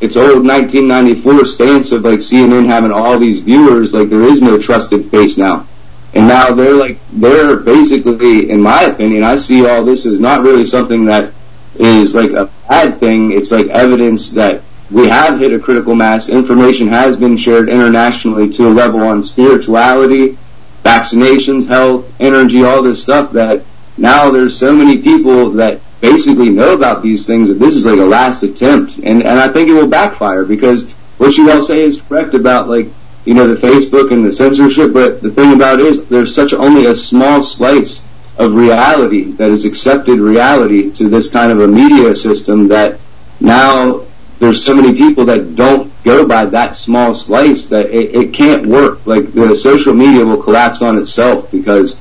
its old 1994 stance of like CNN having all these viewers. Like, there is no trusted face now. And now they're basically, in my opinion, I see all this as not really something that is like a bad thing. It's like evidence that we have hit a critical mass. Information has been shared internationally to a level on spirituality, vaccinations, health, energy, all this stuff, that now there's so many people that basically know about these things that this is like a last attempt. And I think it will backfire, because what you all say is correct about, like, you know, the Facebook and the censorship, but the thing about it is there's only a small slice of reality that is accepted reality to this kind of a media system, that now there's so many people that don't go by that small slice that it can't work. Like, the social media will collapse on itself, because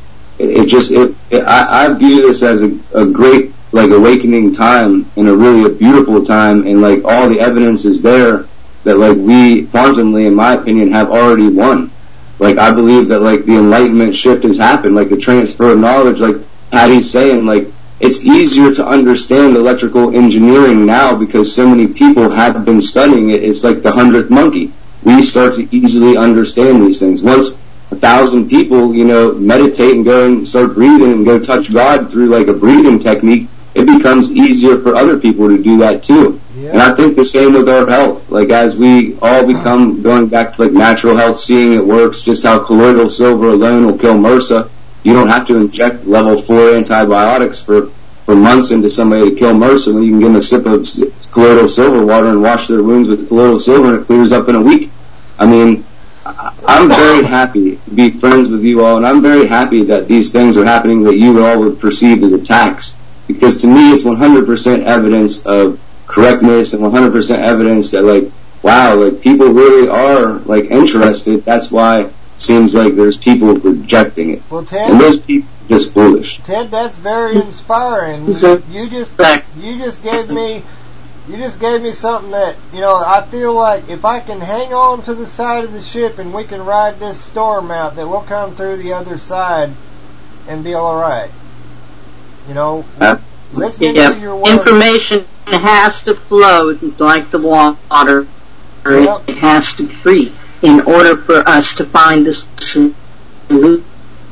I view this as a great, like, awakening time, and a beautiful time, and like all the evidence is there that, like, we quantumly, in my opinion, have already won. Like, I believe that, like, the enlightenment shift has happened, like the transfer of knowledge, like Patty's saying, like, it's easier to understand electrical engineering now because so many people have been studying it. It's like the 100th monkey. We start to easily understand these things. Once 1,000 people, you know, meditate and go and start breathing and go touch God through like a breathing technique, it becomes easier for other people to do that too. Yeah. And I think the same with our health. Like, as we all become going back to like natural health, seeing it works, just how colloidal silver alone will kill MRSA. You don't have to inject level 4 antibiotics for months into somebody to kill MRSA, when you can give them a sip of colloidal silver water and wash their wounds with colloidal silver, and it clears up in a week. I mean, I'm very happy to be friends with you all, and I'm very happy that these things are happening that you all would perceive as attacks, because to me it's 100% evidence of correctness, and 100% evidence that, like, wow, like, people really are, like, interested. That's why it seems like there's people rejecting it. Well, Ted, and those people are just foolish. Ted, that's very inspiring. You just gave me something that, you know, I feel like if I can hang on to the side of the ship and we can ride this storm out, that we'll come through the other side and be all right. You know, listening to your words. Information has to flow like the water. Yep. It has to be free in order for us to find the solution.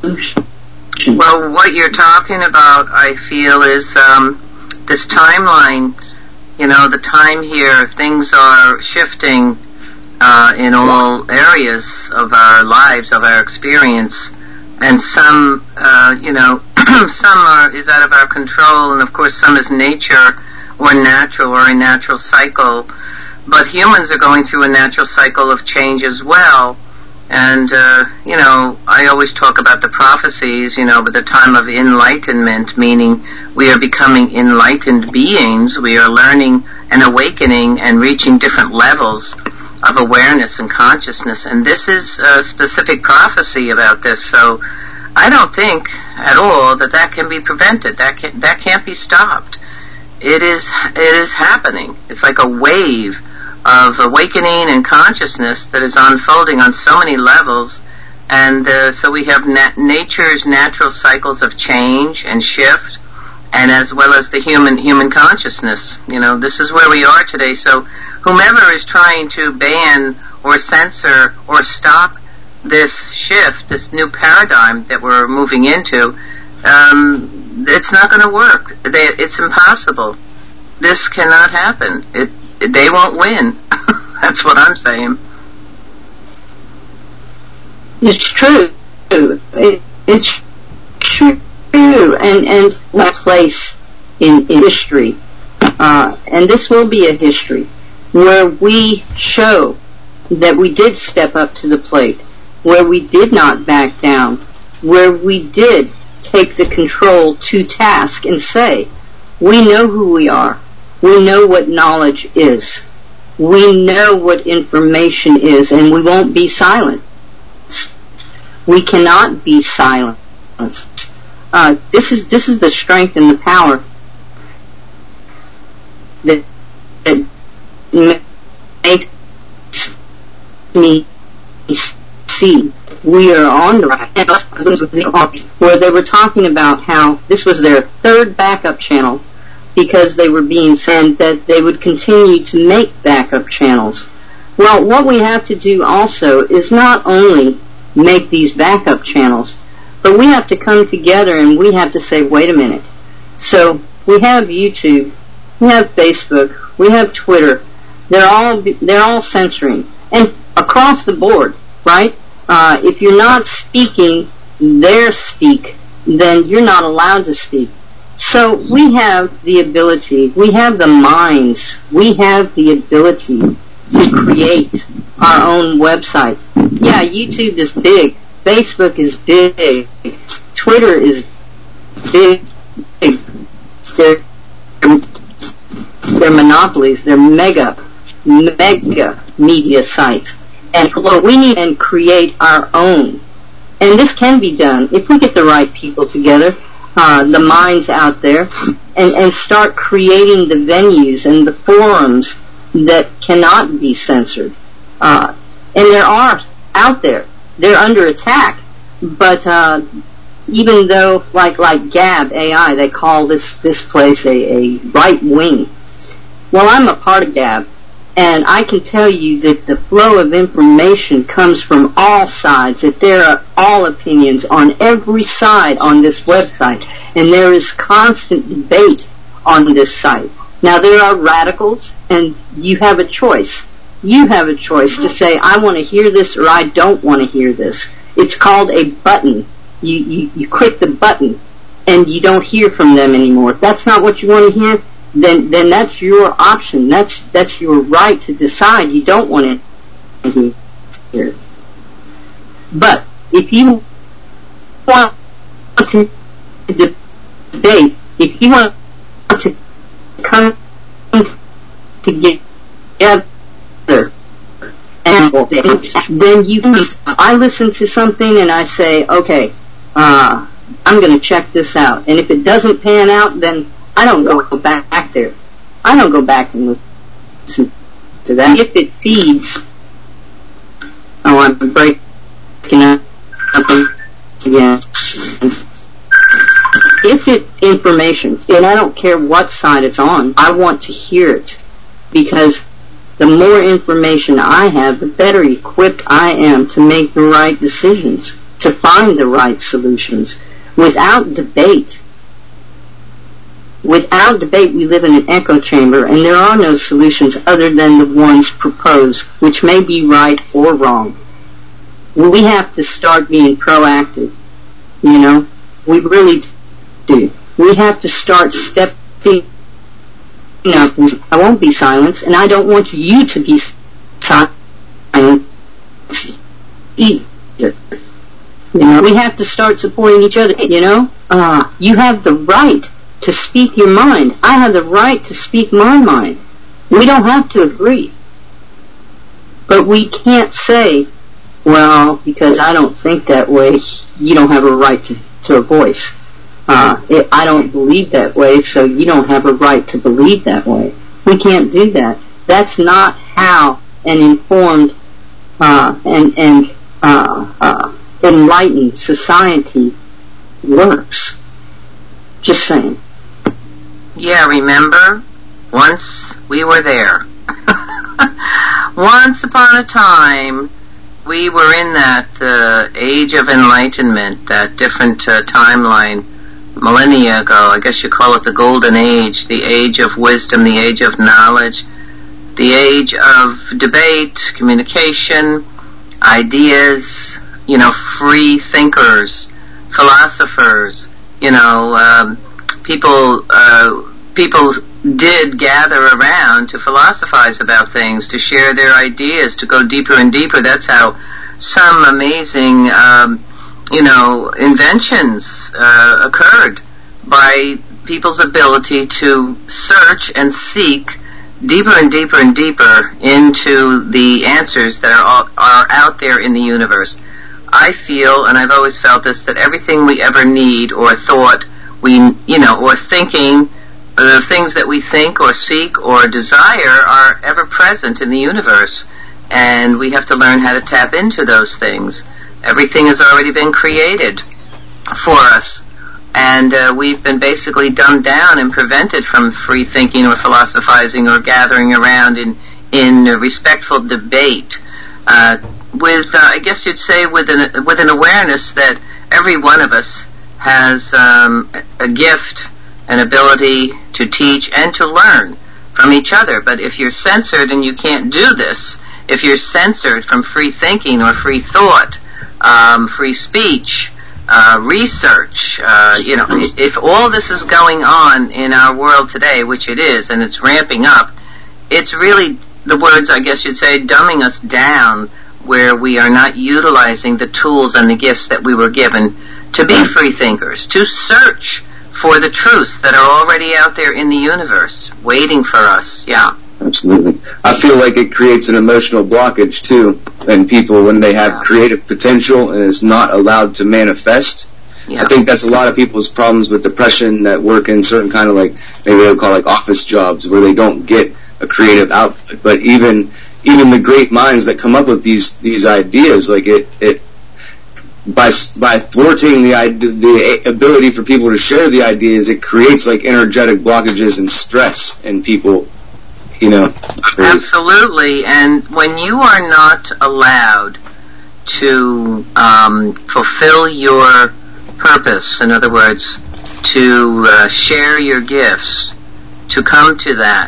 Well, what you're talking about, I feel, is this timeline. You know, the time here, things are shifting in all areas of our lives, of our experience, and some, you know, some is out of our control, and of course some is nature or natural, or a natural cycle. But humans are going through a natural cycle of change as well. And, you know, I always talk about the prophecies, you know, but the time of enlightenment, meaning we are becoming enlightened beings. We are learning and awakening and reaching different levels of awareness and consciousness. And this is a specific prophecy about this. So I don't think at all that can be prevented. That can't be stopped. It is happening. It's like a wave of awakening and consciousness that is unfolding on so many levels, and so we have nature's natural cycles of change and shift, and as well as the human consciousness. You know, this is where we are today. So whomever is trying to ban or censor or stop this shift, this new paradigm that we're moving into, it's not going to work. It's impossible. This cannot happen. They won't win. That's what I'm saying. It's true. It's true. And my place in history, and this will be a history, where we show that we did step up to the plate, where we did not back down, where we did take the control to task and say, we know who we are. We know what knowledge is. We know what information is, and we won't be silent. We cannot be silent. This is the strength and the power that makes me see we are on the right. Where they were talking about how this was their third backup channel because they were being sent, that they would continue to make backup channels. Well, what we have to do also is not only make these backup channels, but we have to come together and we have to say, wait a minute. So we have YouTube, we have Facebook, we have Twitter. They're all censoring, and across the board, right? If you're not speaking their speak, then you're not allowed to speak. So we have the ability, we have the minds, we have the ability to create our own websites. Yeah, YouTube is big, Facebook is big, Twitter is big. They're monopolies, they're mega media sites. And we need to create our own. And this can be done if we get the right people together, the minds out there, and start creating the venues and the forums that cannot be censored. And there are out there. They're under attack. But even though, like Gab AI, they call this place a right wing. Well, I'm a part of Gab, and I can tell you that the flow of information comes from all sides, that there are all opinions on every side on this website, and there is constant debate on this site. Now, there are radicals, and you have a choice. You have a choice to say, I want to hear this or I don't want to hear this. It's called a button. You click the button, and you don't hear from them anymore. If that's not what you want to hear, then that's your option. That's your right to decide you don't want to hear. But if you want to debate, if you want to come together, and then I listen to something and I say, okay, I'm going to check this out. And if it doesn't pan out, then I don't go back there. I don't go back and listen to that. If it feeds, I'm breaking up again. If it's information, and I don't care what side it's on, I want to hear it, because the more information I have, the better equipped I am to make the right decisions, to find the right solutions. Without debate, we live in an echo chamber, and there are no solutions other than the ones proposed, which may be right or wrong. We have to start being proactive, you know? We really do. We have to start stepping up. I won't be silenced, and I don't want you to be silent either. You know, we have to start supporting each other, you know? You have the right to speak your mind. I have the right to speak my mind. We don't have to agree. But we can't say, well, because I don't think that way, you don't have a right to a voice. I don't believe that way, so you don't have a right to believe that way. We can't do that. That's not how an informed and enlightened society works. Just saying. Yeah, remember? Once we were there. Once upon a time, we were in that age of enlightenment, that different timeline, millennia ago. I guess you call it the golden age, the age of wisdom, the age of knowledge, the age of debate, communication, ideas, you know, free thinkers, philosophers, you know, people did gather around to philosophize about things, to share their ideas, to go deeper and deeper. That's how some amazing, you know, inventions occurred, by people's ability to search and seek deeper and deeper and deeper into the answers that are out there in the universe. I feel, and I've always felt this, that everything we ever need or thought we, you know, or thinking, the things that we think or seek or desire are ever present in the universe, and we have to learn how to tap into those things. Everything has already been created for us, And we've been basically dumbed down and prevented from free thinking or philosophizing or gathering around in respectful debate with, I guess you'd say, with an awareness that every one of us has a gift, an ability to teach and to learn from each other. But if you're censored and you can't do this, if you're censored from free thinking or free thought, free speech, research, if all this is going on in our world today, which it is, and it's ramping up, it's really, the words, I guess you'd say, dumbing us down, where we are not utilizing the tools and the gifts that we were given to be free thinkers, to search for the truths that are already out there in the universe, waiting for us. Yeah. Absolutely. I feel like it creates an emotional blockage, too, in people when they have creative potential and it's not allowed to manifest. Yeah. I think that's a lot of people's problems with depression that work in certain kind of, like, maybe they'll call like office jobs, where they don't get a creative output. But even the great minds that come up with these ideas, like it by thwarting the ability for people to share the ideas, it creates like energetic blockages and stress in people. Absolutely. And when you are not allowed to fulfill your purpose, in other words, to share your gifts, to come to that,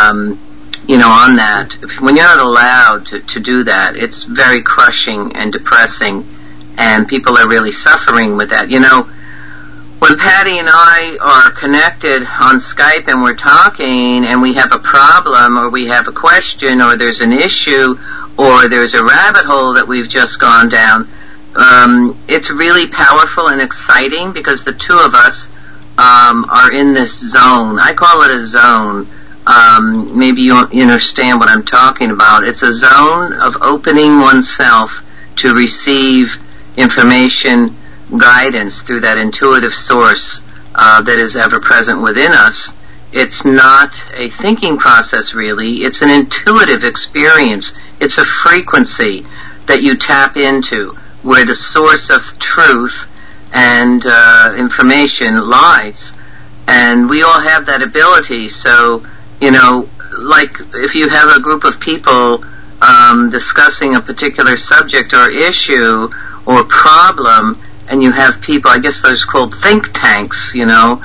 on that, when you're not allowed to do that, it's very crushing and depressing, and people are really suffering with that. When Patty and I are connected on Skype and we're talking and we have a problem or we have a question or there's an issue or there's a rabbit hole that we've just gone down, it's really powerful and exciting because the two of us are in this zone. I call it a zone. Maybe you understand what I'm talking about. It's a zone of opening oneself to receive information, guidance through that intuitive source that is ever present within us. It's not a thinking process, really. It's an intuitive experience. It's a frequency that you tap into where the source of truth and information lies. And we all have that ability. So, like if you have a group of people discussing a particular subject or issue or problem, and you have people, I guess those called think tanks,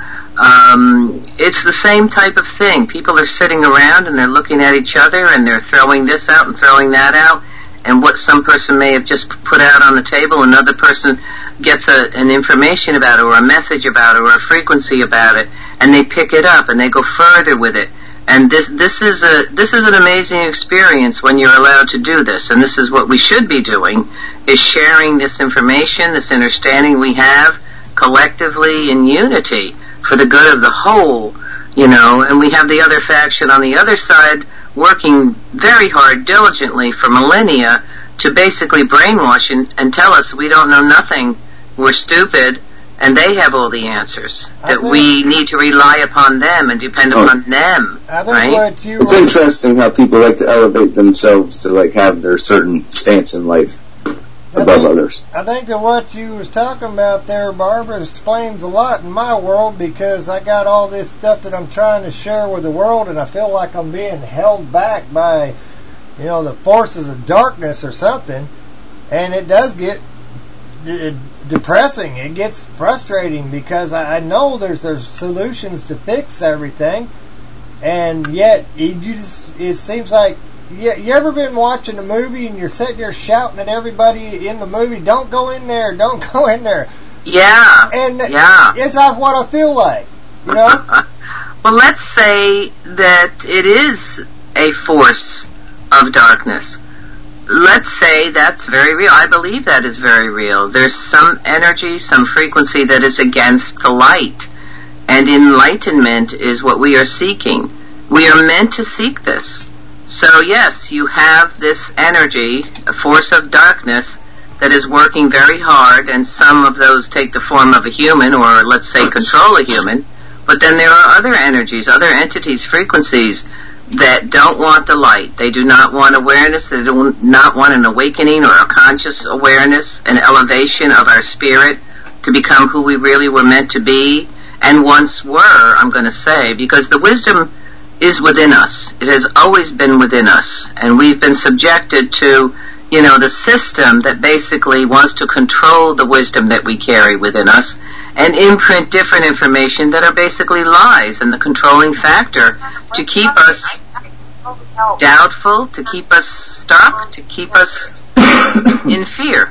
it's the same type of thing. People are sitting around and they're looking at each other and they're throwing this out and throwing that out, and what some person may have just put out on the table, another person gets an information about it or a message about it or a frequency about it, and they pick it up and they go further with it. And this is an amazing experience when you're allowed to do this, and this is what we should be doing, is sharing this information, this understanding we have collectively in unity for the good of the whole, and we have the other faction on the other side working very hard, diligently for millennia to basically brainwash and tell us we don't know nothing, we're stupid, and they have all the answers. That we need to rely upon them and depend upon them. Right? It's interesting how people like to elevate themselves to like have their certain stance in life above others. I think that what you was talking about there, Barbara, explains a lot in my world, because I got all this stuff that I'm trying to share with the world, and I feel like I'm being held back by, the forces of darkness or something, and it does get depressing. It gets frustrating because I know there's solutions to fix everything, and yet it seems like you ever been watching a movie and you're sitting there shouting at everybody in the movie, don't go in there, don't go in there. Yeah. And it's not what I feel like, Well, let's say that it is a force of darkness. Let's say that's very real. I believe that is very real. There's some energy, some frequency that is against the light. And enlightenment is what we are seeking. We are meant to seek this. So yes, you have this energy, a force of darkness, that is working very hard, and some of those take the form of a human, or let's say control a human. But then there are other energies, other entities, frequencies, that don't want the light. They do not want awareness. They do not want an awakening or a conscious awareness, an elevation of our spirit to become who we really were meant to be and once were, I'm going to say, because the wisdom is within us. It has always been within us, and we've been subjected to, the system that basically wants to control the wisdom that we carry within us and imprint different information that are basically lies and the controlling factor to keep us doubtful, to keep us stuck, to keep us in fear.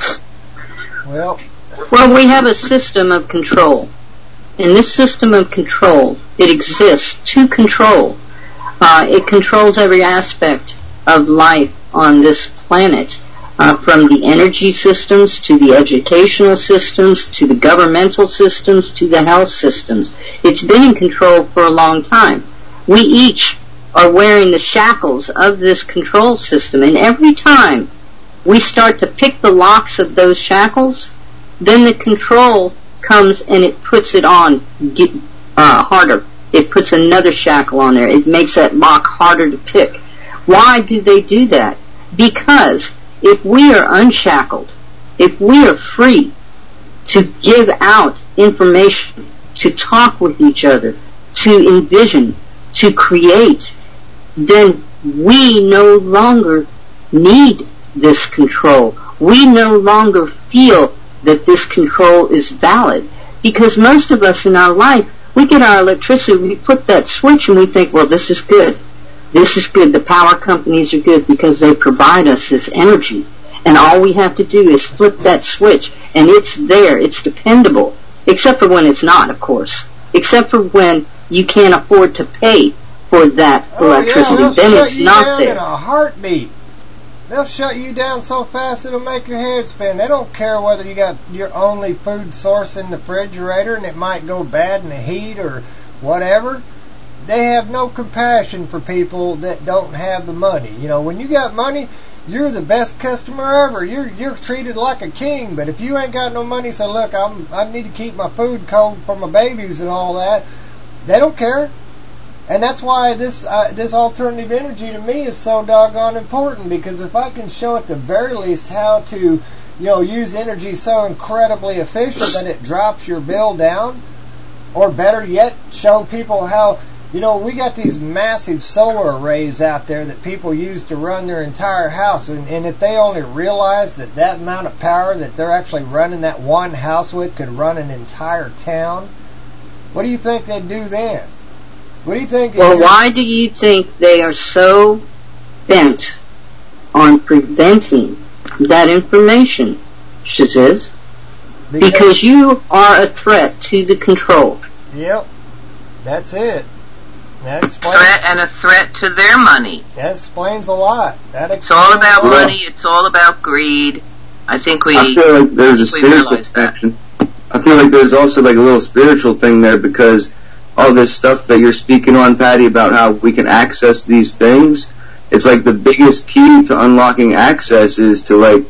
Well, we have a system of control. And this system of control, it exists to control. It controls every aspect of life on this planet, from the energy systems to the educational systems to the governmental systems to the health systems. It's been in control for a long time. We each are wearing the shackles of this control system, and every time we start to pick the locks of those shackles, then the control comes and it puts it on harder. It puts another shackle on there. It makes that lock harder to pick. Why do they do that? Because if we are unshackled, if we are free to give out information, to talk with each other, to envision, to create, then we no longer need this control. We no longer feel that this control is valid, because most of us in our life, we get our electricity, we flip that switch and we think, well, this is good. This is good. The power companies are good because they provide us this energy. And all we have to do is flip that switch and it's there. It's dependable. Except for when it's not, of course. Except for when you can't afford to pay for that electricity. Yeah, then it's not there. In a heartbeat. They'll shut you down so fast it'll make your head spin. They don't care whether you got your only food source in the refrigerator and it might go bad in the heat or whatever. They have no compassion for people that don't have the money. When you got money, you're the best customer ever. You're treated like a king. But if you ain't got no money, say, look, I need to keep my food cold for my babies and all that. They don't care. And that's why this alternative energy to me is so doggone important, because if I can show at the very least how to, use energy so incredibly efficient that it drops your bill down, or better yet, show people how, we got these massive solar arrays out there that people use to run their entire house, and if they only realize that amount of power that they're actually running that one house with could run an entire town, what do you think they'd do then? What do you think? Well, why do you think they are so bent on preventing that information, Shaziz? Because you are a threat to the control. Yep, that's it. That explains. Threat and a threat to their money. That explains a lot. It's all about money. It's all about greed. I feel like there's a spiritual connection. I feel like there's also like a little spiritual thing there, because all this stuff that you're speaking on, Patty, about how we can access these things, it's like the biggest key to unlocking access is to like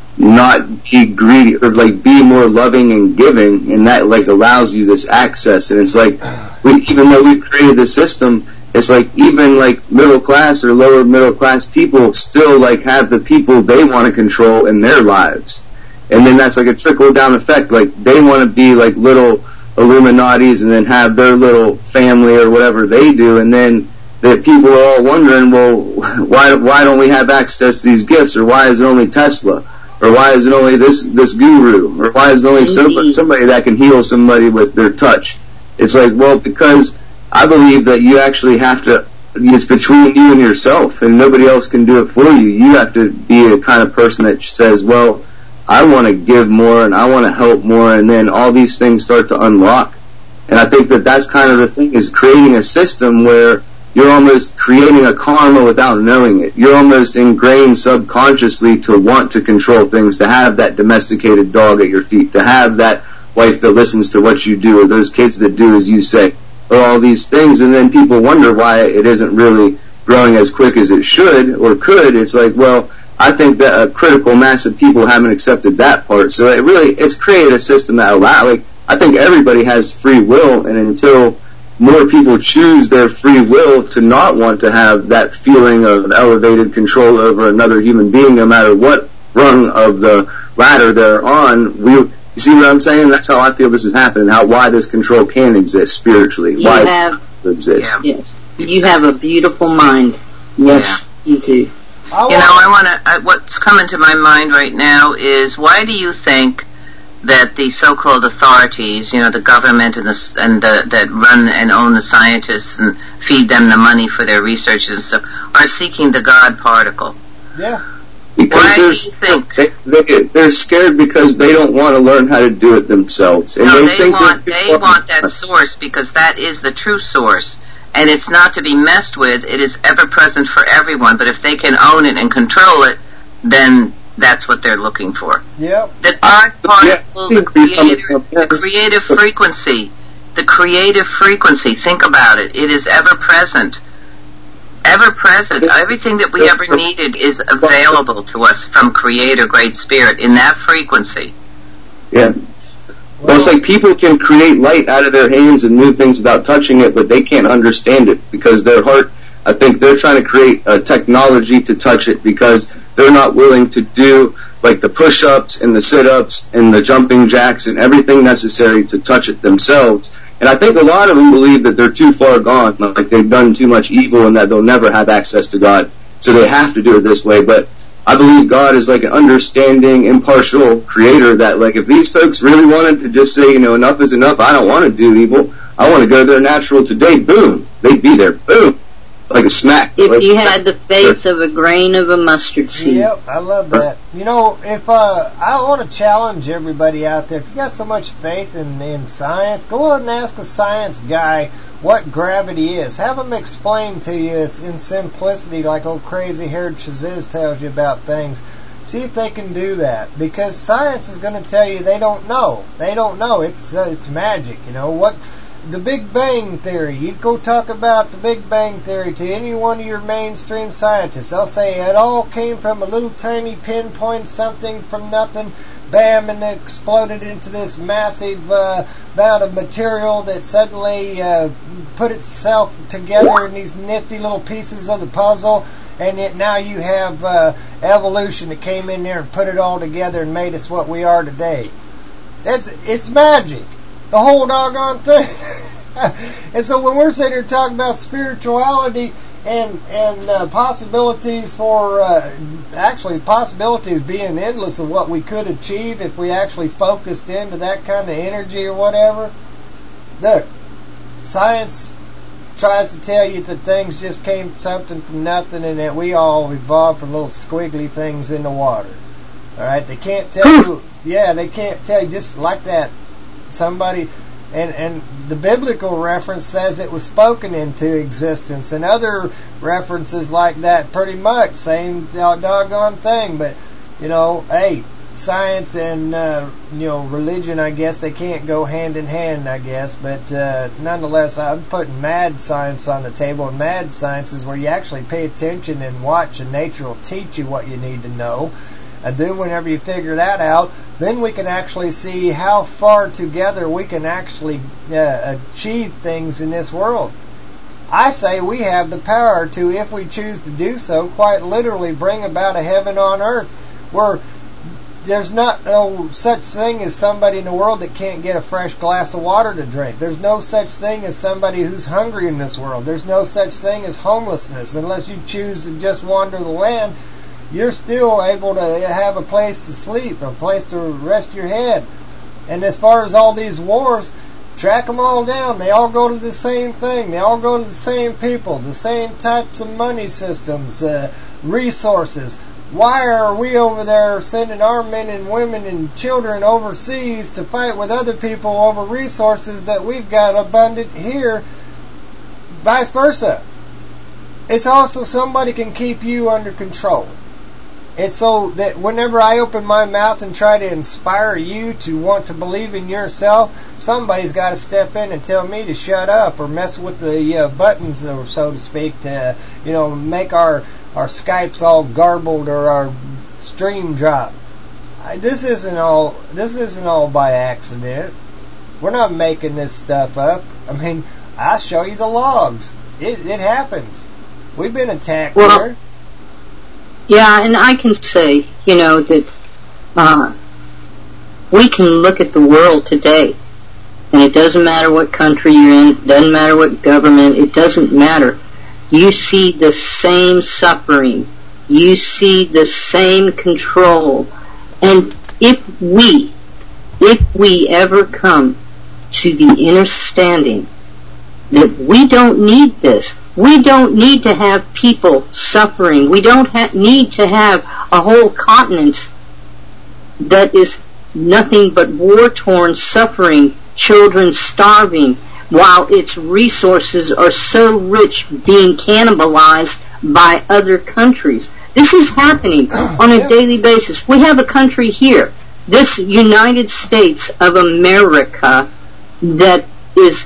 not be greedy, or like be more loving and giving, and that like allows you this access. And it's like, even though we've created the system, it's like even like middle class or lower middle class people still like have the people they want to control in their lives. And then that's like a trickle down effect. Like they want to be like little Illuminatis and then have their little family or whatever they do, and then the people are all wondering, well, why don't we have access to these gifts, or why is it only Tesla, or why is it only this guru, or why is it only somebody that can heal somebody with their touch? It's like, well, because I believe that you actually have to, it's between you and yourself, and nobody else can do it for you. You have to be a kind of person that says, well, I want to give more and I want to help more, and then all these things start to unlock. And I think that that's kind of the thing, is creating a system where you're almost creating a karma without knowing it. You're almost ingrained subconsciously to want to control things, to have that domesticated dog at your feet, to have that wife that listens to what you do, or those kids that do as you say, or all these things. And then people wonder why it isn't really growing as quick as it should or could. It's like, well, I think that a critical mass of people haven't accepted that part. So it's created a system that I think everybody has free will, and until more people choose their free will to not want to have that feeling of elevated control over another human being, no matter what rung of the ladder they're on, You see what I'm saying? That's how I feel this is happening. Why this control can exist spiritually. Why it exists. Yes. You have a beautiful mind. Yes, you do. What's coming to my mind right now is, why do you think that the so-called authorities, the government that run and own the scientists and feed them the money for their research and stuff, are seeking the God particle? Yeah. Because they're scared because they don't want to learn how to do it themselves. And they want that source, because that is the true source. And it's not to be messed with. It is ever present for everyone. But if they can own it and control it, then that's what they're looking for. Yep. The God particle, the creative frequency. The creative frequency. Think about it. It is ever present. Ever present. Everything that we ever needed is available to us from Creator Great Spirit in that frequency. Yeah. Well, it's like people can create light out of their hands and move things without touching it, but they can't understand it because their heart, I think they're trying to create a technology to touch it because they're not willing to do like the push-ups and the sit-ups and the jumping jacks and everything necessary to touch it themselves. And I think a lot of them believe that they're too far gone, like they've done too much evil and that they'll never have access to God. So they have to do it this way. But I believe God is like an understanding, impartial creator that, like, if these folks really wanted to just say, enough is enough, I don't want to do evil, I want to go to their natural today, boom, they'd be there, boom, like a smack. If you had the faith of a grain of a mustard seed. Yep, I love that. If I want to challenge everybody out there, if you got so much faith in science, go out and ask a science guy what gravity is. Have them explain to you in simplicity, like old crazy-haired Shaziz tells you about things. See if they can do that, because science is going to tell you they don't know. They don't know. It's magic. What the Big Bang Theory. You go talk about the Big Bang Theory to any one of your mainstream scientists. They'll say it all came from a little tiny pinpoint something from nothing, bam, and it exploded into this massive amount of material that suddenly put itself together in these nifty little pieces of the puzzle, and yet now you have evolution that came in there and put it all together and made us what we are today. It's magic. The whole doggone thing. And so when we're sitting here talking about spirituality and possibilities for actually possibilities being endless of what we could achieve if we actually focused into that kind of energy or whatever. Look, science tries to tell you that things just came something from nothing and that we all evolved from little squiggly things in the water. All right, they can't tell you. Yeah, they can't tell you just like that. Somebody, and the biblical reference says it was spoken into existence, and other references like that, pretty much same doggone thing. But hey, science and religion, I guess they can't go hand in hand, I guess. But nonetheless, I'm putting mad science on the table, and mad science is where you actually pay attention and watch, and nature will teach you what you need to know. And then whenever you figure that out, then we can actually see how far together we can actually achieve things in this world. I say we have the power to, if we choose to do so, quite literally bring about a heaven on earth where there's not no such thing as somebody in the world that can't get a fresh glass of water to drink. There's no such thing as somebody who's hungry in this world. There's no such thing as homelessness unless you choose to just wander the land. You're still able to have a place to sleep, a place to rest your head. And as far as all these wars, track them all down. They all go to the same thing. They all go to the same people, the same types of money systems, resources. Why are we over there sending our men and women and children overseas to fight with other people over resources that we've got abundant here? Vice versa. It's also somebody can keep you under control. It's so that whenever I open my mouth and try to inspire you to want to believe in yourself, somebody's got to step in and tell me to shut up or mess with the buttons, so to speak, to make our Skypes all garbled or our stream drop. This isn't all by accident. We're not making this stuff up. I mean, I'll show you the logs. It happens. We've been attacked here. Yeah, and I can say, that We can look at the world today, and it doesn't matter what country you're in, it doesn't matter what government, it doesn't matter. You see the same suffering. You see the same control. And if we ever come to the understanding that we don't need this, we don't need to have people suffering, we don't need to have a whole continent that is nothing but war-torn, suffering, children starving, while its resources are so rich being cannibalized by other countries. This is happening on a daily basis. We have a country here, this United States of America, that is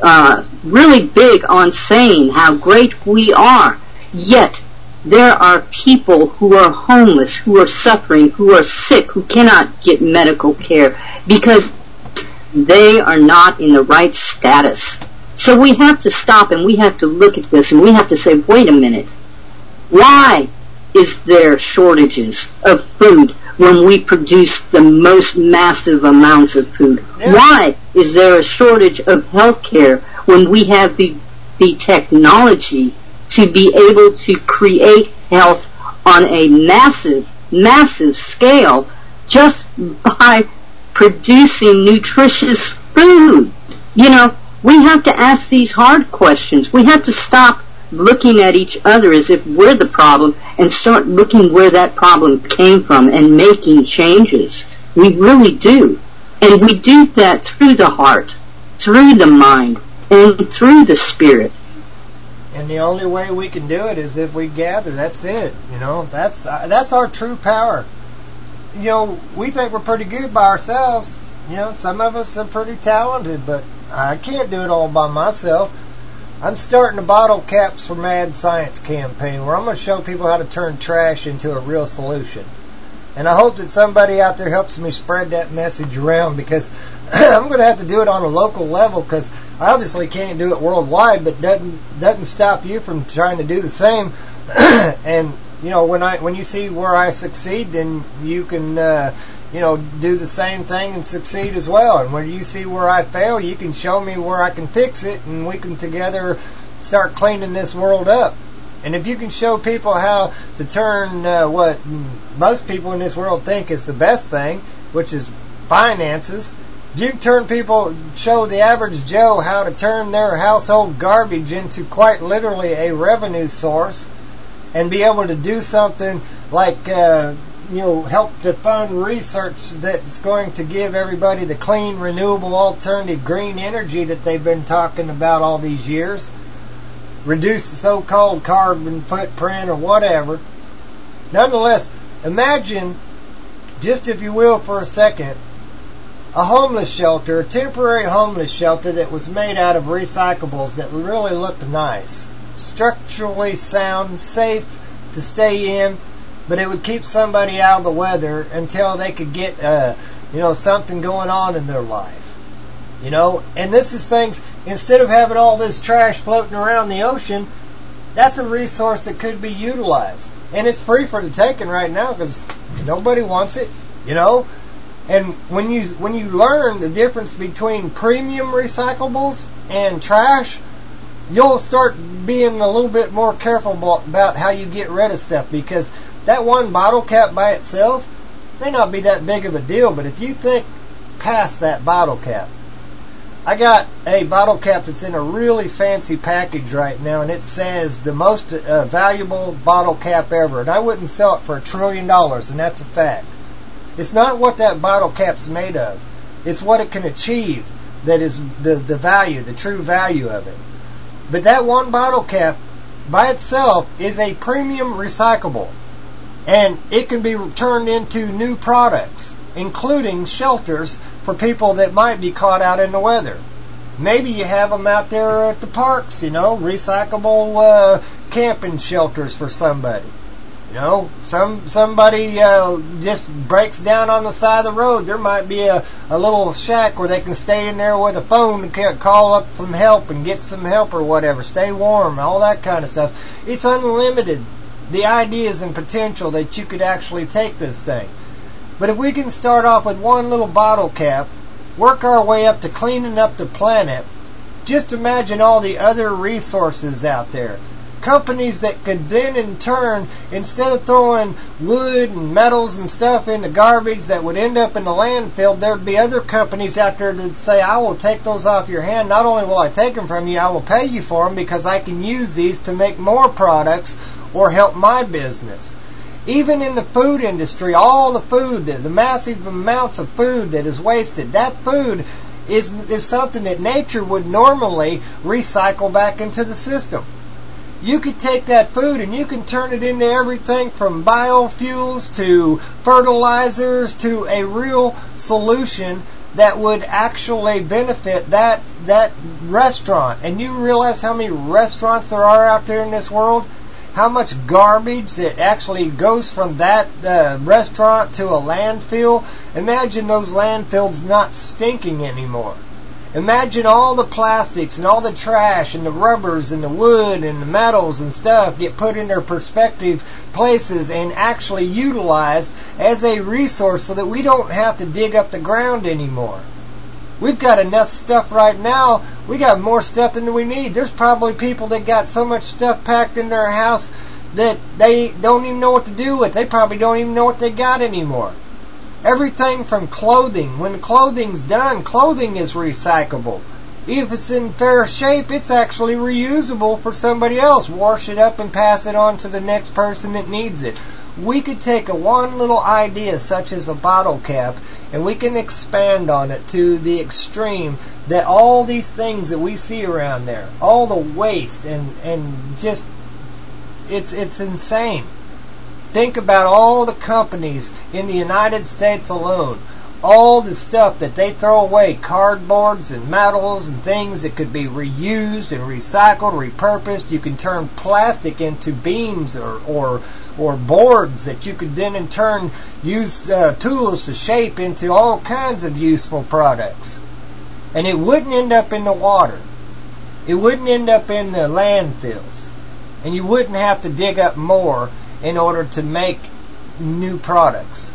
really big on saying how great we are. Yet, there are people who are homeless, who are suffering, who are sick, who cannot get medical care because they are not in the right status. So we have to stop and we have to look at this and we have to say, wait a minute, why is there shortages of food when we produce the most massive amounts of food? Yeah. Why is there a shortage of health care when we have the technology to be able to create health on a massive scale just by producing nutritious food? You know, we have to ask these hard questions. We have to stop looking at each other as if we're the problem and start looking where that problem came from and making changes. We really do. And we do that through the heart, through the mind, and through the spirit. And the only way we can do it is if we gather. That's it. You know, that's our true power. You know, we think we're pretty good by ourselves. You know, some of us are pretty talented, but I can't do it all by myself. I'm starting a Bottle Caps for Mad Science campaign where I'm going to show people how to turn trash into a real solution. And I hope that somebody out there helps me spread that message around, because I'm going to have to do it on a local level, because I obviously can't do it worldwide, but doesn't stop you from trying to do the same. And you know, when you see where I succeed, then you can do the same thing and succeed as well. And when you see where I fail, you can show me where I can fix it, and we can together start cleaning this world up. And if you can show people how to turn what most people in this world think is the best thing, which is finances, if you can show the average Joe how to turn their household garbage into quite literally a revenue source, and be able to do something like help to fund research that's going to give everybody the clean, renewable, alternative, green energy that they've been talking about all these years, reduce the so-called carbon footprint or whatever. Nonetheless, imagine, just if you will for a second, a homeless shelter, a temporary homeless shelter that was made out of recyclables that really looked nice, structurally sound, safe to stay in, but it would keep somebody out of the weather until they could get something going on in their life. You know, and this is things, instead of having all this trash floating around the ocean, that's a resource that could be utilized. And it's free for the taking right now because nobody wants it, you know. And when you learn the difference between premium recyclables and trash, you'll start being a little bit more careful about how you get rid of stuff, because that one bottle cap by itself may not be that big of a deal, but if you think past that bottle cap, I got a bottle cap that's in a really fancy package right now, and it says the most valuable bottle cap ever, and I wouldn't sell it for $1 trillion, and that's a fact. It's not what that bottle cap's made of. It's what it can achieve that is the value, the true value of it. But that one bottle cap by itself is a premium recyclable, and it can be turned into new products, including shelters for people that might be caught out in the weather. Maybe you have them out there at the parks, recyclable camping shelters for somebody. Somebody just breaks down on the side of the road. There might be a little shack where they can stay in there with a phone and call up some help and get some help or whatever. Stay warm, all that kind of stuff. It's unlimited, the ideas and potential that you could actually take this thing. But if we can start off with one little bottle cap, work our way up to cleaning up the planet, just imagine all the other resources out there. Companies that could then in turn, instead of throwing wood and metals and stuff in the garbage that would end up in the landfill, there'd be other companies out there that say, I will take those off your hand. Not only will I take them from you, I will pay you for them because I can use these to make more products or help my business. Even in the food industry, all the food, the massive amounts of food that is wasted, that food is something that nature would normally recycle back into the system. You could take that food and you can turn it into everything from biofuels to fertilizers to a real solution that would actually benefit that restaurant. And you realize how many restaurants there are out there in this world? How much garbage that actually goes from that restaurant to a landfill? Imagine those landfills not stinking anymore. Imagine all the plastics and all the trash and the rubbers and the wood and the metals and stuff get put in their respective places and actually utilized as a resource so that we don't have to dig up the ground anymore. We've got enough stuff right now. We got more stuff than we need. There's probably people that got so much stuff packed in their house that they don't even know what to do with. They probably don't even know what they got anymore. Everything from clothing. When clothing's done, clothing is recyclable. If it's in fair shape, it's actually reusable for somebody else. Wash it up and pass it on to the next person that needs it. We could take one little idea such as a bottle cap and we can expand on it to the extreme that all these things that we see around there, all the waste and just it's insane. Think about all the companies in the United States alone. All the stuff that they throw away, cardboards and metals and things that could be reused and recycled, repurposed. You can turn plastic into beams or boards that you could then in turn use tools to shape into all kinds of useful products. And it wouldn't end up in the water. It wouldn't end up in the landfills. And you wouldn't have to dig up more in order to make new products.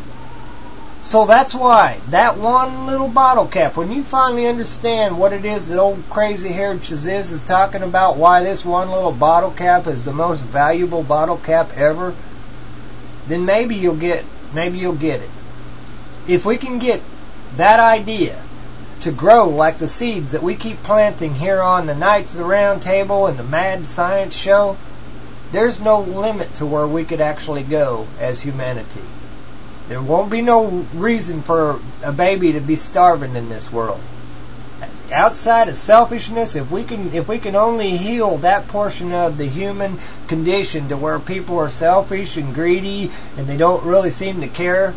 So that's why that one little bottle cap, when you finally understand what it is that old crazy haired Shaziz is talking about, why this one little bottle cap is the most valuable bottle cap ever, then maybe you'll get it. If we can get that idea to grow like the seeds that we keep planting here on the Knights of the Round Table and the Mad Science Show, there's no limit to where we could actually go as humanity. There won't be no reason for a baby to be starving in this world. Outside of selfishness, if we can only heal that portion of the human condition to where people are selfish and greedy and they don't really seem to care,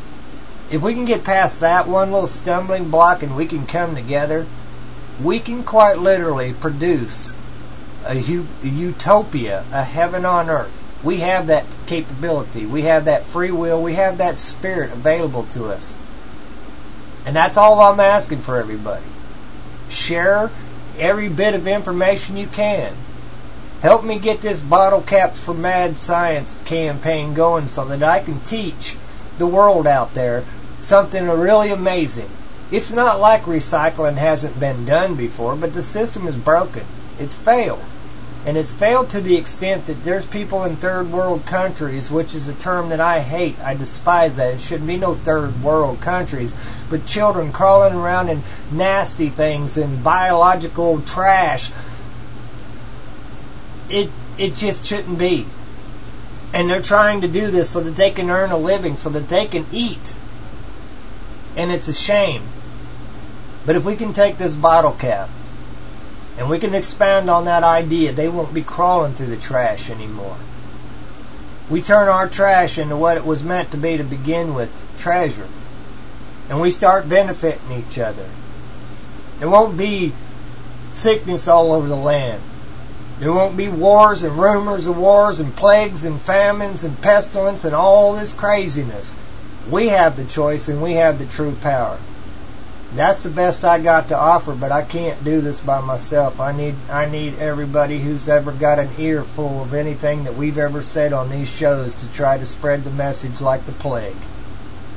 if we can get past that one little stumbling block and we can come together, we can quite literally produce a utopia, a heaven on earth. We have that capability. We have that free will. We have that spirit available to us. And that's all I'm asking for everybody. Share every bit of information you can. Help me get this Bottle Caps for Mad Science campaign going so that I can teach the world out there something really amazing. It's not like recycling hasn't been done before, but the system is broken. It's failed. And it's failed to the extent that there's people in third world countries, which is a term that I hate. I despise that. It shouldn't be no third world countries. But children crawling around in nasty things and biological trash. It just shouldn't be. And they're trying to do this so that they can earn a living, so that they can eat. And it's a shame. But if we can take this bottle cap and we can expand on that idea, they won't be crawling through the trash anymore. We turn our trash into what it was meant to be to begin with, treasure. And we start benefiting each other. There won't be sickness all over the land. There won't be wars and rumors of wars and plagues and famines and pestilence and all this craziness. We have the choice and we have the true power. That's the best I got to offer, but I can't do this by myself. I need everybody who's ever got an earful of anything that we've ever said on these shows to try to spread the message like the plague.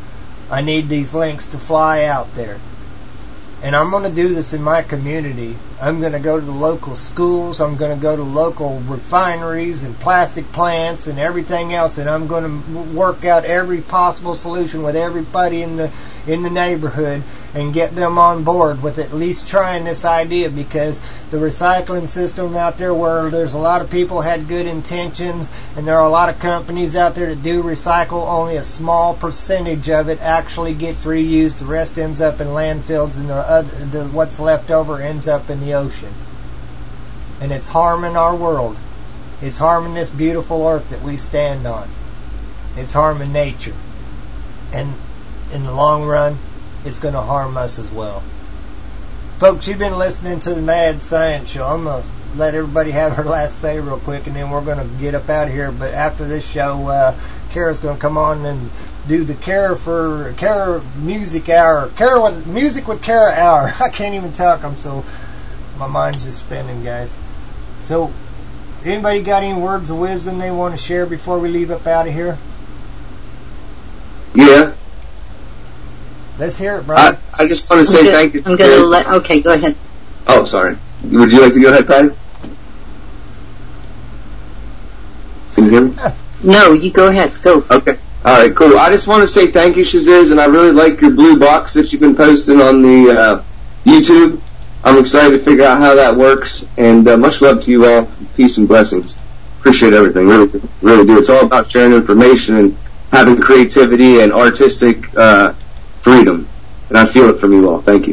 I need these links to fly out there. And I'm going to do this in my community. I'm going to go to the local schools. I'm going to go to local refineries and plastic plants and everything else. And I'm going to work out every possible solution with everybody in the neighborhood and get them on board with at least trying this idea, because the recycling system out there, where there's a lot of people had good intentions and there are a lot of companies out there that do recycle, only a small percentage of it actually gets reused. The rest ends up in landfills, and what's left over ends up in the ocean. And it's harming our world. It's harming this beautiful earth that we stand on. It's harming nature. And in the long run, it's going to harm us as well. Folks, you've been listening to the Mad Science Show. I'm going to let everybody have her last say real quick, and then we're going to get up out of here. But after this show, Kara's going to come on and do the Kara Music Hour. Music with Kara Hour. I can't even talk. My mind's just spinning, guys. So, anybody got any words of wisdom they want to share before we leave up out of here? Yeah. Let's hear it, brother. I just want to say thank you. I'm going to okay, go ahead. Oh, sorry. Would you like to go ahead, Patty? Can you hear me? No, you go ahead. Go. Okay. All right, cool. I just want to say thank you, Shaziz, and I really like your blue box that you've been posting on the YouTube. I'm excited to figure out how that works, and much love to you all. Peace and blessings. Appreciate everything. Really, really do. It's all about sharing information and having creativity and artistic freedom, and I feel it from you all. Thank you.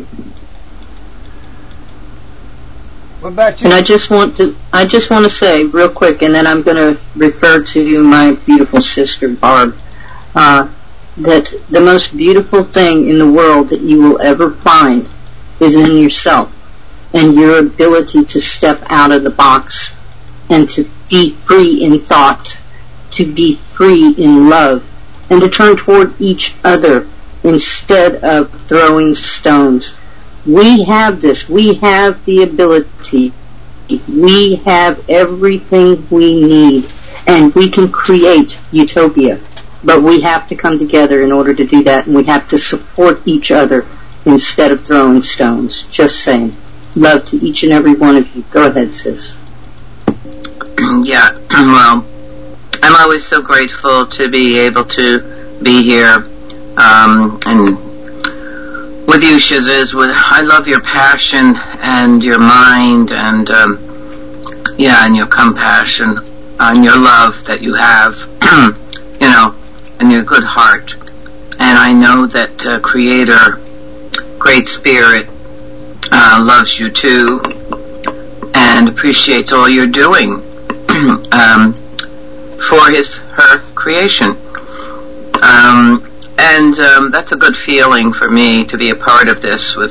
What about you? And I just want to say real quick, and then I'm going to refer to my beautiful sister Barb, that the most beautiful thing in the world that you will ever find is in yourself, and your ability to step out of the box and to be free in thought, to be free in love, and to turn toward each other instead of throwing stones. We have this. We have the ability. We have everything we need, and we can create utopia. But we have to come together in order to do that, and we have to support each other instead of throwing stones. Just saying. Love to each and every one of you. Go ahead, sis. Yeah, well, I'm always so grateful to be able to be here, and with you, Shaziz. I love your passion and your mind, and and your compassion, and your love that you have, and your good heart. And I know that Creator, Great Spirit, loves you too, and appreciates all you're doing for her creation. And that's a good feeling for me to be a part of this with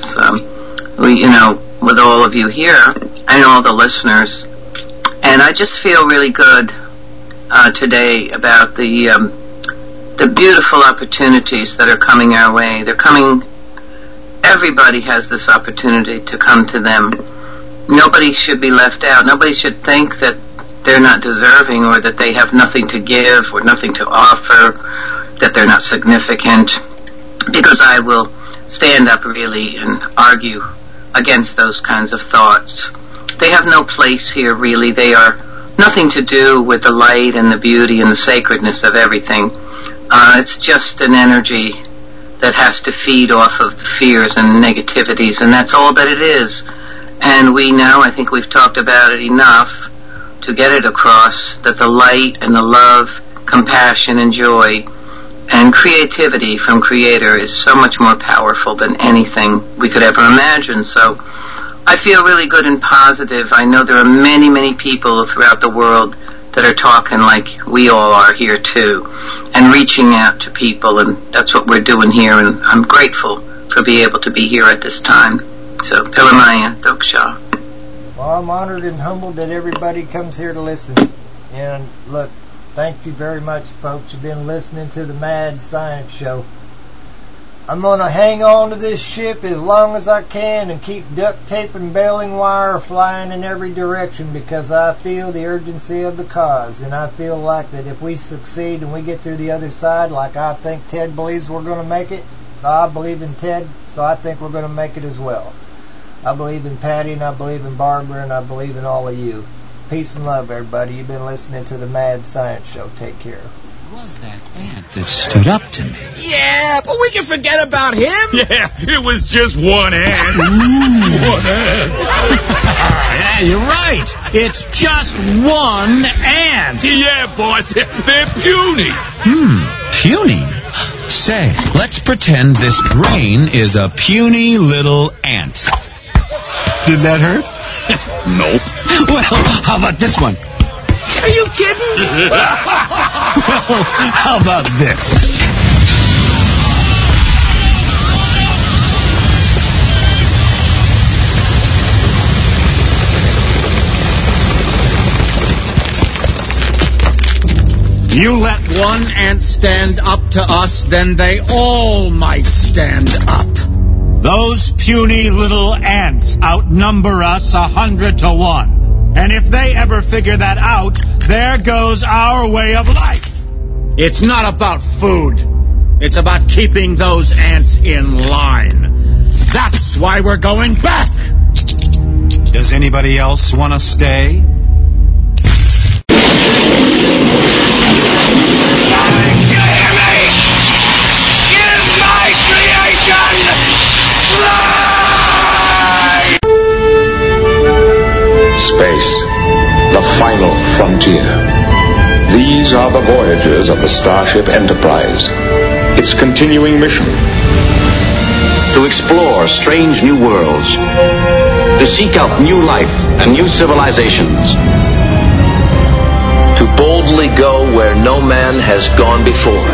all of you here and all the listeners. And I just feel really good today about the beautiful opportunities that are coming our way. They're coming. Everybody has this opportunity to come to them. Nobody should be left out. Nobody should think that they're not deserving, or that they have nothing to give or nothing to offer, that they're not significant, because I will stand up really and argue against those kinds of thoughts. They have no place here, really. They are nothing to do with the light and the beauty and the sacredness of everything. It's just an energy that has to feed off of the fears and negativities, and that's all that it is. And we know, I think we've talked about it enough to get it across, that the light and the love, compassion and joy and creativity from Creator is so much more powerful than anything we could ever imagine. So I feel really good and positive. I know there are many, many people throughout the world that are talking like we all are here too, and reaching out to people, and that's what we're doing here, and I'm grateful for being able to be here at this time. So, Pilamaya, Doksha. Well, I'm honored and humbled that everybody comes here to listen. And look, thank you very much, folks. You've been listening to the Mad Science Show. I'm going to hang on to this ship as long as I can and keep duct tape and baling wire flying in every direction because I feel the urgency of the cause. And I feel like that if we succeed and we get through the other side, like I think Ted believes we're going to make it, so I believe in Ted, so I think we're going to make it as well. I believe in Patty, and I believe in Barbara, and I believe in all of you. Peace and love, everybody. You've been listening to the Mad Science Show. Take care. Was that ant that stood up to me? Yeah, but we can forget about him. Yeah, it was just one ant. One ant. Yeah, you're right. It's just one ant. Yeah, boss. They're puny. Puny? Say, let's pretend this brain is a puny little ant. Did that hurt? Nope. Well, how about this one? Are you kidding? Well, how about this? You let one ant stand up to us, then they all might stand up. Those puny little ants outnumber us 100 to 1. And if they ever figure that out, there goes our way of life. It's not about food. It's about keeping those ants in line. That's why we're going back. Does anybody else want to stay? Space, the final frontier. These are the voyages of the Starship Enterprise. Its continuing mission: to explore strange new worlds, to seek out new life and new civilizations, to boldly go where no man has gone before.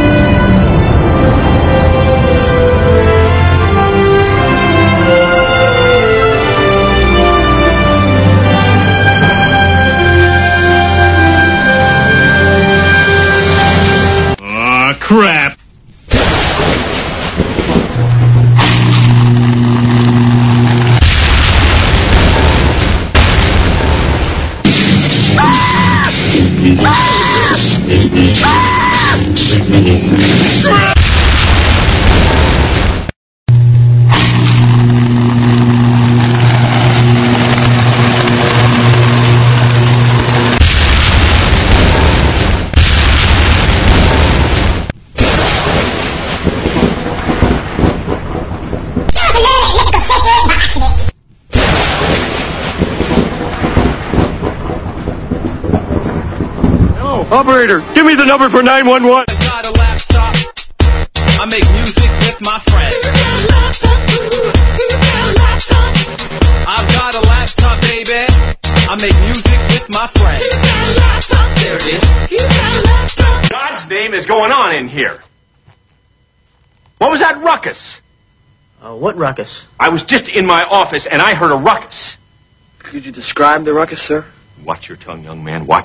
Crap. Operator, give me the number for 911. I got a laptop. I make music with my friends. I've got a laptop, baby. I make music with my friends. There it is. God's name is going on in here. What was that ruckus? What ruckus? I was just in my office and I heard a ruckus. Could you describe the ruckus, sir? Watch your tongue, young man. Watch